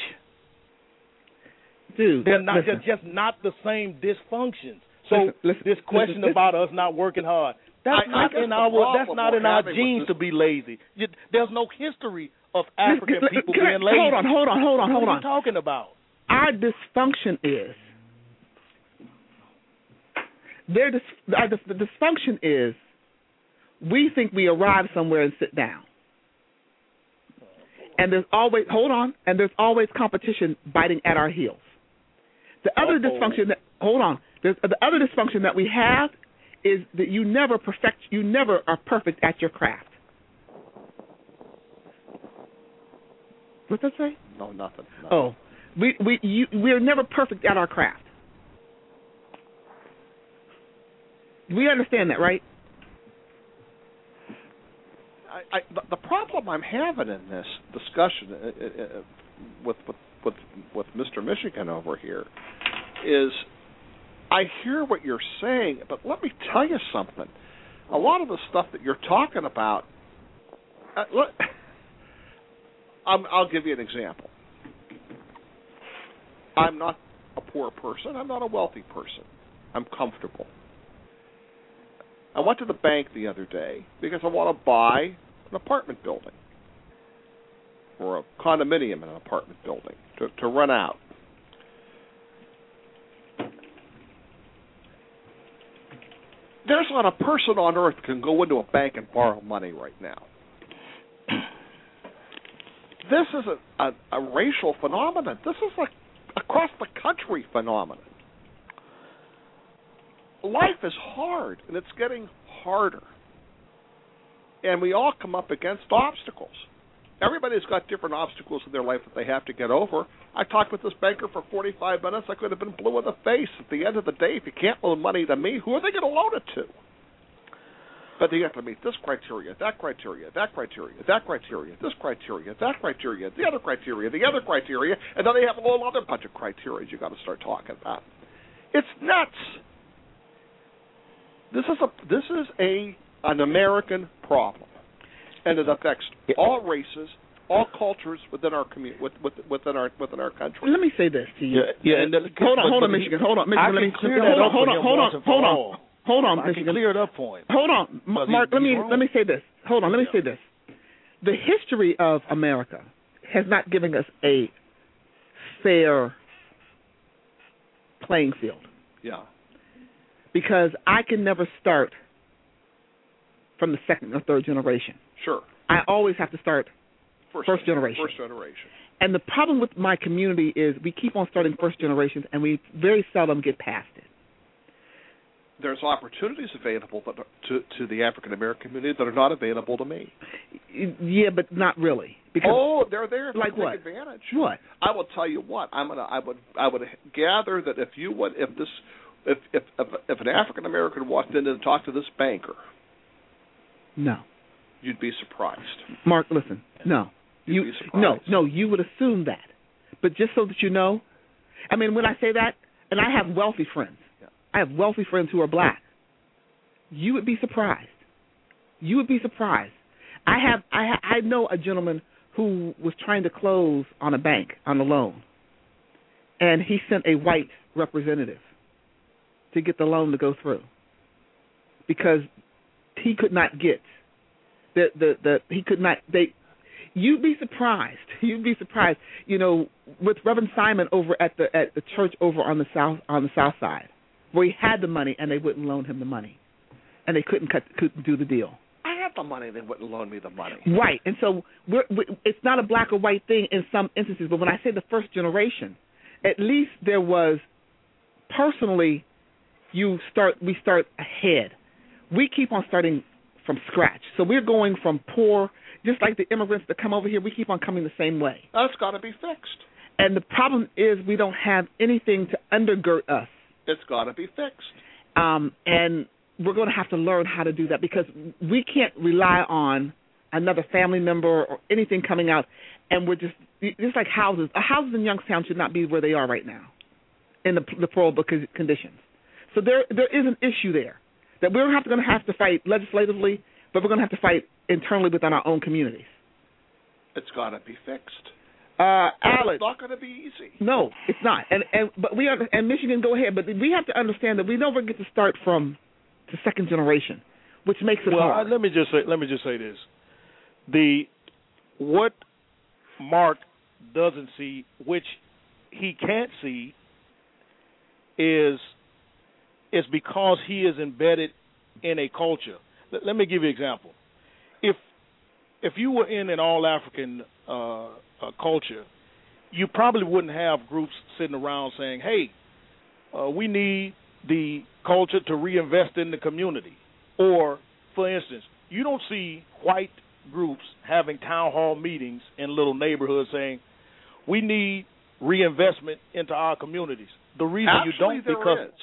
Dude, they're not just not the same dysfunctions. So this question about us not working hard, that's not in our genes to be lazy. There's no history of African people being lazy. Hold on. What are you talking about? Our dysfunction is the dysfunction is we think we arrive somewhere and sit down. And there's always competition biting at our heels. The other dysfunction that we have is that you never are perfect at your craft. What's that say? No, nothing. Oh, we are never perfect at our craft. We understand that, right? The problem I'm having in this discussion with Mr. Michigan over here is I hear what you're saying, but let me tell you something. A lot of the stuff that you're talking about, I'll give you an example. I'm not a poor person. I'm not a wealthy person. I'm comfortable. I went to the bank the other day because I want to buy an apartment building or a condominium in an apartment building to rent out. There's not a person on earth can go into a bank and borrow money right now. This is a racial phenomenon. This is like across the country phenomenon. Life is hard, and it's getting harder. And we all come up against obstacles. Everybody's got different obstacles in their life that they have to get over. I talked with this banker for 45 minutes. I could have been blue in the face. At the end of the day, if you can't loan money to me, who are they going to loan it to? But you have to meet this criteria, that criteria, that criteria, that criteria, this criteria, that criteria, the other criteria, and then they have a whole other bunch of criteria you got to start talking about. It's nuts. This is an American problem, and it affects all races, all cultures within our within our country. Let me say this to you. And hold on, Michigan. Hold on, Michigan. I can clear that up for him once and for all. Hold on, I Michigan. can clear it up for him. Hold on, Mark. Let me say this. Hold on. Let me say this. The history of America has not given us a fair playing field. Yeah. Because I can never start from the second or third generation. Sure. I always have to start first generation. First generation. And the problem with my community is we keep on starting first generations, and we very seldom get past it. There's opportunities available to the African American community that are not available to me. Yeah, but not really. Because they're there. Like to what? Take advantage. What? I will tell you what. I would gather that if an African American walked in and talked to this banker, no, you'd be surprised. Mark, listen, no, you'd be surprised. No, you would assume that, but just so that you know, I mean, when I say that, and I have wealthy friends. I have wealthy friends who are black. You would be surprised. You would be surprised. I know a gentleman who was trying to close on a bank on a loan, and he sent a white representative to get the loan to go through because he could not get he could not. You'd be surprised. You'd be surprised. You know, with Reverend Simon over at the church over on the south side, where he had the money and they wouldn't loan him the money, and they couldn't do the deal. I had the money; they wouldn't loan me the money. Right, and so it's not a black or white thing in some instances. But when I say the first generation, at least there was personally, we start ahead. We keep on starting from scratch, so we're going from poor, just like the immigrants that come over here. We keep on coming the same way. That's got to be fixed. And the problem is we don't have anything to undergird us. It's got to be fixed. And we're going to have to learn how to do that because we can't rely on another family member or anything coming out. And we're just like houses. Houses in Youngstown should not be where they are right now in the deplorable conditions. So there is an issue there that we're going to have to fight legislatively, but we're going to have to fight internally within our own communities. It's got to be fixed. Alex, it's not going to be easy. No, it's not. But we are, and Michigan, go ahead. But we have to understand that we never get to start from the second generation, which makes it hard. Let me just say this: what Mark doesn't see, which he can't see, is because he is embedded in a culture. Let me give you an example. If you were in an all African culture, you probably wouldn't have groups sitting around saying, hey, we need the culture to reinvest in the community. Or, for instance, you don't see white groups having town hall meetings in little neighborhoods saying, we need reinvestment into our communities. The reason Actually, you don't because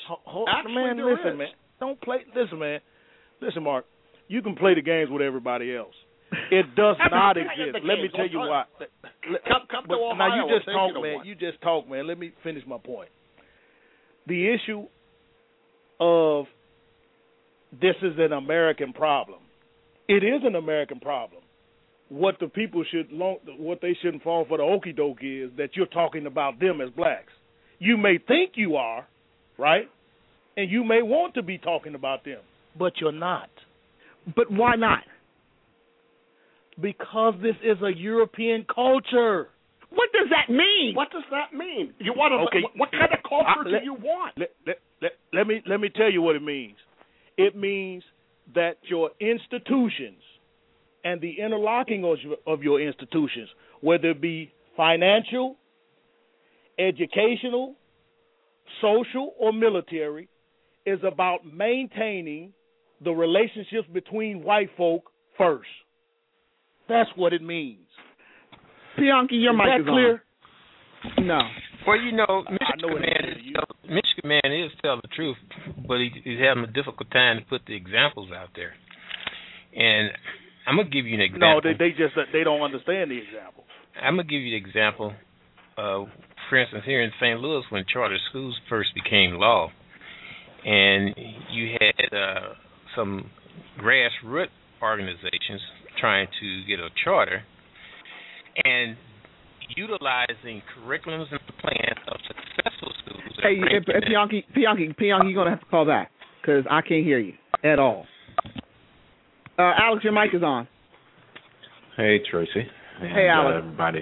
Listen, Mark, you can play the games with everybody else. It does not exist. Let me tell you why. Come to Ohio. Now you just talk, man. You just talk, man. Let me finish my point. The issue of this is an American problem. It is an American problem. What the people what they shouldn't fall for the okie doke is that you're talking about them as blacks. You may think you are, right? And you may want to be talking about them, but you're not. But why not? Because this is a European culture. What does that mean? What does that mean? You want what kind of culture do you want? Let me tell you what it means. It means that your institutions and the interlocking of your institutions, whether it be financial, educational, social, or military, is about maintaining the relationships between white folk first. That's what it means. Bianchi, your mic is clear? On. No. Well, you know, Michigan Man is telling the truth, but he's having a difficult time to put the examples out there. And I'm gonna give you an example. No, they don't understand the example. I'm gonna give you the example. For instance, here in St. Louis, when charter schools first became law, and you had some grassroots organizations trying to get a charter, and utilizing curriculums and plans of successful schools. Hey, Pianki, you're going to have to call back because I can't hear you at all. Alex, your mic is on. Hey, Tracy. And, hey, Alex. Everybody.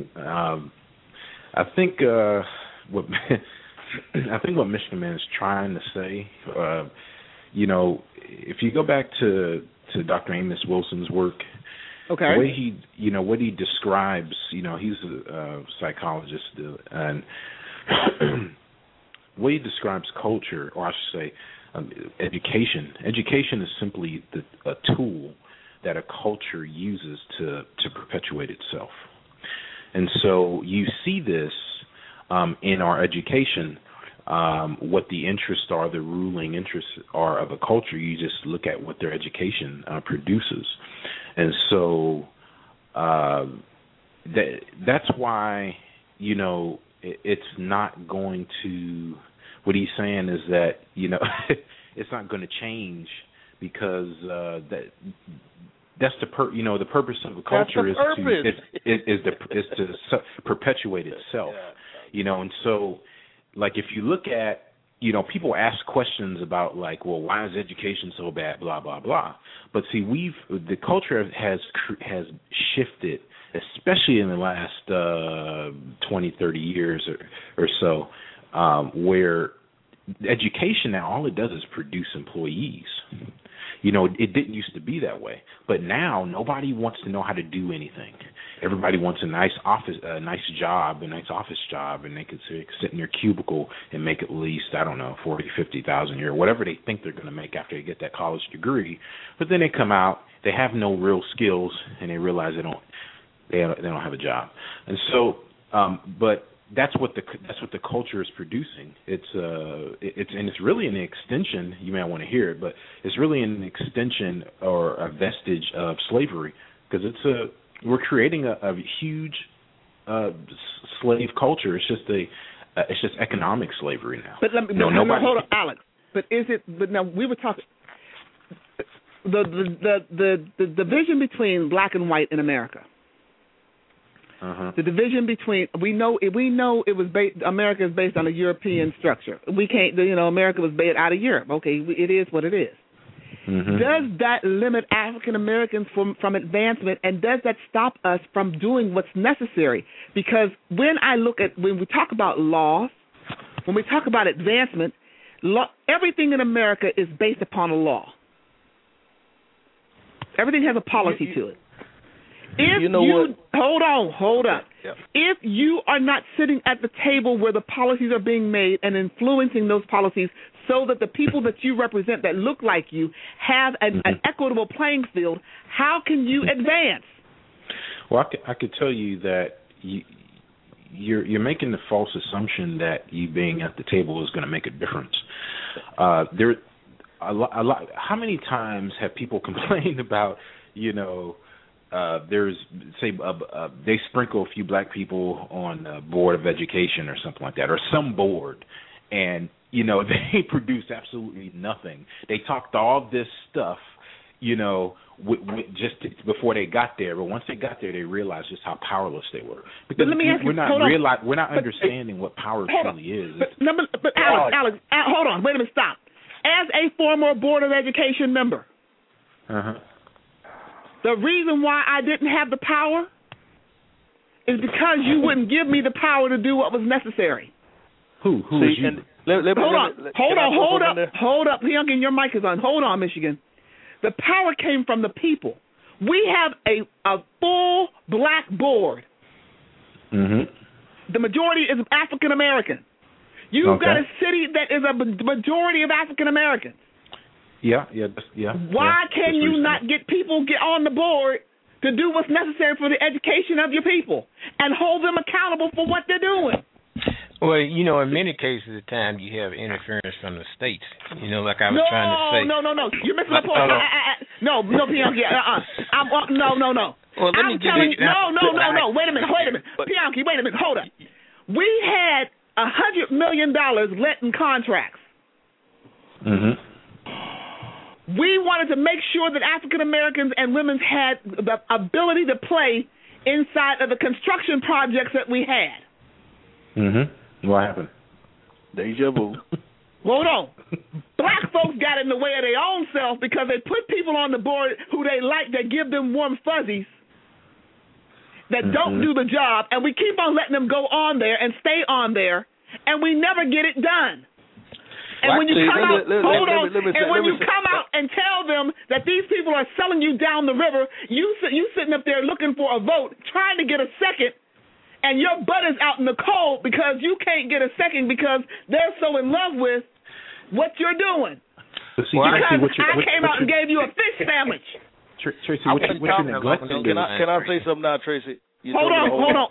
I think what Michigan Man is trying to say, if you go back to Dr. Amos Wilson's work, okay, the way what he describes, he's a psychologist, and the way he describes culture, or I should say, education. Education is simply a tool that a culture uses to perpetuate itself. And so you see this in our education, what the interests are, the ruling interests are of a culture. You just look at what their education produces. And so that's why, it's not going to, what he's saying is that, it's not going to change because that's the purpose of a culture is to perpetuate itself, and so like if you look at people ask questions about like, well, why is education so bad, blah blah blah, but see the culture has shifted, especially in the last 20-30 years or so, where education now all it does is produce employees. It didn't used to be that way, but now nobody wants to know how to do anything. Everybody wants a nice office job, and they could sit in their cubicle and make at least, I don't know, $40,000-$50,000 a year, whatever they think they're going to make after they get that college degree. But then they come out, they have no real skills, and they realize they don't have a job. And so, but that's what the culture is producing. It's really an extension. You may not want to hear it, but it's really an extension or a vestige of slavery, because we're creating a huge slave culture. It's just economic slavery now. But hold on, Alex. But now we were talking the division between black and white in America. Uh-huh. The division between we know it was America is based on a European structure. We can't America was based out of Europe. Okay, it is what it is. Mm-hmm. Does that limit African Americans from advancement, and does that stop us from doing what's necessary? Because when we talk about laws, when we talk about advancement, everything in America is based upon a law. Everything has a policy to it. Hold on. Yep. If you are not sitting at the table where the policies are being made and influencing those policies so that the people that you represent that look like you have an equitable playing field, how can you advance? Well, I could tell you that you're making the false assumption that you being at the table is going to make a difference. A lot. How many times have people complained about, there's they sprinkle a few black people on the board of education or something like that, or some board, and they produce absolutely nothing. They talked all this stuff, just before they got there, but once they got there, they realized just how powerless they were. Because we're not understanding what power truly is. But Alex, hold on, wait a minute, stop. As a former Board of Education member, the reason why I didn't have the power is because you wouldn't give me the power to do what was necessary. Who is you? Hold up, Youngin, your mic is on. Hold on, Michigan. The power came from the people. We have a full black board. Mm-hmm. The majority is African American. You've got a city that is a majority of African Americans. Yeah. Why can you not get on the board to do what's necessary for the education of your people and hold them accountable for what they're doing? Well, in many cases of time, you have interference from the states. Like I was trying to say. No. You're missing the point. No, Pianki. No. Well, let me give you. No. Wait a minute. Pianki, wait a minute. Hold up. We had $100 million let in contracts. Mm-hmm. We wanted to make sure that African Americans and women had the ability to play inside of the construction projects that we had. Mm-hmm. What happened? Deja vu. Hold on. Black folks got in the way of their own self because they put people on the board who they like that give them warm fuzzies that don't do the job, and we keep on letting them go on there and stay on there, and we never get it done. And when you come out, when you come out and tell them that these people are selling you down the river, you sitting up there looking for a vote, trying to get a second, and your butt is out in the cold because you can't get a second because they're so in love with what you're doing. See, because I came out and gave you a fish sandwich. Tracy, what you're neglecting. Can I say something now, Tracy? Hold on.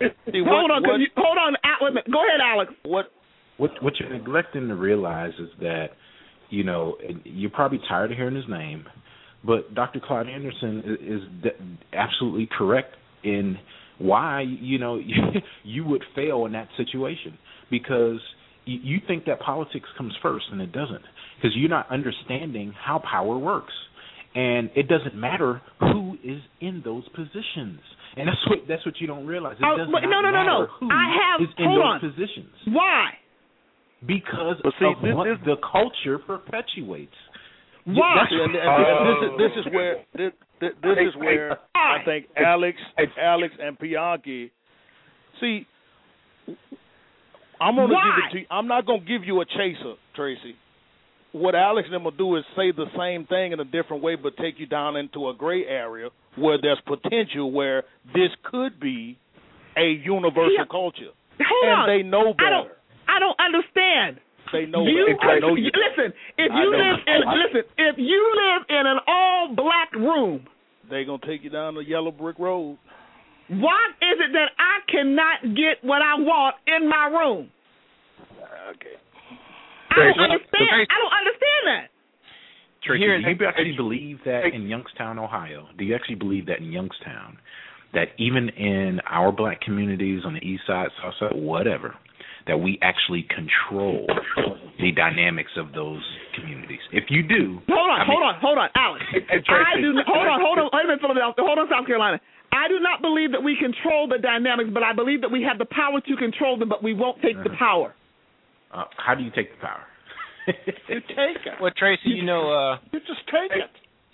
Go ahead, Alex. What you're neglecting to realize is that, you know, you're probably tired of hearing his name, but Dr. Claude Anderson is absolutely correct in why, you know, you would fail in that situation, because you think that politics comes first, and it doesn't, because you're not understanding how power works. And it doesn't matter who is in those positions, and that's what you don't realize. It doesn't matter who is in those positions. Why? Because of what the culture perpetuates. Why? This is where I think Alex and Bianchi. See, I'm gonna give it to you. I'm not gonna give you a chaser, Tracy. What Alex and them will do is say the same thing in a different way, but take you down into a gray area where there's potential where this could be a universal culture. They know better. I don't understand. They know better. Listen, if you live in an all-black room, they're going to take you down the yellow brick road. Why is it that I cannot get what I want in my room? Okay. I don't understand that. Tracy, do you actually believe that in Youngstown, Ohio? Do you actually believe that in Youngstown, that even in our black communities on the east side, south side, whatever, that we actually control the dynamics of those communities? If you do, hold on, Alex. Hold on, Philadelphia. Hold on, South Carolina. I do not believe that we control the dynamics, but I believe that we have the power to control them, but we won't take the power. How do you take the power? You take it. Well, Tracy, you just take it.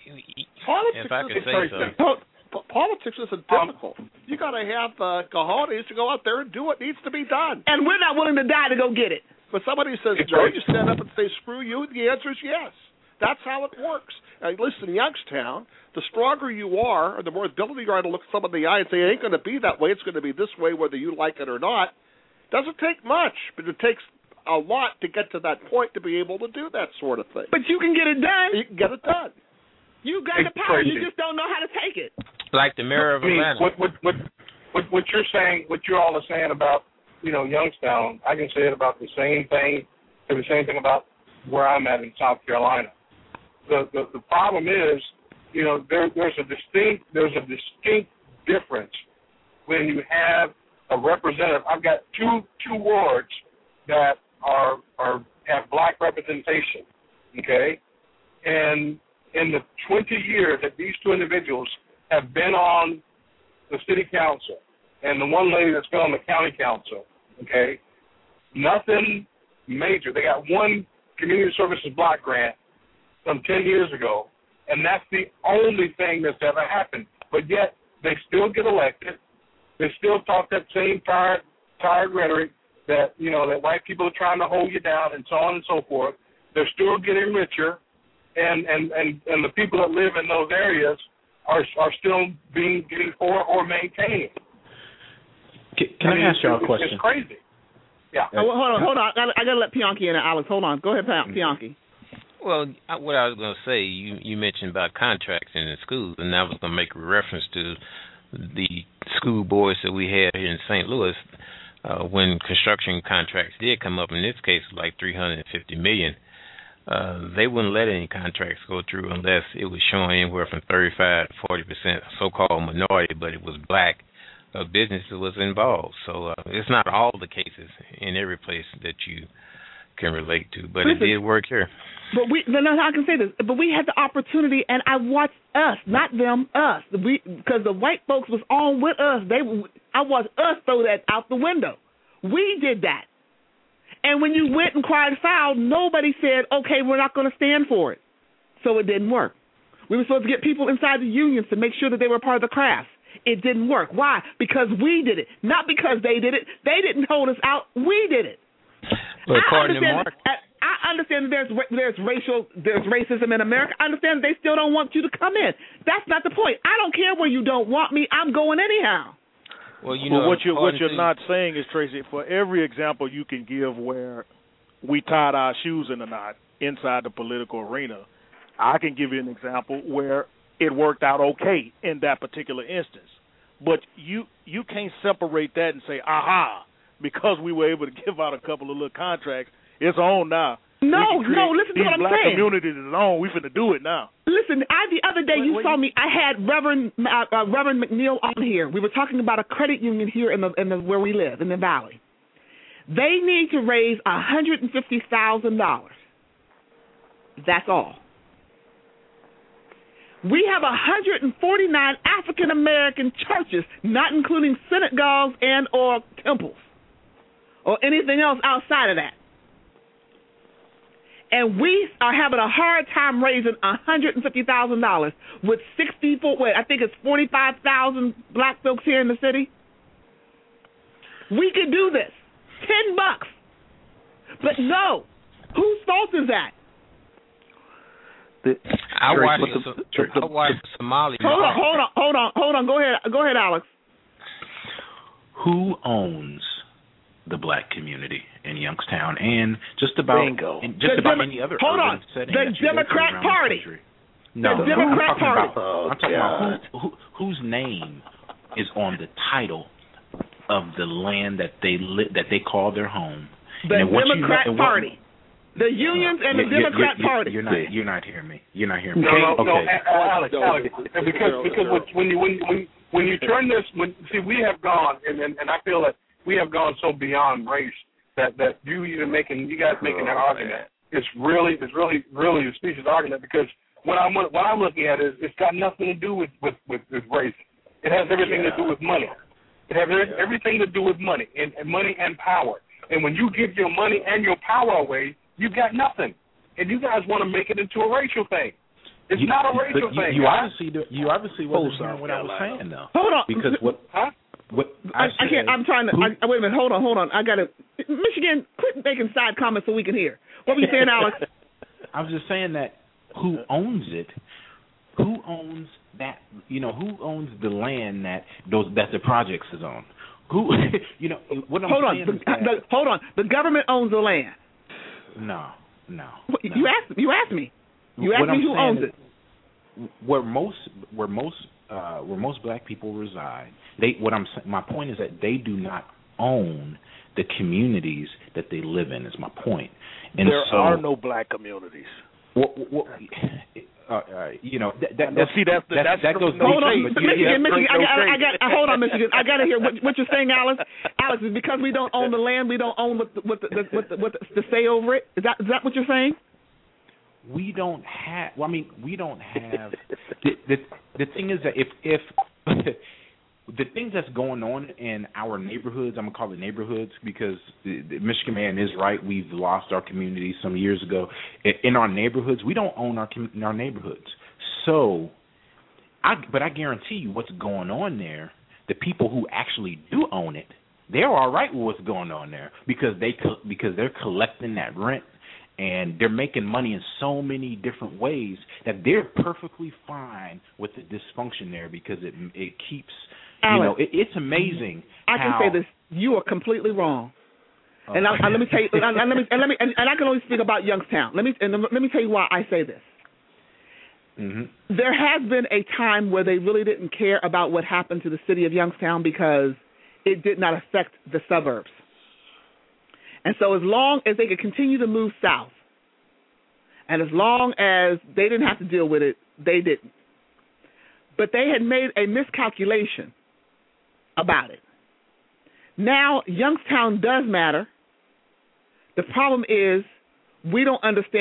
If I could say so. Politics isn't difficult. You got to have cojones to go out there and do what needs to be done. And we're not willing to die to go get it. But somebody says no, you stand up and say screw you. The answer is yes. That's how it works. Listen, Youngstown, the stronger you are, or the more ability you are to look someone in the eye and say it ain't going to be that way. It's going to be this way, whether you like it or not. Doesn't take much, but it takes a lot to get to that point to be able to do that sort of thing. But you can get it done. You can get it done. You got the power. You just don't know how to take it. Like the mayor of Atlanta. What you're saying, what you all are saying about, you know, Youngstown, I can say it about the same thing about where I'm at in South Carolina. The problem is, you know, there's a distinct difference when you have a representative. I've got two wards that have black representation, okay? And in the 20 years that these two individuals have been on the city council, and the one lady that's been on the county council, okay, nothing major. They got one community services block grant some 10 years ago, and that's the only thing that's ever happened. But yet they still get elected. They still talk that same tired rhetoric that, you know, that white people are trying to hold you down and so on and so forth. They're still getting richer, and the people that live in those areas are still getting poor or maintaining. Can I ask y'all a question? It's crazy. Yeah. Hold on. I got to let Bianchi in, Alex. Hold on. Go ahead, Bianchi. Well, what I was going to say, you mentioned about contracts in the schools, and I was going to make a reference to the school boards that we had here in St. Louis when construction contracts did come up. In this case, like $350 million. They wouldn't let any contracts go through unless it was showing anywhere from 35 to 40% so-called minority, but it was black business that was involved. So it's not all the cases in every place that you can relate to, but it did work here. But I can say this. But we had the opportunity, and I watched us, not them, us. Because the white folks was on with us. I watched us throw that out the window. We did that. And when you went and cried foul, nobody said, okay, we're not going to stand for it. So it didn't work. We were supposed to get people inside the unions to make sure that they were part of the crafts. It didn't work. Why? Because we did it. Not because they did it. They didn't hold us out. We did it. But according to Mark, I understand that there's racism in America. I understand that they still don't want you to come in. That's not the point. I don't care where you don't want me. I'm going anyhow. Well, you know, what you're not saying is, Tracy, for every example you can give where we tied our shoes in a knot inside the political arena, I can give you an example where it worked out okay in that particular instance. But you can't separate that and say, aha, because we were able to give out a couple of little contracts, it's on now. No, listen to what I'm black saying. Community is on. We finna do it now. Listen, the other day you saw me. I had Reverend McNeil on here. We were talking about a credit union here in the where we live in the valley. They need to raise $150,000. That's all. We have 149 African American churches, not including synagogues and or temples or anything else outside of that. And we are having a hard time raising $150,000 with 45,000 black folks here in the city. We could do this. $10. But no. Whose fault is that? I watched Somali. Hold on. Go ahead, Alex. Who owns the black community in Youngstown and just about any other urban setting? The Democrat Party. No, the Democrat Party. I'm talking about whose name is on the title of the land that they call their home. The Democrat Party. The unions and the Democrat Party. You're not hearing me. You're not hearing me. No, Alex. Because when you turn this, we have gone, and I feel that we have gone so beyond race that you guys making that argument. It's really a specious argument, because what I'm looking at is it's got nothing to do with race. It has everything to do with money. It has everything to do with money and money and power. And when you give your money and your power away, you got nothing. And you guys want to make it into a racial thing. It's not a racial thing. You obviously wasn't hearing what I was saying, though. Hold on. Because I can't. I'm trying to. Wait a minute. Hold on. I got to. Michigan, quit making side comments so we can hear. What were you saying, Alex? I was just saying that who owns it? Who owns that? Who owns the land that the projects is on? Who? What I'm saying is that, hold on. The government owns the land. No. You asked me. You asked me who owns it. Where most black people reside, my point is that they do not own the communities that they live in. Is my point. And there are no black communities. That goes. Hold on, Michigan. Hold on, Michigan. I got to hear what you're saying, Alex. Alex, is because we don't own the land, we don't own what the say over it. Is that what you're saying? We don't have. Well, I mean, we don't have. The thing is that if the things that's going on in our neighborhoods, I'm gonna call it neighborhoods because the Michigan man is right. We've lost our community some years ago. In our neighborhoods, we don't own our neighborhoods. So, but I guarantee you, what's going on there, the people who actually do own it, they're all right with what's going on there because they're collecting that rent. And they're making money in so many different ways that they're perfectly fine with the dysfunction there because it keeps, Alex, it's amazing. I can say this: you are completely wrong. And let me tell you, and I can only speak about Youngstown. Let me tell you why I say this. Mm-hmm. There has been a time where they really didn't care about what happened to the city of Youngstown because it did not affect the suburbs. And so as long as they could continue to move south, and as long as they didn't have to deal with it, they didn't. But they had made a miscalculation about it. Now Youngstown does matter. The problem is we don't understand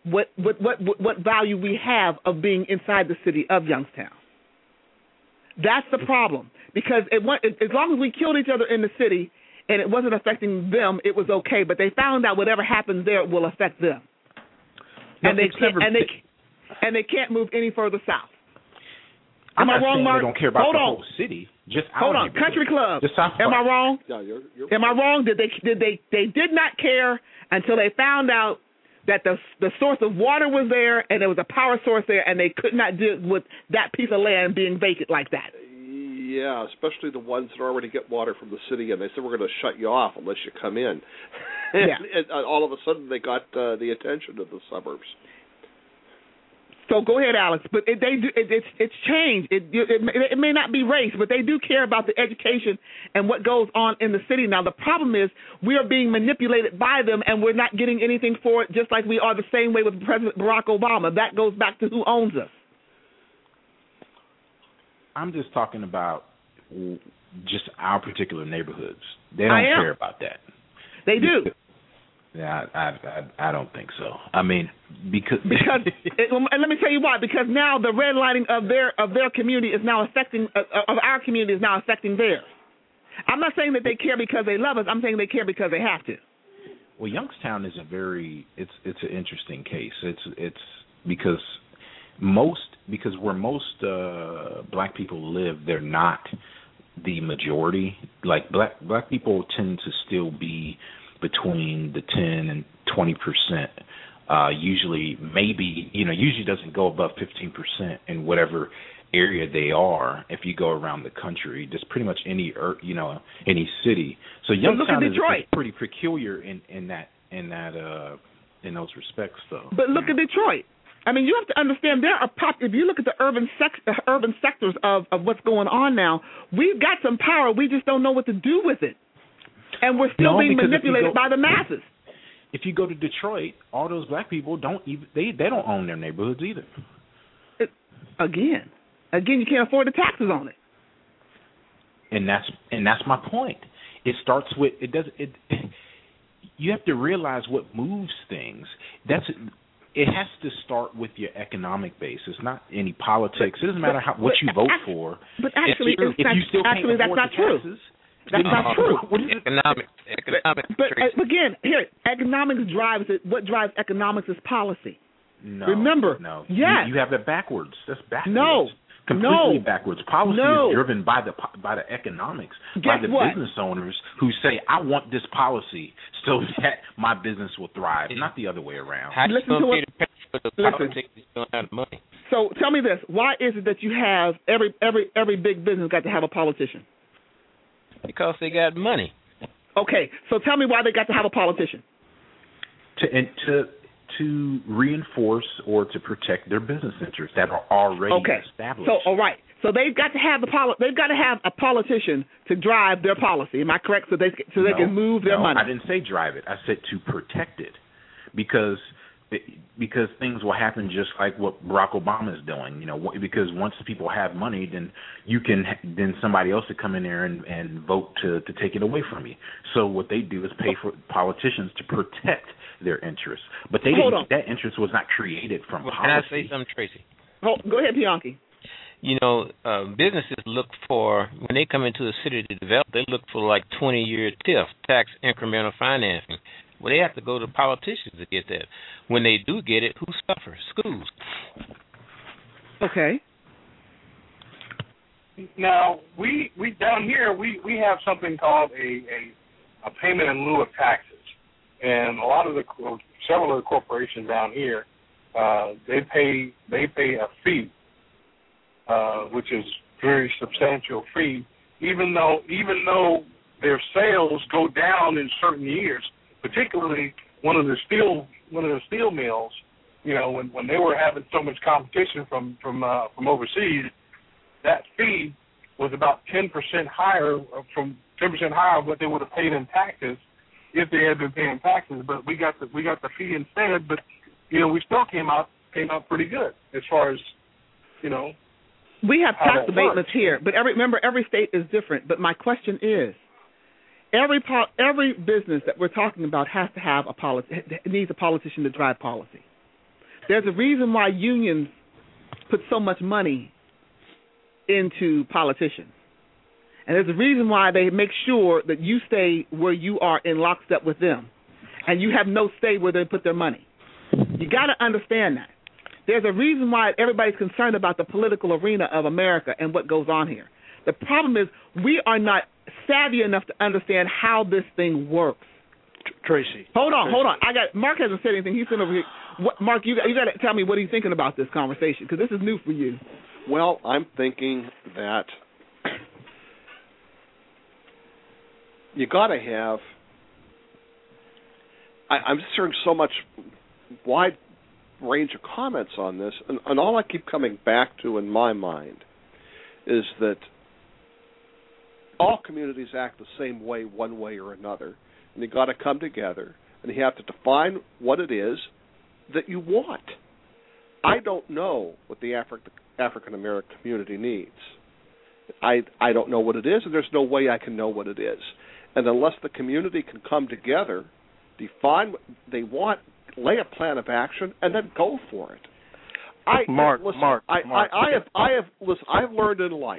what value we have of being inside the city of Youngstown. That's the problem, because as long as we killed each other in the city and it wasn't affecting them, it was okay. But they found out whatever happens there will affect them, and they can't move any further south. Am I wrong, Mark? They don't care about the whole city. Just hold on, Country Club. Am I wrong? Yeah, you're Am I wrong? They did not care until they found out that the source of water was there and there was a power source there, and they could not deal with that piece of land being vacant like that. Yeah, especially the ones that already get water from the city, and they said we're going to shut you off unless you come in. Yeah. And all of a sudden they got the attention of the suburbs. So go ahead, Alex. But it's changed. It may not be race, but they do care about the education and what goes on in the city. Now, the problem is we are being manipulated by them, and we're not getting anything for it, just like we are the same way with President Barack Obama. That goes back to who owns us. I'm just talking about just our particular neighborhoods. They don't care about that. They do. Yeah, I don't think so. I mean, because and let me tell you why. Because now the redlining of their community is now affecting of our community is now affecting theirs. I'm not saying that they care because they love us. I'm saying they care because they have to. Well, Youngstown is it's an interesting case. It's because where most black people live, they're not the majority. Like black people tend to still be between the 10 and 20%. Usually doesn't go above 15% in whatever area they are. If you go around the country, just pretty much any city. So Youngstown is pretty peculiar in those respects, though. But look at Detroit. I mean, you have to understand if you look at the urban sectors of what's going on now, we've got some power. We just don't know what to do with it. And we're still being manipulated by the masses. If you go to Detroit, all those black people don't own their neighborhoods either. Again, you can't afford the taxes on it. And that's my point. It starts with you have to realize what moves things. It has to start with your economic base. It's not any politics. It doesn't matter what you vote for. But actually, that's not true. That's not true. Economics. But again, here, economics drives it. What drives economics is policy. No. Remember? No. Yes. You have it backwards. That's backwards. No. Completely backwards. Policy is driven by the economics, by the business owners who say, I want this policy so that my business will thrive, not the other way around. How listen to what, politics is going out of money. So tell me this: why is it that you have every big business got to have a politician? Because they got money. Okay, so tell me why they got to have a politician. To reinforce or to protect their business interests that are already established. So all right, so they've got to have a politician to drive their policy. Am I correct? So they can move their money. I didn't say drive it. I said to protect it, because things will happen just like what Barack Obama is doing. You know, because once people have money, then somebody else will come in there and vote to take it away from you. So what they do is pay for politicians to protect their interests. But that interest was not created from policy. Can I say something, Tracy? Go ahead, Bianchi. You know, businesses look for, when they come into a city to develop, they look for like 20-year TIF, tax incremental financing. Well, they have to go to politicians to get that. When they do get it, who suffers? Schools. Okay. Now, we down here, we have something called a payment in lieu of taxes. And several of the corporations down here, they pay a fee, which is very substantial fee, even though their sales go down in certain years. Particularly one of the steel mills, you know, when they were having so much competition from overseas, that fee was about 10% higher of what they would have paid in taxes if they had been paying taxes. But we got the fee instead. But you know, we still came out pretty good as far as, you know. We have tax abatements here, but every state is different. But my question is, every business that we're talking about has to have needs a politician to drive policy. There's a reason why unions put so much money into politicians. And there's a reason why they make sure that you stay where you are in lockstep with them. And you have no say where they put their money. You got to understand that. There's a reason why everybody's concerned about the political arena of America and what goes on here. The problem is we are not savvy enough to understand how this thing works. Tracy. Hold on. Mark hasn't said anything. He's sitting over here. Mark, you got to tell me what he's thinking about this conversation, because this is new for you. Well, I'm thinking that you got to have. I'm just hearing so much wide range of comments on this, and all I keep coming back to in my mind is that all communities act the same way, one way or another, and you got to come together and you have to define what it is that you want. I don't know what the African American community needs. I don't know what it is, and there's no way I can know what it is. And unless the community can come together, define what they want, lay a plan of action, and then go for it. I've learned in life,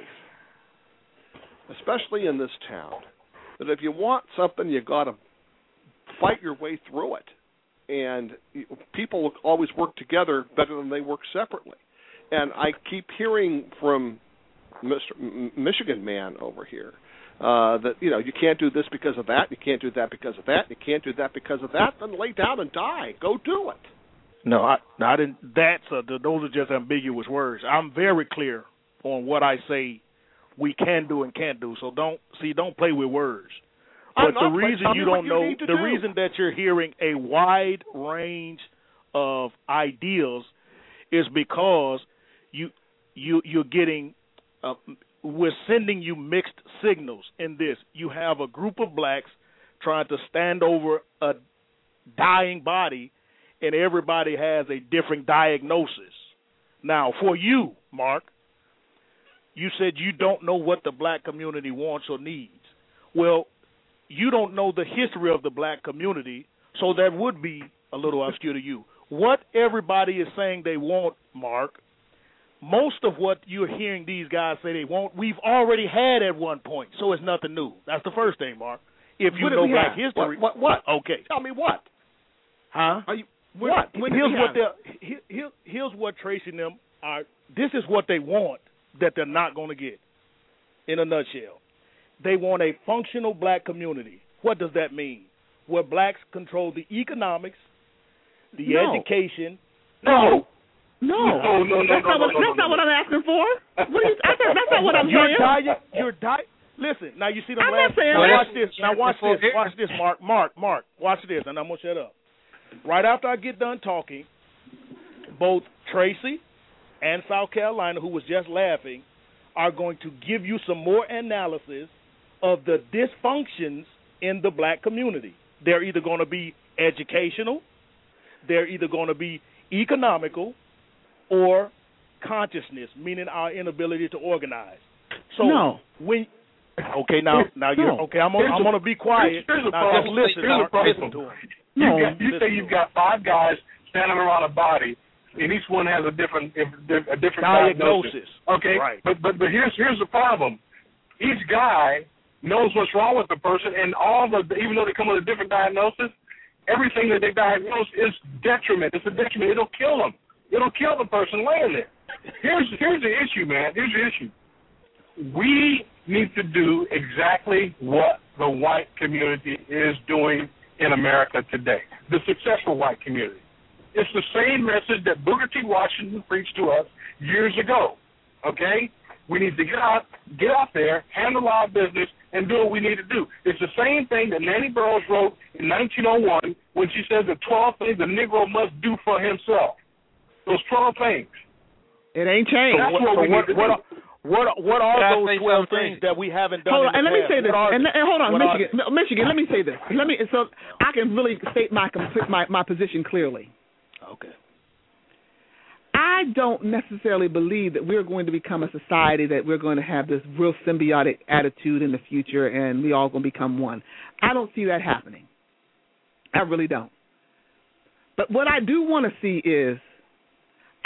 especially in this town, that if you want something, you got to fight your way through it. And people always work together better than they work separately. And I keep hearing from Mr. Michigan man over here that, you can't do this because of that, you can't do that because of that, you can't do that because of that, then lay down and die. Go do it. No, I didn't. Those are just ambiguous words. I'm very clear on what I say we can do and can't do. So don't play with words. But the reason you don't know, the reason that you're hearing a wide range of ideas is because you're getting. We're sending you mixed signals in this. You have a group of blacks trying to stand over a dying body, and everybody has a different diagnosis. Now, for you, Mark, you said you don't know what the black community wants or needs. Well, you don't know the history of the black community, so that would be a little obscure to you. What everybody is saying they want, Mark, most of what you're hearing these guys say they want, we've already had at one point, so it's nothing new. That's the first thing, Mark. If you know black history. What? Okay. Tell me what? Huh? What? Here's what Tracy and them are. This is what they want that they're not going to get, in a nutshell. They want a functional black community. What does that mean? Where blacks control the economics, the education. No. That's not what I'm asking for. That's not what I'm hearing. Listen, now you see them I'm last. not saying Now that. watch this, Mark. Watch this, and I'm gonna shut up. Right after I get done talking, both Tracy and South Carolina, who was just laughing, are going to give you some more analysis of the dysfunctions in the black community. They're either going to be educational, they're either going to be economical, or consciousness, meaning our inability to organize. So no. When okay, now you're okay. I'm gonna be quiet. Now just listen. Listen to him. You say you've got 5 guys standing around a body, and each one has a different diagnosis. Okay, right. But here's the problem. Each guy knows what's wrong with the person, and even though they come with a different diagnosis, everything that they diagnose is detriment. It's a detriment. It'll kill them. It'll kill the person laying there. Here's the issue, man. Here's the issue. We need to do exactly what the white community is doing in America today, the successful white community. It's the same message that Booker T. Washington preached to us years ago, okay? We need to get out there, handle our business, and do what we need to do. It's the same thing that Nancy Burroughs wrote in 1901 when she says the 12 things the Negro must do for himself. Those 12 things. It ain't changed. So what are those 12 things that we haven't done? Hold on, and let me say this. Hold on, Michigan. Michigan. Let me say this. So I can really state my position clearly. Okay. I don't necessarily believe that we're going to become a society that we're going to have this real symbiotic attitude in the future and we all going to become one. I don't see that happening. I really don't. But what I do want to see is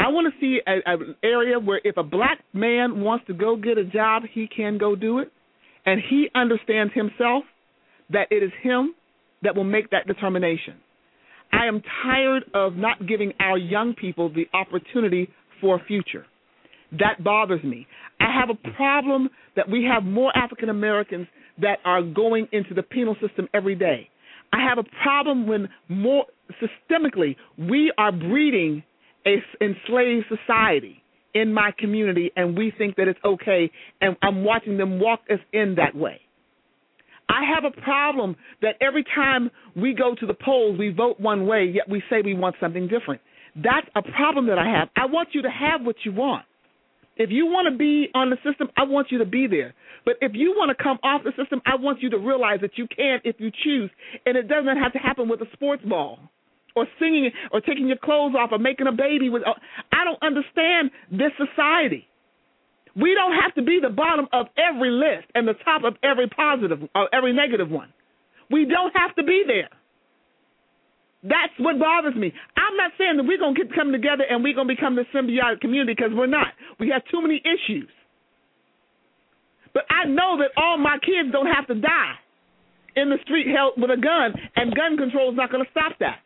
I want to see an area where if a black man wants to go get a job, he can go do it, and he understands himself that it is him that will make that determination. I am tired of not giving our young people the opportunity for a future. That bothers me. I have a problem that we have more African Americans that are going into the penal system every day. I have a problem when more systemically we are breeding an enslaved society in my community, and we think that it's okay, and I'm watching them walk us in that way. I have a problem that every time we go to the polls, we vote one way, yet we say we want something different. That's a problem that I have. I want you to have what you want. If you want to be on the system, I want you to be there. But if you want to come off the system, I want you to realize that you can if you choose, and it doesn't have to happen with a sports ball or singing or taking your clothes off or making a baby. I don't understand this society. We don't have to be the bottom of every list and the top of every positive or every negative one. We don't have to be there. That's what bothers me. I'm not saying that we're going to come together and we're going to become this symbiotic community, because we're not. We have too many issues. But I know that all my kids don't have to die in the street held with a gun, and gun control is not going to stop that.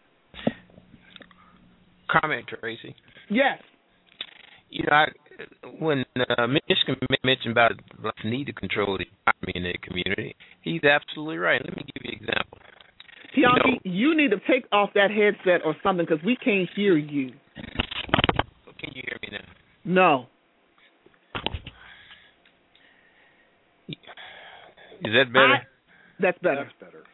Comment, Tracy. Yes. You know, when Michigan mentioned about blacks need to control the economy in their community, he's absolutely right. Let me give you an example. Tianki, you need to take off that headset or something, because we can't hear you. Can you hear me now? No. Is that better? That's better. That's better.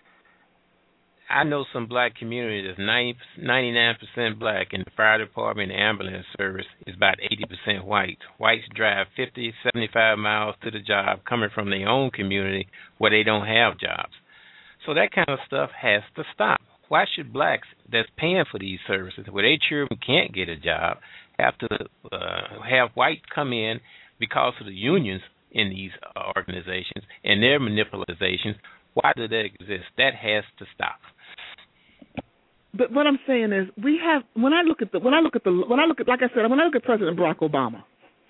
I know some black communities that's 99% black, and the fire department and ambulance service is about 80% white. Whites drive 50, 75 miles to the job coming from their own community where they don't have jobs. So that kind of stuff has to stop. Why should blacks that's paying for these services, where their children can't get a job, have to have whites come in because of the unions in these organizations and their manipulations? Why do that exist? That has to stop. But what I'm saying is, when I look at President Barack Obama,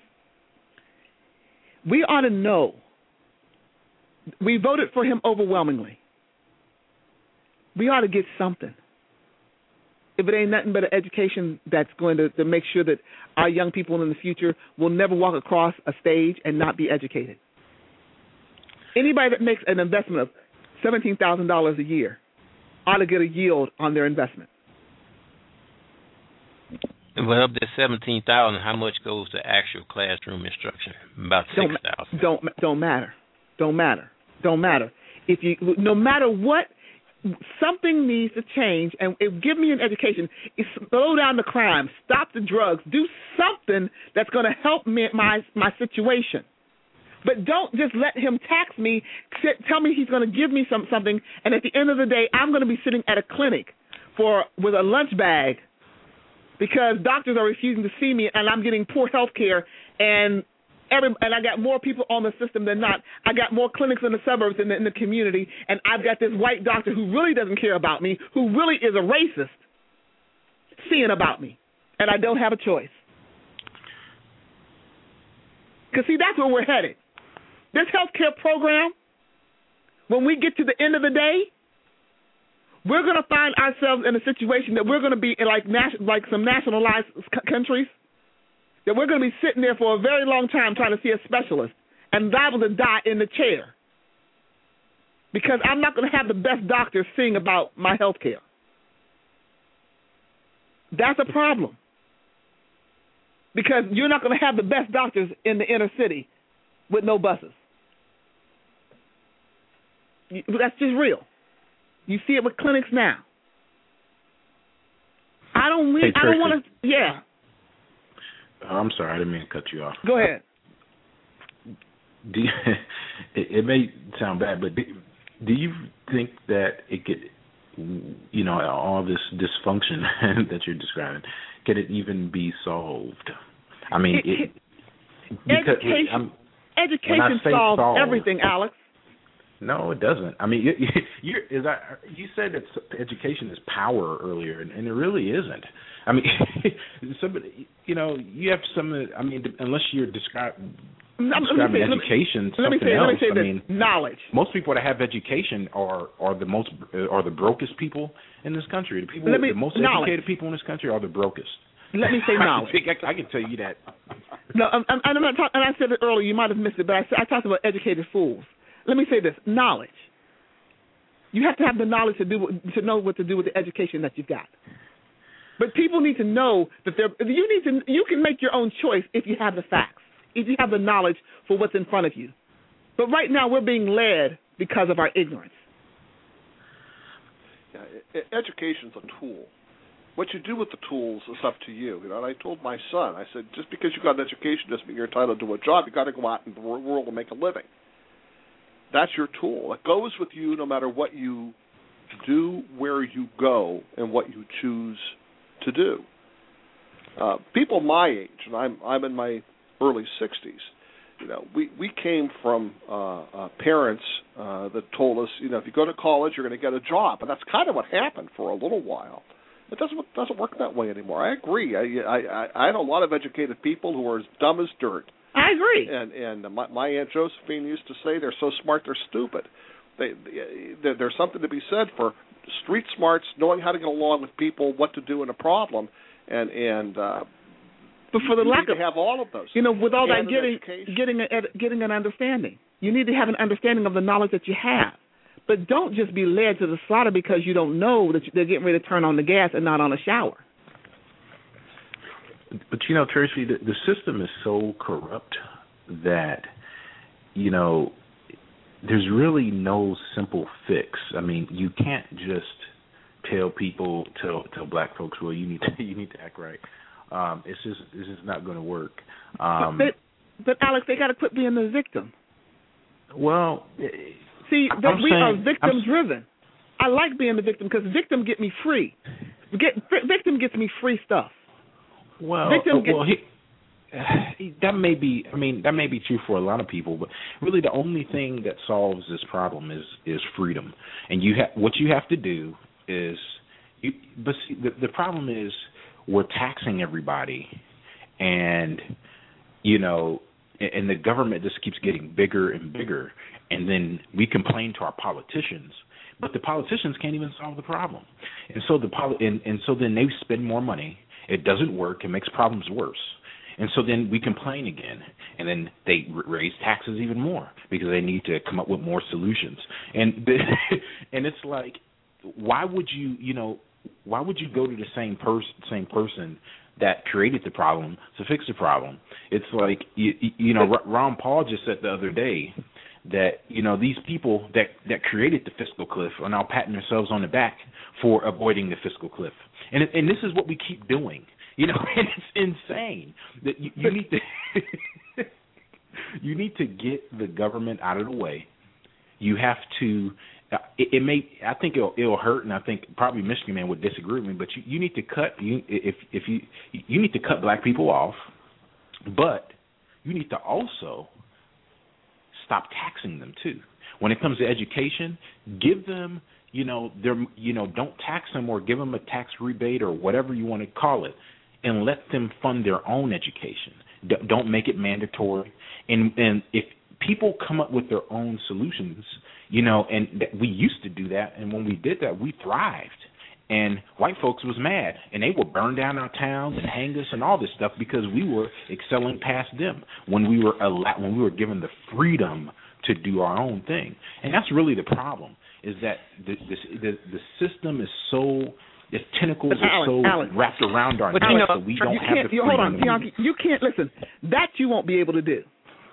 we ought to know we voted for him overwhelmingly. We ought to get something. If it ain't nothing but an education that's going to make sure that our young people in the future will never walk across a stage and not be educated. Anybody that makes an investment of $17,000 a year ought to get a yield on their investment. Well, of the $17,000, how much goes to actual classroom instruction? About $6,000. Don't matter. If you, no matter what, something needs to change, and give me an education. Slow down the crime, stop the drugs, do something that's going to help me my situation. But don't just let him tax me, tell me he's going to give me something, and at the end of the day, I'm going to be sitting at a clinic with a lunch bag because doctors are refusing to see me, and I'm getting poor health care, and I got more people on the system than not. I got more clinics in the suburbs than in the community, and I've got this white doctor who really doesn't care about me, who really is a racist, seeing about me, and I don't have a choice. Because, see, that's where we're headed. This health care program, when we get to the end of the day, we're going to find ourselves in a situation that we're going to be in like some nationalized countries, that we're going to be sitting there for a very long time trying to see a specialist and liable to die in the chair because I'm not going to have the best doctors sing about my health care. That's a problem because you're not going to have the best doctors in the inner city with no buses. That's just real. You see it with clinics now. I don't want to. Yeah. I'm sorry, I didn't mean to cut you off. Go ahead. It may sound bad, but do you think that it could, all this dysfunction that you're describing, could it even be solved? I mean, education solves everything, Alex. No, it doesn't. I mean, you said that education is power earlier, and it really isn't. I mean, somebody, you have some. I mean, unless you're describing education, something else. Let me say this. Knowledge. Most people that have education are the brokest people in this country. The most educated people in this country are the brokest. Let me say knowledge. I can tell you that. No, I'm not talking. And I said it earlier. You might have missed it, but I talked about educated fools. Let me say this: knowledge. You have to have the knowledge to know what to do with the education that you've got. But people need to know that you can make your own choice if you have the facts, if you have the knowledge for what's in front of you. But right now we're being led because of our ignorance. Yeah, education's a tool. What you do with the tools is up to you. And I told my son, I said, just because you got an education doesn't mean you're entitled to a job. You got to go out in the world and make a living. That's your tool. It goes with you no matter what you do, where you go, and what you choose to do. People my age, and I'm in my early 60s. We came from parents that told us, if you go to college, you're going to get a job, and that's kind of what happened for a little while. It doesn't work that way anymore. I agree. I know a lot of educated people who are as dumb as dirt. I agree. And my Aunt Josephine used to say they're so smart they're stupid. There's something to be said for street smarts, knowing how to get along with people, what to do in a problem, and but for the lack of have all of those, with all that getting an understanding, you need to have an understanding of the knowledge that you have. But don't just be led to the slaughter because you don't know that they're getting ready to turn on the gas and not on a shower. But Tracy, the system is so corrupt that there's really no simple fix. I mean, you can't just tell black folks, well, you need to act right. It's just not going to work. But Alex, they got to quit being the victim. Well, see, we are victim driven. I like being the victim because victim get me free. Victim gets me free stuff. Well, that may be. I mean, that may be true for a lot of people, but really, the only thing that solves this problem is freedom. And what you have to do is, but see, the problem is we're taxing everybody, and and the government just keeps getting bigger and bigger, and then we complain to our politicians, but the politicians can't even solve the problem, and so so then they spend more money. It doesn't work. It makes problems worse. And so then we complain again, and then they raise taxes even more because they need to come up with more solutions. And and it's like, why would you go to the same person that created the problem to fix the problem? It's like Ron Paul just said the other day that these people that created the fiscal cliff are now patting themselves on the back for avoiding the fiscal cliff. And this is what we keep doing, and it's insane that you need to you need to get the government out of the way. You have to. I think it'll hurt, and I think probably Michigan Man would disagree with me. But you need to cut you need to cut black people off, but you need to also stop taxing them too. When it comes to education, give them. Don't tax them or give them a tax rebate or whatever you want to call it, and let them fund their own education. Don't make it mandatory. And if people come up with their own solutions, and we used to do that, and when we did that, we thrived. And white folks was mad, and they would burn down our towns and hang us and all this stuff because we were excelling past them when we were given the freedom to do our own thing. And that's really the problem. Is that the system is so, its tentacles are so wrapped around our necks that we don't have the freedom. Hold on, Bianchi, you can't listen. That you won't be able to do.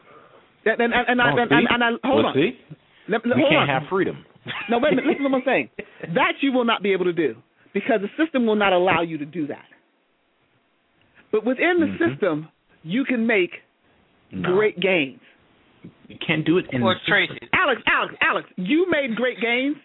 Hold on. See? We can't have freedom. No, wait a minute. Listen to what I'm saying. That you will not be able to do because the system will not allow you to do that. But within the system, you can make great gains. You can't do it in the Tracy. Alex, you made great gains.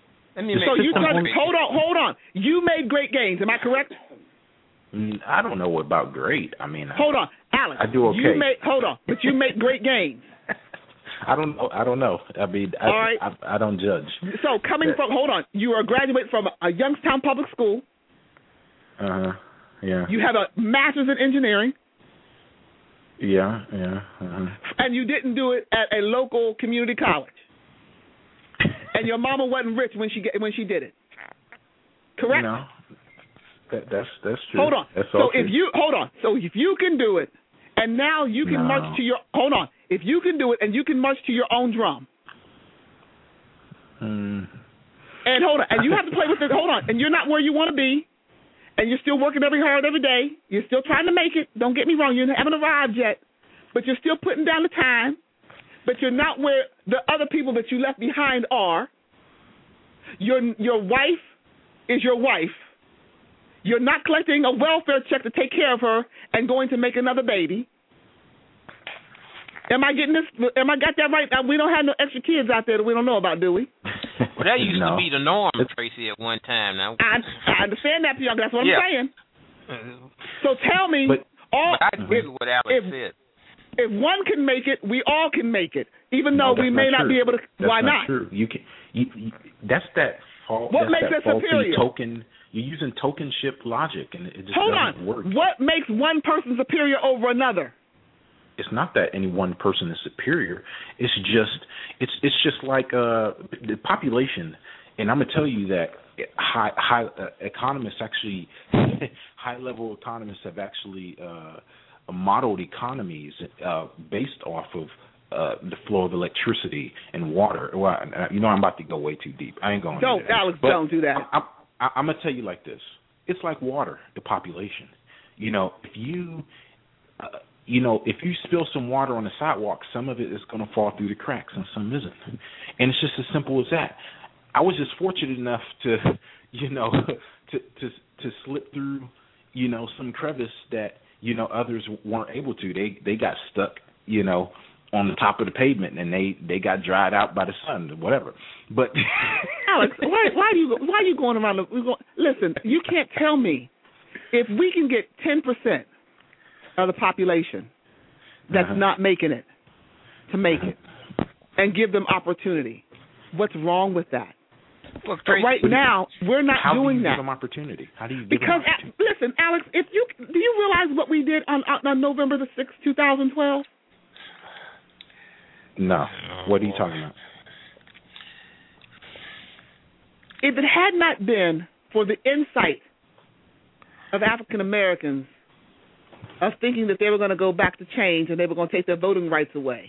Hold on. You made great gains. Am I correct? I don't know about great. I mean, hold on, Alex. I do okay. But you make great gains. I don't know. I mean, I don't judge. So hold on. You are a graduate from a Youngstown Public School. Yeah. You have a master's in engineering. Yeah. And you didn't do it at a local community college. And your mama wasn't rich when she did it. Correct? No. That's true. Hold on. That's so all if true. if you can do it, and now you can march to your if you can do it and you can march to your own drum. And hold on, and you have to play with it. Hold on, and you're not where you want to be, and you're still working hard every day. You're still trying to make it. Don't get me wrong, you haven't arrived yet, but you're still putting down the time. But you're not where the other people that you left behind are. Your wife is your wife. You're not collecting a welfare check to take care of her and going to make another baby. Am I getting this? Am I got that right? We don't have no extra kids out there that we don't know about, do we? Well, that used to be the norm, Tracy, at one time. Now I understand that, Bianca. That's what I'm saying. So tell me, I agree with what Alex said. If one can make it, we all can make it, even though we may not be able to. Why not? True. You can. That's that fault. What makes us superior? Token. You're using tokenship logic, and it just doesn't work. What makes one person superior over another? It's not that any one person is superior. It's just like the population, and I'm gonna tell you that high economists actually, high level economists have actually modeled economies based off of the flow of electricity and water. Well, I'm about to go way too deep. I ain't going. Alex, don't do that. I'm gonna tell you like this. It's like water, the population. If you spill some water on the sidewalk, some of it is going to fall through the cracks and some isn't. And it's just as simple as that. I was just fortunate enough to, to slip through, some crevice that, others weren't able to. They got stuck, on the top of the pavement, and they got dried out by the sun or whatever. But Alex, why are you going around? Listen, you can't tell me if we can get 10% of the population that's not making it to make it, and give them opportunity. What's wrong with that? Well, but right now, we're not doing that. How do you give them opportunity? How do you give them opportunity? Listen, Alex, do you realize what we did on November the 6th, 2012? No. What are you talking about? If it had not been for the insight of African Americans of thinking that they were going to go back to change and they were going to take their voting rights away,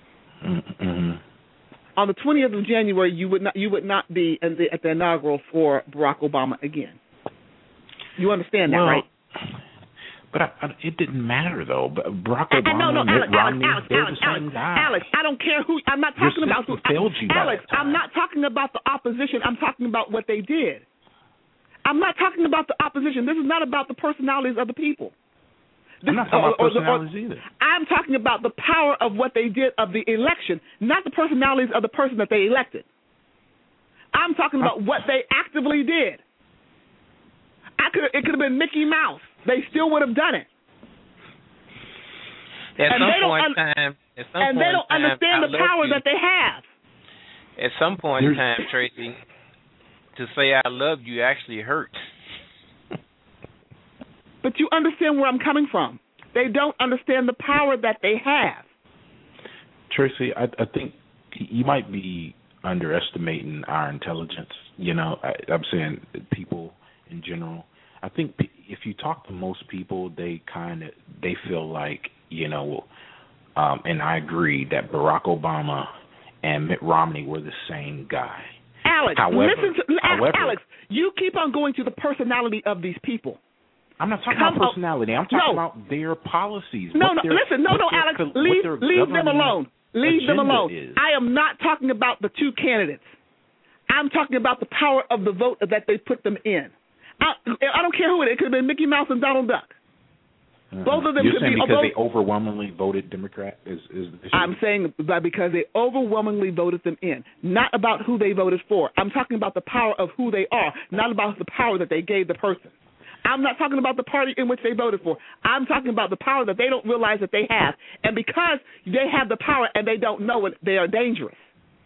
on the 20th of January, you would not be at the inaugural for Barack Obama again. You understand that, right? But it didn't matter, though. Barack Obama and Mitt Romney, they're the same guy. Alex, I don't care who. I'm not talking about who failed you. Alex, I'm not talking about the opposition. I'm talking about what they did. I'm not talking about the opposition. This is not about the personalities of the people. I'm not talking about personalities either. I'm talking about the power of what they did of the election, not the personalities of the person that they elected. I'm talking about what they actively did. It could have been Mickey Mouse. They still would have done it. At some point in time, they don't understand the power that they have. At some point in time, Tracy, to say I love you actually hurts. But you understand where I'm coming from. They don't understand the power that they have. Tracy, I think you might be underestimating our intelligence. I'm saying people in general. I think if you talk to most people, they feel like, and I agree that Barack Obama and Mitt Romney were the same guy. Alex, however, Alex, you keep on going to the personality of these people. I'm not talking about personality. I'm talking about their policies. Alex, leave them alone. Leave them alone. I am not talking about the two candidates. I'm talking about the power of the vote that they put them in. I don't care who it is. It could have been Mickey Mouse and Donald Duck. Both of them You're could saying be. Because they overwhelmingly voted Democrat? Is the issue? I'm saying that because they overwhelmingly voted them in. Not about who they voted for. I'm talking about the power of who they are, not about the power that they gave the person. I'm not talking about the party in which they voted for. I'm talking about the power that they don't realize that they have. And because they have the power and they don't know it, they are dangerous.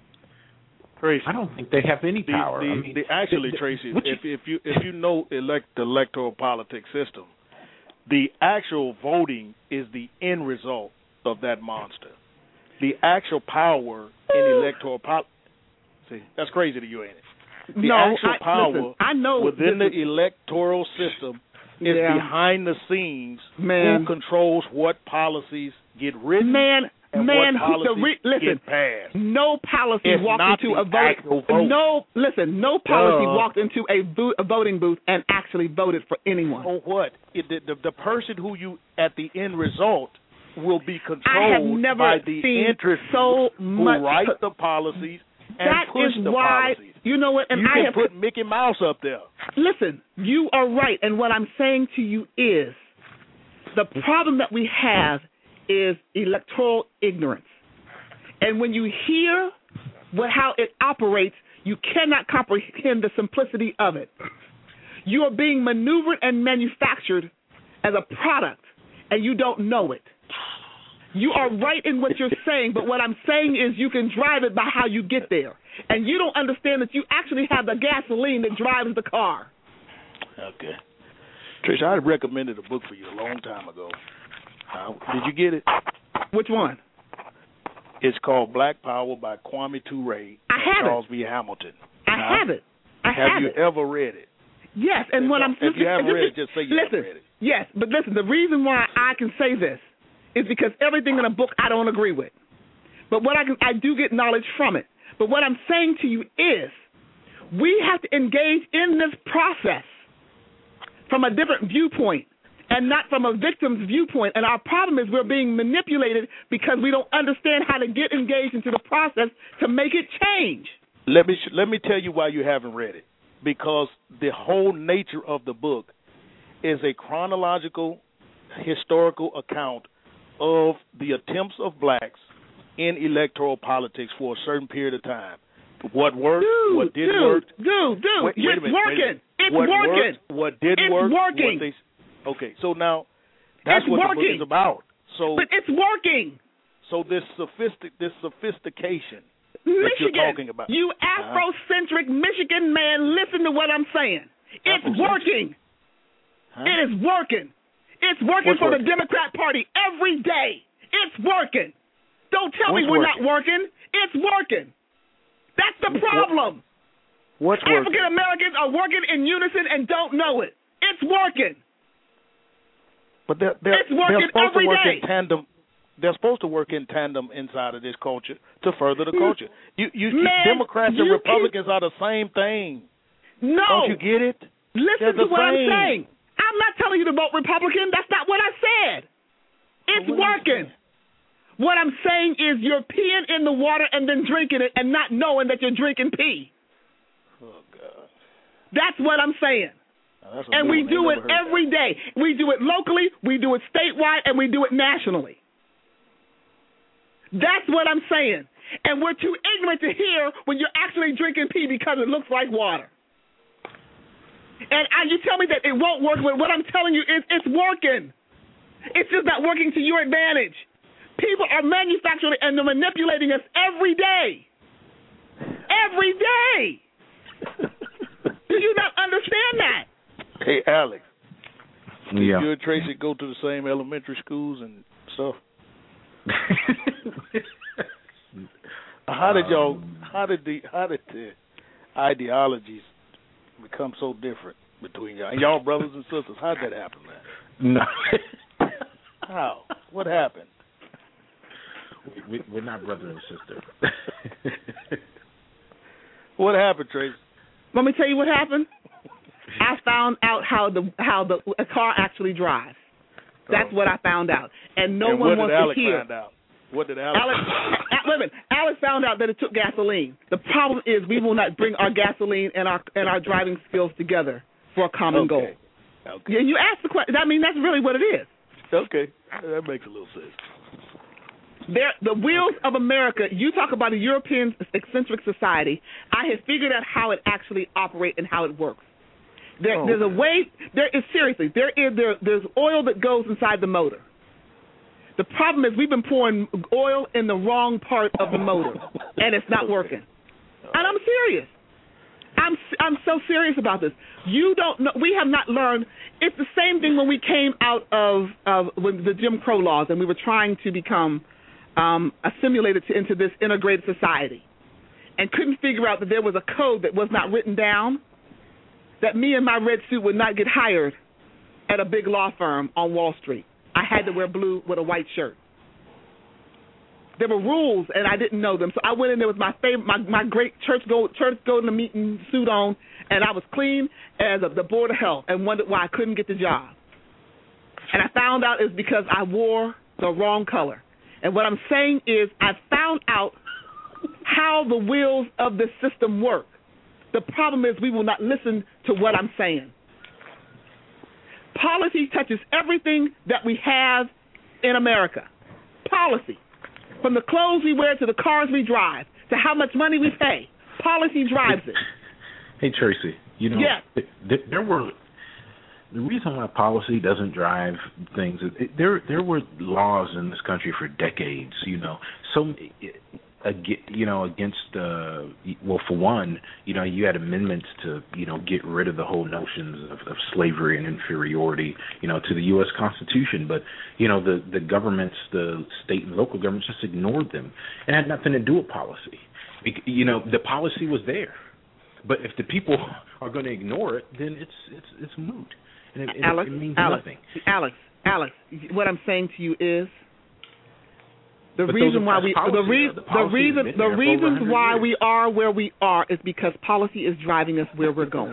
Tracy, I don't think they have any power. Tracy, if you know the electoral politics system, the actual voting is the end result of that monster. The actual power in electoral politics. See, that's crazy to you, ain't it? The actual power within the electoral system is behind the scenes. Who controls what policies get written and what policies get passed. No policy walked into a vote. No policy walked into a voting booth and actually voted for anyone. So what? The person who you at the end result will be controlled by the interest who write the policies and push the policies. You know what? And you can put Mickey Mouse up there. Listen, you are right. And what I'm saying to you is the problem that we have is electoral ignorance. And when you hear how it operates, you cannot comprehend the simplicity of it. You are being maneuvered and manufactured as a product, and you don't know it. You are right in what you're saying, but what I'm saying is you can drive it by how you get there. And you don't understand that you actually have the gasoline that drives the car. Okay. Trish, I recommended a book for you a long time ago. Did you get it? Which one? It's called Black Power by Kwame Ture and Charles B. Hamilton. I have it. Have you ever read it? Yes, and if you haven't read it, just say you haven't read it. Yes, but listen, the reason why I can say this is because everything in a book I don't agree with. But I do get knowledge from it. But what I'm saying to you is we have to engage in this process from a different viewpoint and not from a victim's viewpoint. And our problem is we're being manipulated because we don't understand how to get engaged into the process to make it change. Let me tell you why you haven't read it. Because the whole nature of the book is a chronological, historical account of the attempts of blacks in electoral politics for a certain period of time. What worked, what didn't work. It's working. It's working. What didn't work. It's working. Okay, so now that's what the book is about. But it's working. So this sophistication that you're talking about. You Afrocentric Michigan man, listen to what I'm saying. It's working. It is working. It's working for the Democrat Party every day. It's working. Don't tell me we're not working. It's working. That's the problem. What's working? African Americans are working in unison and don't know it. It's working. But they're supposed to work in tandem. They're supposed to work in tandem inside of this culture to further the culture. Democrats and Republicans are the same thing. No. Don't you get it? Listen to what I'm saying. I'm not telling you to vote Republican. That's not what I said. It's working. What I'm saying is you're peeing in the water and then drinking it and not knowing that you're drinking pee. Oh, God. That's what I'm saying. And we do it every day. We do it locally, we do it statewide, and we do it nationally. That's what I'm saying. And we're too ignorant to hear when you're actually drinking pee because it looks like water. And you tell me that it won't work, but what I'm telling you is it's working. It's just not working to your advantage. People are manufacturing and they're manipulating us every day. Every day. Do you not understand that? Hey, Alex. Did you and Tracy go to the same elementary schools and stuff? How did the ideologies become so different between y'all? And y'all brothers and sisters, how did that happen, man? No. How? What happened? We're not brother and sister. What happened, Tracy? Let me tell you what happened. I found out how a car actually drives. That's what I found out, and one wants to hear. Find out? What did Alex? Alex found out that it took gasoline. The problem is we will not bring our gasoline and our driving skills together for a common goal. Okay. And you ask the question. I mean, that's really what it is. Okay, that makes a little sense. The wheels of America, you talk about a European eccentric society. I have figured out how it actually operates and how it works. There's a way. There's oil that goes inside the motor. The problem is we've been pouring oil in the wrong part of the motor, and it's not working. And I'm serious. I'm so serious about this. You don't know. We have not learned. It's the same thing when we came out of when the Jim Crow laws and we were trying to become assimilated into this integrated society, and couldn't figure out that there was a code that was not written down, that me in my red suit would not get hired at a big law firm on Wall Street. I had to wear blue with a white shirt. There were rules, and I didn't know them. So I went in there with my great church go to the meeting suit on, and I was clean as the Board of Health, and wondered why I couldn't get the job. And I found out it's because I wore the wrong color. And what I'm saying is I found out how the wheels of the system work. The problem is we will not listen to what I'm saying. Policy touches everything that we have in America. Policy. From the clothes we wear to the cars we drive to how much money we pay. Policy drives it. Hey, Tracy, yeah. There were the reason why policy doesn't drive things. There were laws in this country for decades. Against for one, you had amendments to get rid of the whole notions of slavery and inferiority, to the U.S. Constitution. But the governments, the state and local governments, just ignored them. It had nothing to do with policy. The policy was there, but if the people are going to ignore it, then it's moot, and it means nothing. Alex, what I'm saying to you is. The reason why we are where we are is because policy is driving us where we're going.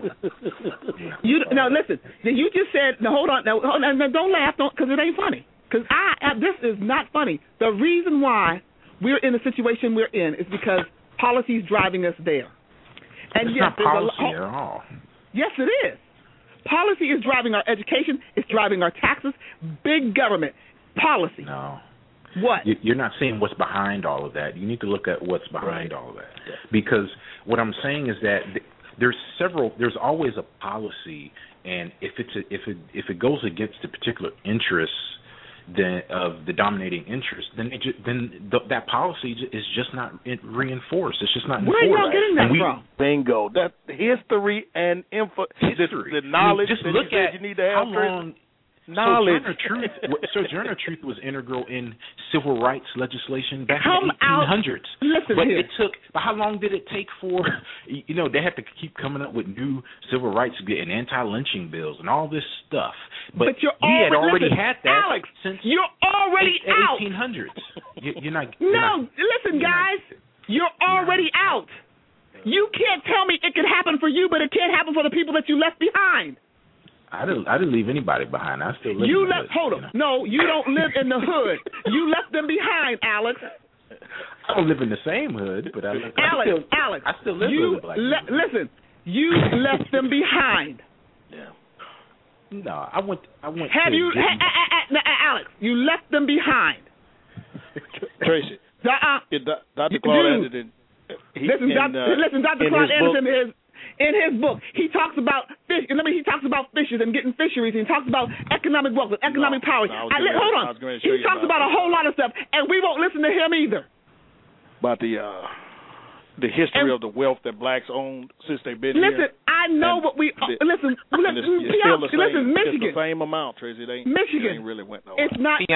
Now listen. You just said hold on. Don't laugh, because it ain't funny. Because this is not funny. The reason why we're in the situation we're in is because policy is driving us there. And it's not policy at all. Yes, it is. Policy is driving our education. It's driving our taxes. Big government policy. No. What? You're not seeing what's behind all of that. You need to look at what's behind all of that. Because what I'm saying is that there's always a policy, and if it goes against the particular interests of the dominating interest, then that policy is just not reinforced. It's just not enforced. Where are y'all getting that from? Bingo. That history and the knowledge just that look you at you need to have. How long knowledge. Sojourner Truth was integral in civil rights legislation back in the 1800s. Listen but here. But how long did it take for, they had to keep coming up with new civil rights and anti-lynching bills and all this stuff. But we had already had that, Alex, since you're already out. 1800s. Listen, guys, you're already out. You can't tell me it can happen for you, but it can't happen for the people that you left behind. I didn't leave anybody behind. I still live in the hood. Hold on. No, you don't live in the hood. You left them behind, Alex. I don't live in the same hood, but I still live with black people. Listen, you left them behind. Yeah. No, I went. Alex, you left them behind. Tracy. Dr. Claude Anderson. Listen, Dr. Claude Anderson in his book, he talks about fish. He talks about fishes and getting fisheries. And he talks about economic wealth and economic power. Hold on. He talks about a whole lot of stuff, and we won't listen to him either. About the history of the wealth that blacks owned since they've been here. Listen, I know what we listen. Michigan. It's the same amount, Tracy. Michigan. They ain't really went nowhere. It's not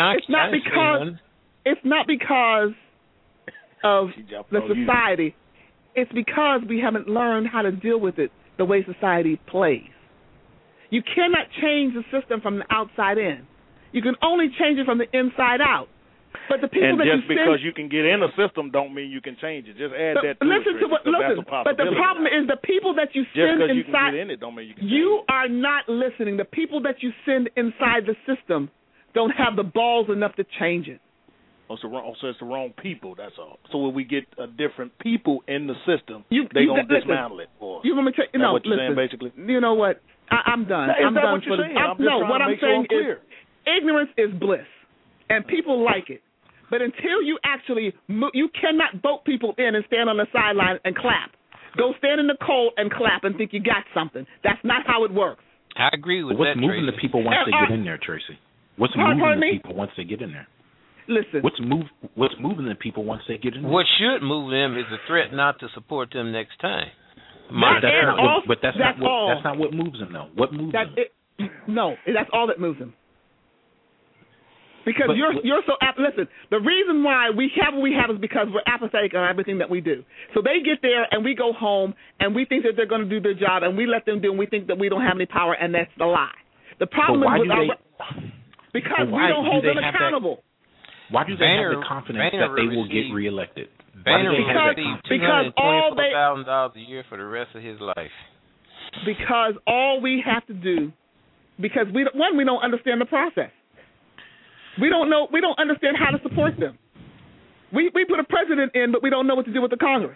because of the society. It's because we haven't learned how to deal with it the way society plays. You cannot change the system from the outside in. You can only change it from the inside out. But the people because you can get in a system don't mean you can change it. Just add that to listen. But the problem is the people that you send inside. You can get in it don't mean you can. You are not listening. The people that you send inside the system don't have the balls enough to change it. So it's the wrong people. That's all. So when we get different people in the system, they gonna dismantle it. You want me to? What you're saying, basically? You know what? I'm done. I'm done what you're saying? What I'm saying is ignorance is bliss, and people like it. But until you actually, you cannot vote people in and stand on the sideline and clap. go stand in the cold and clap and think you got something. That's not how it works. I agree with what's that, moving Tracy. the people once they get in there, Tracy? What's moving the people once they get in there? Listen. What's moving the people once they get in there? What should move them is a threat not to support them next time. That's not what moves them, though. What moves them? No, that's all that moves them. Because you're so listen. The reason why we have what we have is because we're apathetic on everything that we do. So they get there and we go home and we think that they're going to do their job and we let them do and we think that we don't have any power, and that's the lie. The problem is because we don't hold them accountable. Why do they have the confidence that they will get reelected? Boehner received $224,000 a year for the rest of his life. Because all we have to do, because we don't understand the process. We don't understand how to support them. We put a president in, but we don't know what to do with the Congress.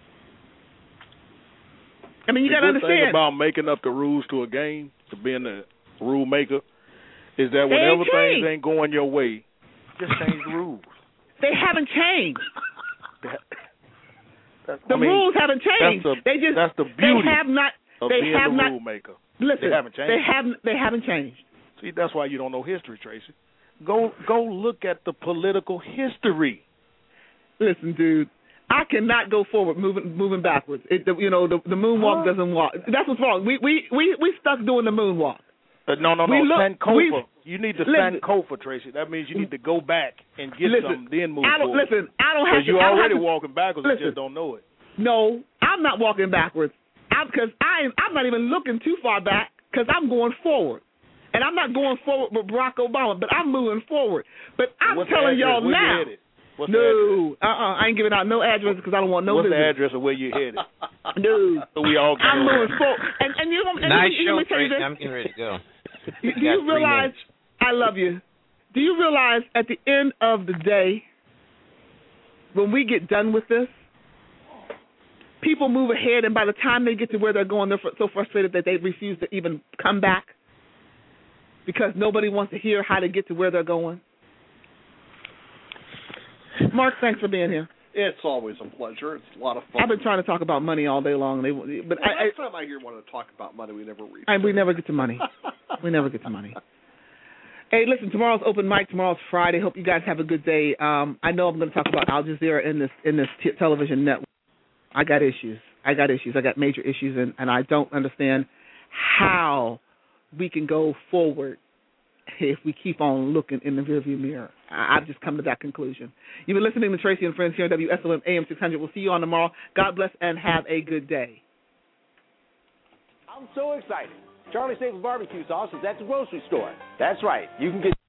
I mean, you got to understand. The thing about making up the rules to a game, to being the rule maker, is that whenever things ain't going your way, just change the rules. They haven't changed. The rules haven't changed. That's the beauty of being the rule maker. Listen, they haven't changed. They haven't changed. See, that's why you don't know history, Tracy. Go look at the political history. Listen, dude, I cannot go forward moving backwards. The moonwalk doesn't walk. That's what's wrong. We stuck doing the moonwalk. No. Sankofa. You need to Sankofa, Tracy. That means you need to go back and get something, then move forward. I don't have to. Because you're already walking backwards. You just don't know it. No, I'm not walking backwards. Because I'm not even looking too far back because I'm going forward. And I'm not going forward with Barack Obama, but I'm moving forward. But I'm telling y'all now. I ain't giving out no address because I don't want no What's business. the address of where you're headed? No. So we all I'm moving forward. Nice show, Tracy. I'm getting ready to go. Do you realize, I love you, do you realize at the end of the day, when we get done with this, people move ahead, and by the time they get to where they're going, they're so frustrated that they refuse to even come back because nobody wants to hear how to get to where they're going. Mark, thanks for being here. It's always a pleasure. It's a lot of fun. I've been trying to talk about money all day long. But last time I hear one to talk about money, we never reach. We never get to money. We never get to money. Hey, listen, tomorrow's open mic. Tomorrow's Friday. Hope you guys have a good day. I know I'm going to talk about Al Jazeera in this television network. I got issues. I got major issues, and I don't understand how we can go forward if we keep on looking in the rearview mirror. I've just come to that conclusion. You've been listening to Tracy and Friends here on WSLM AM 600. We'll see you on tomorrow. God bless and have a good day. I'm so excited. Charlie Staples barbecue sauce is at the grocery store. That's right. You can get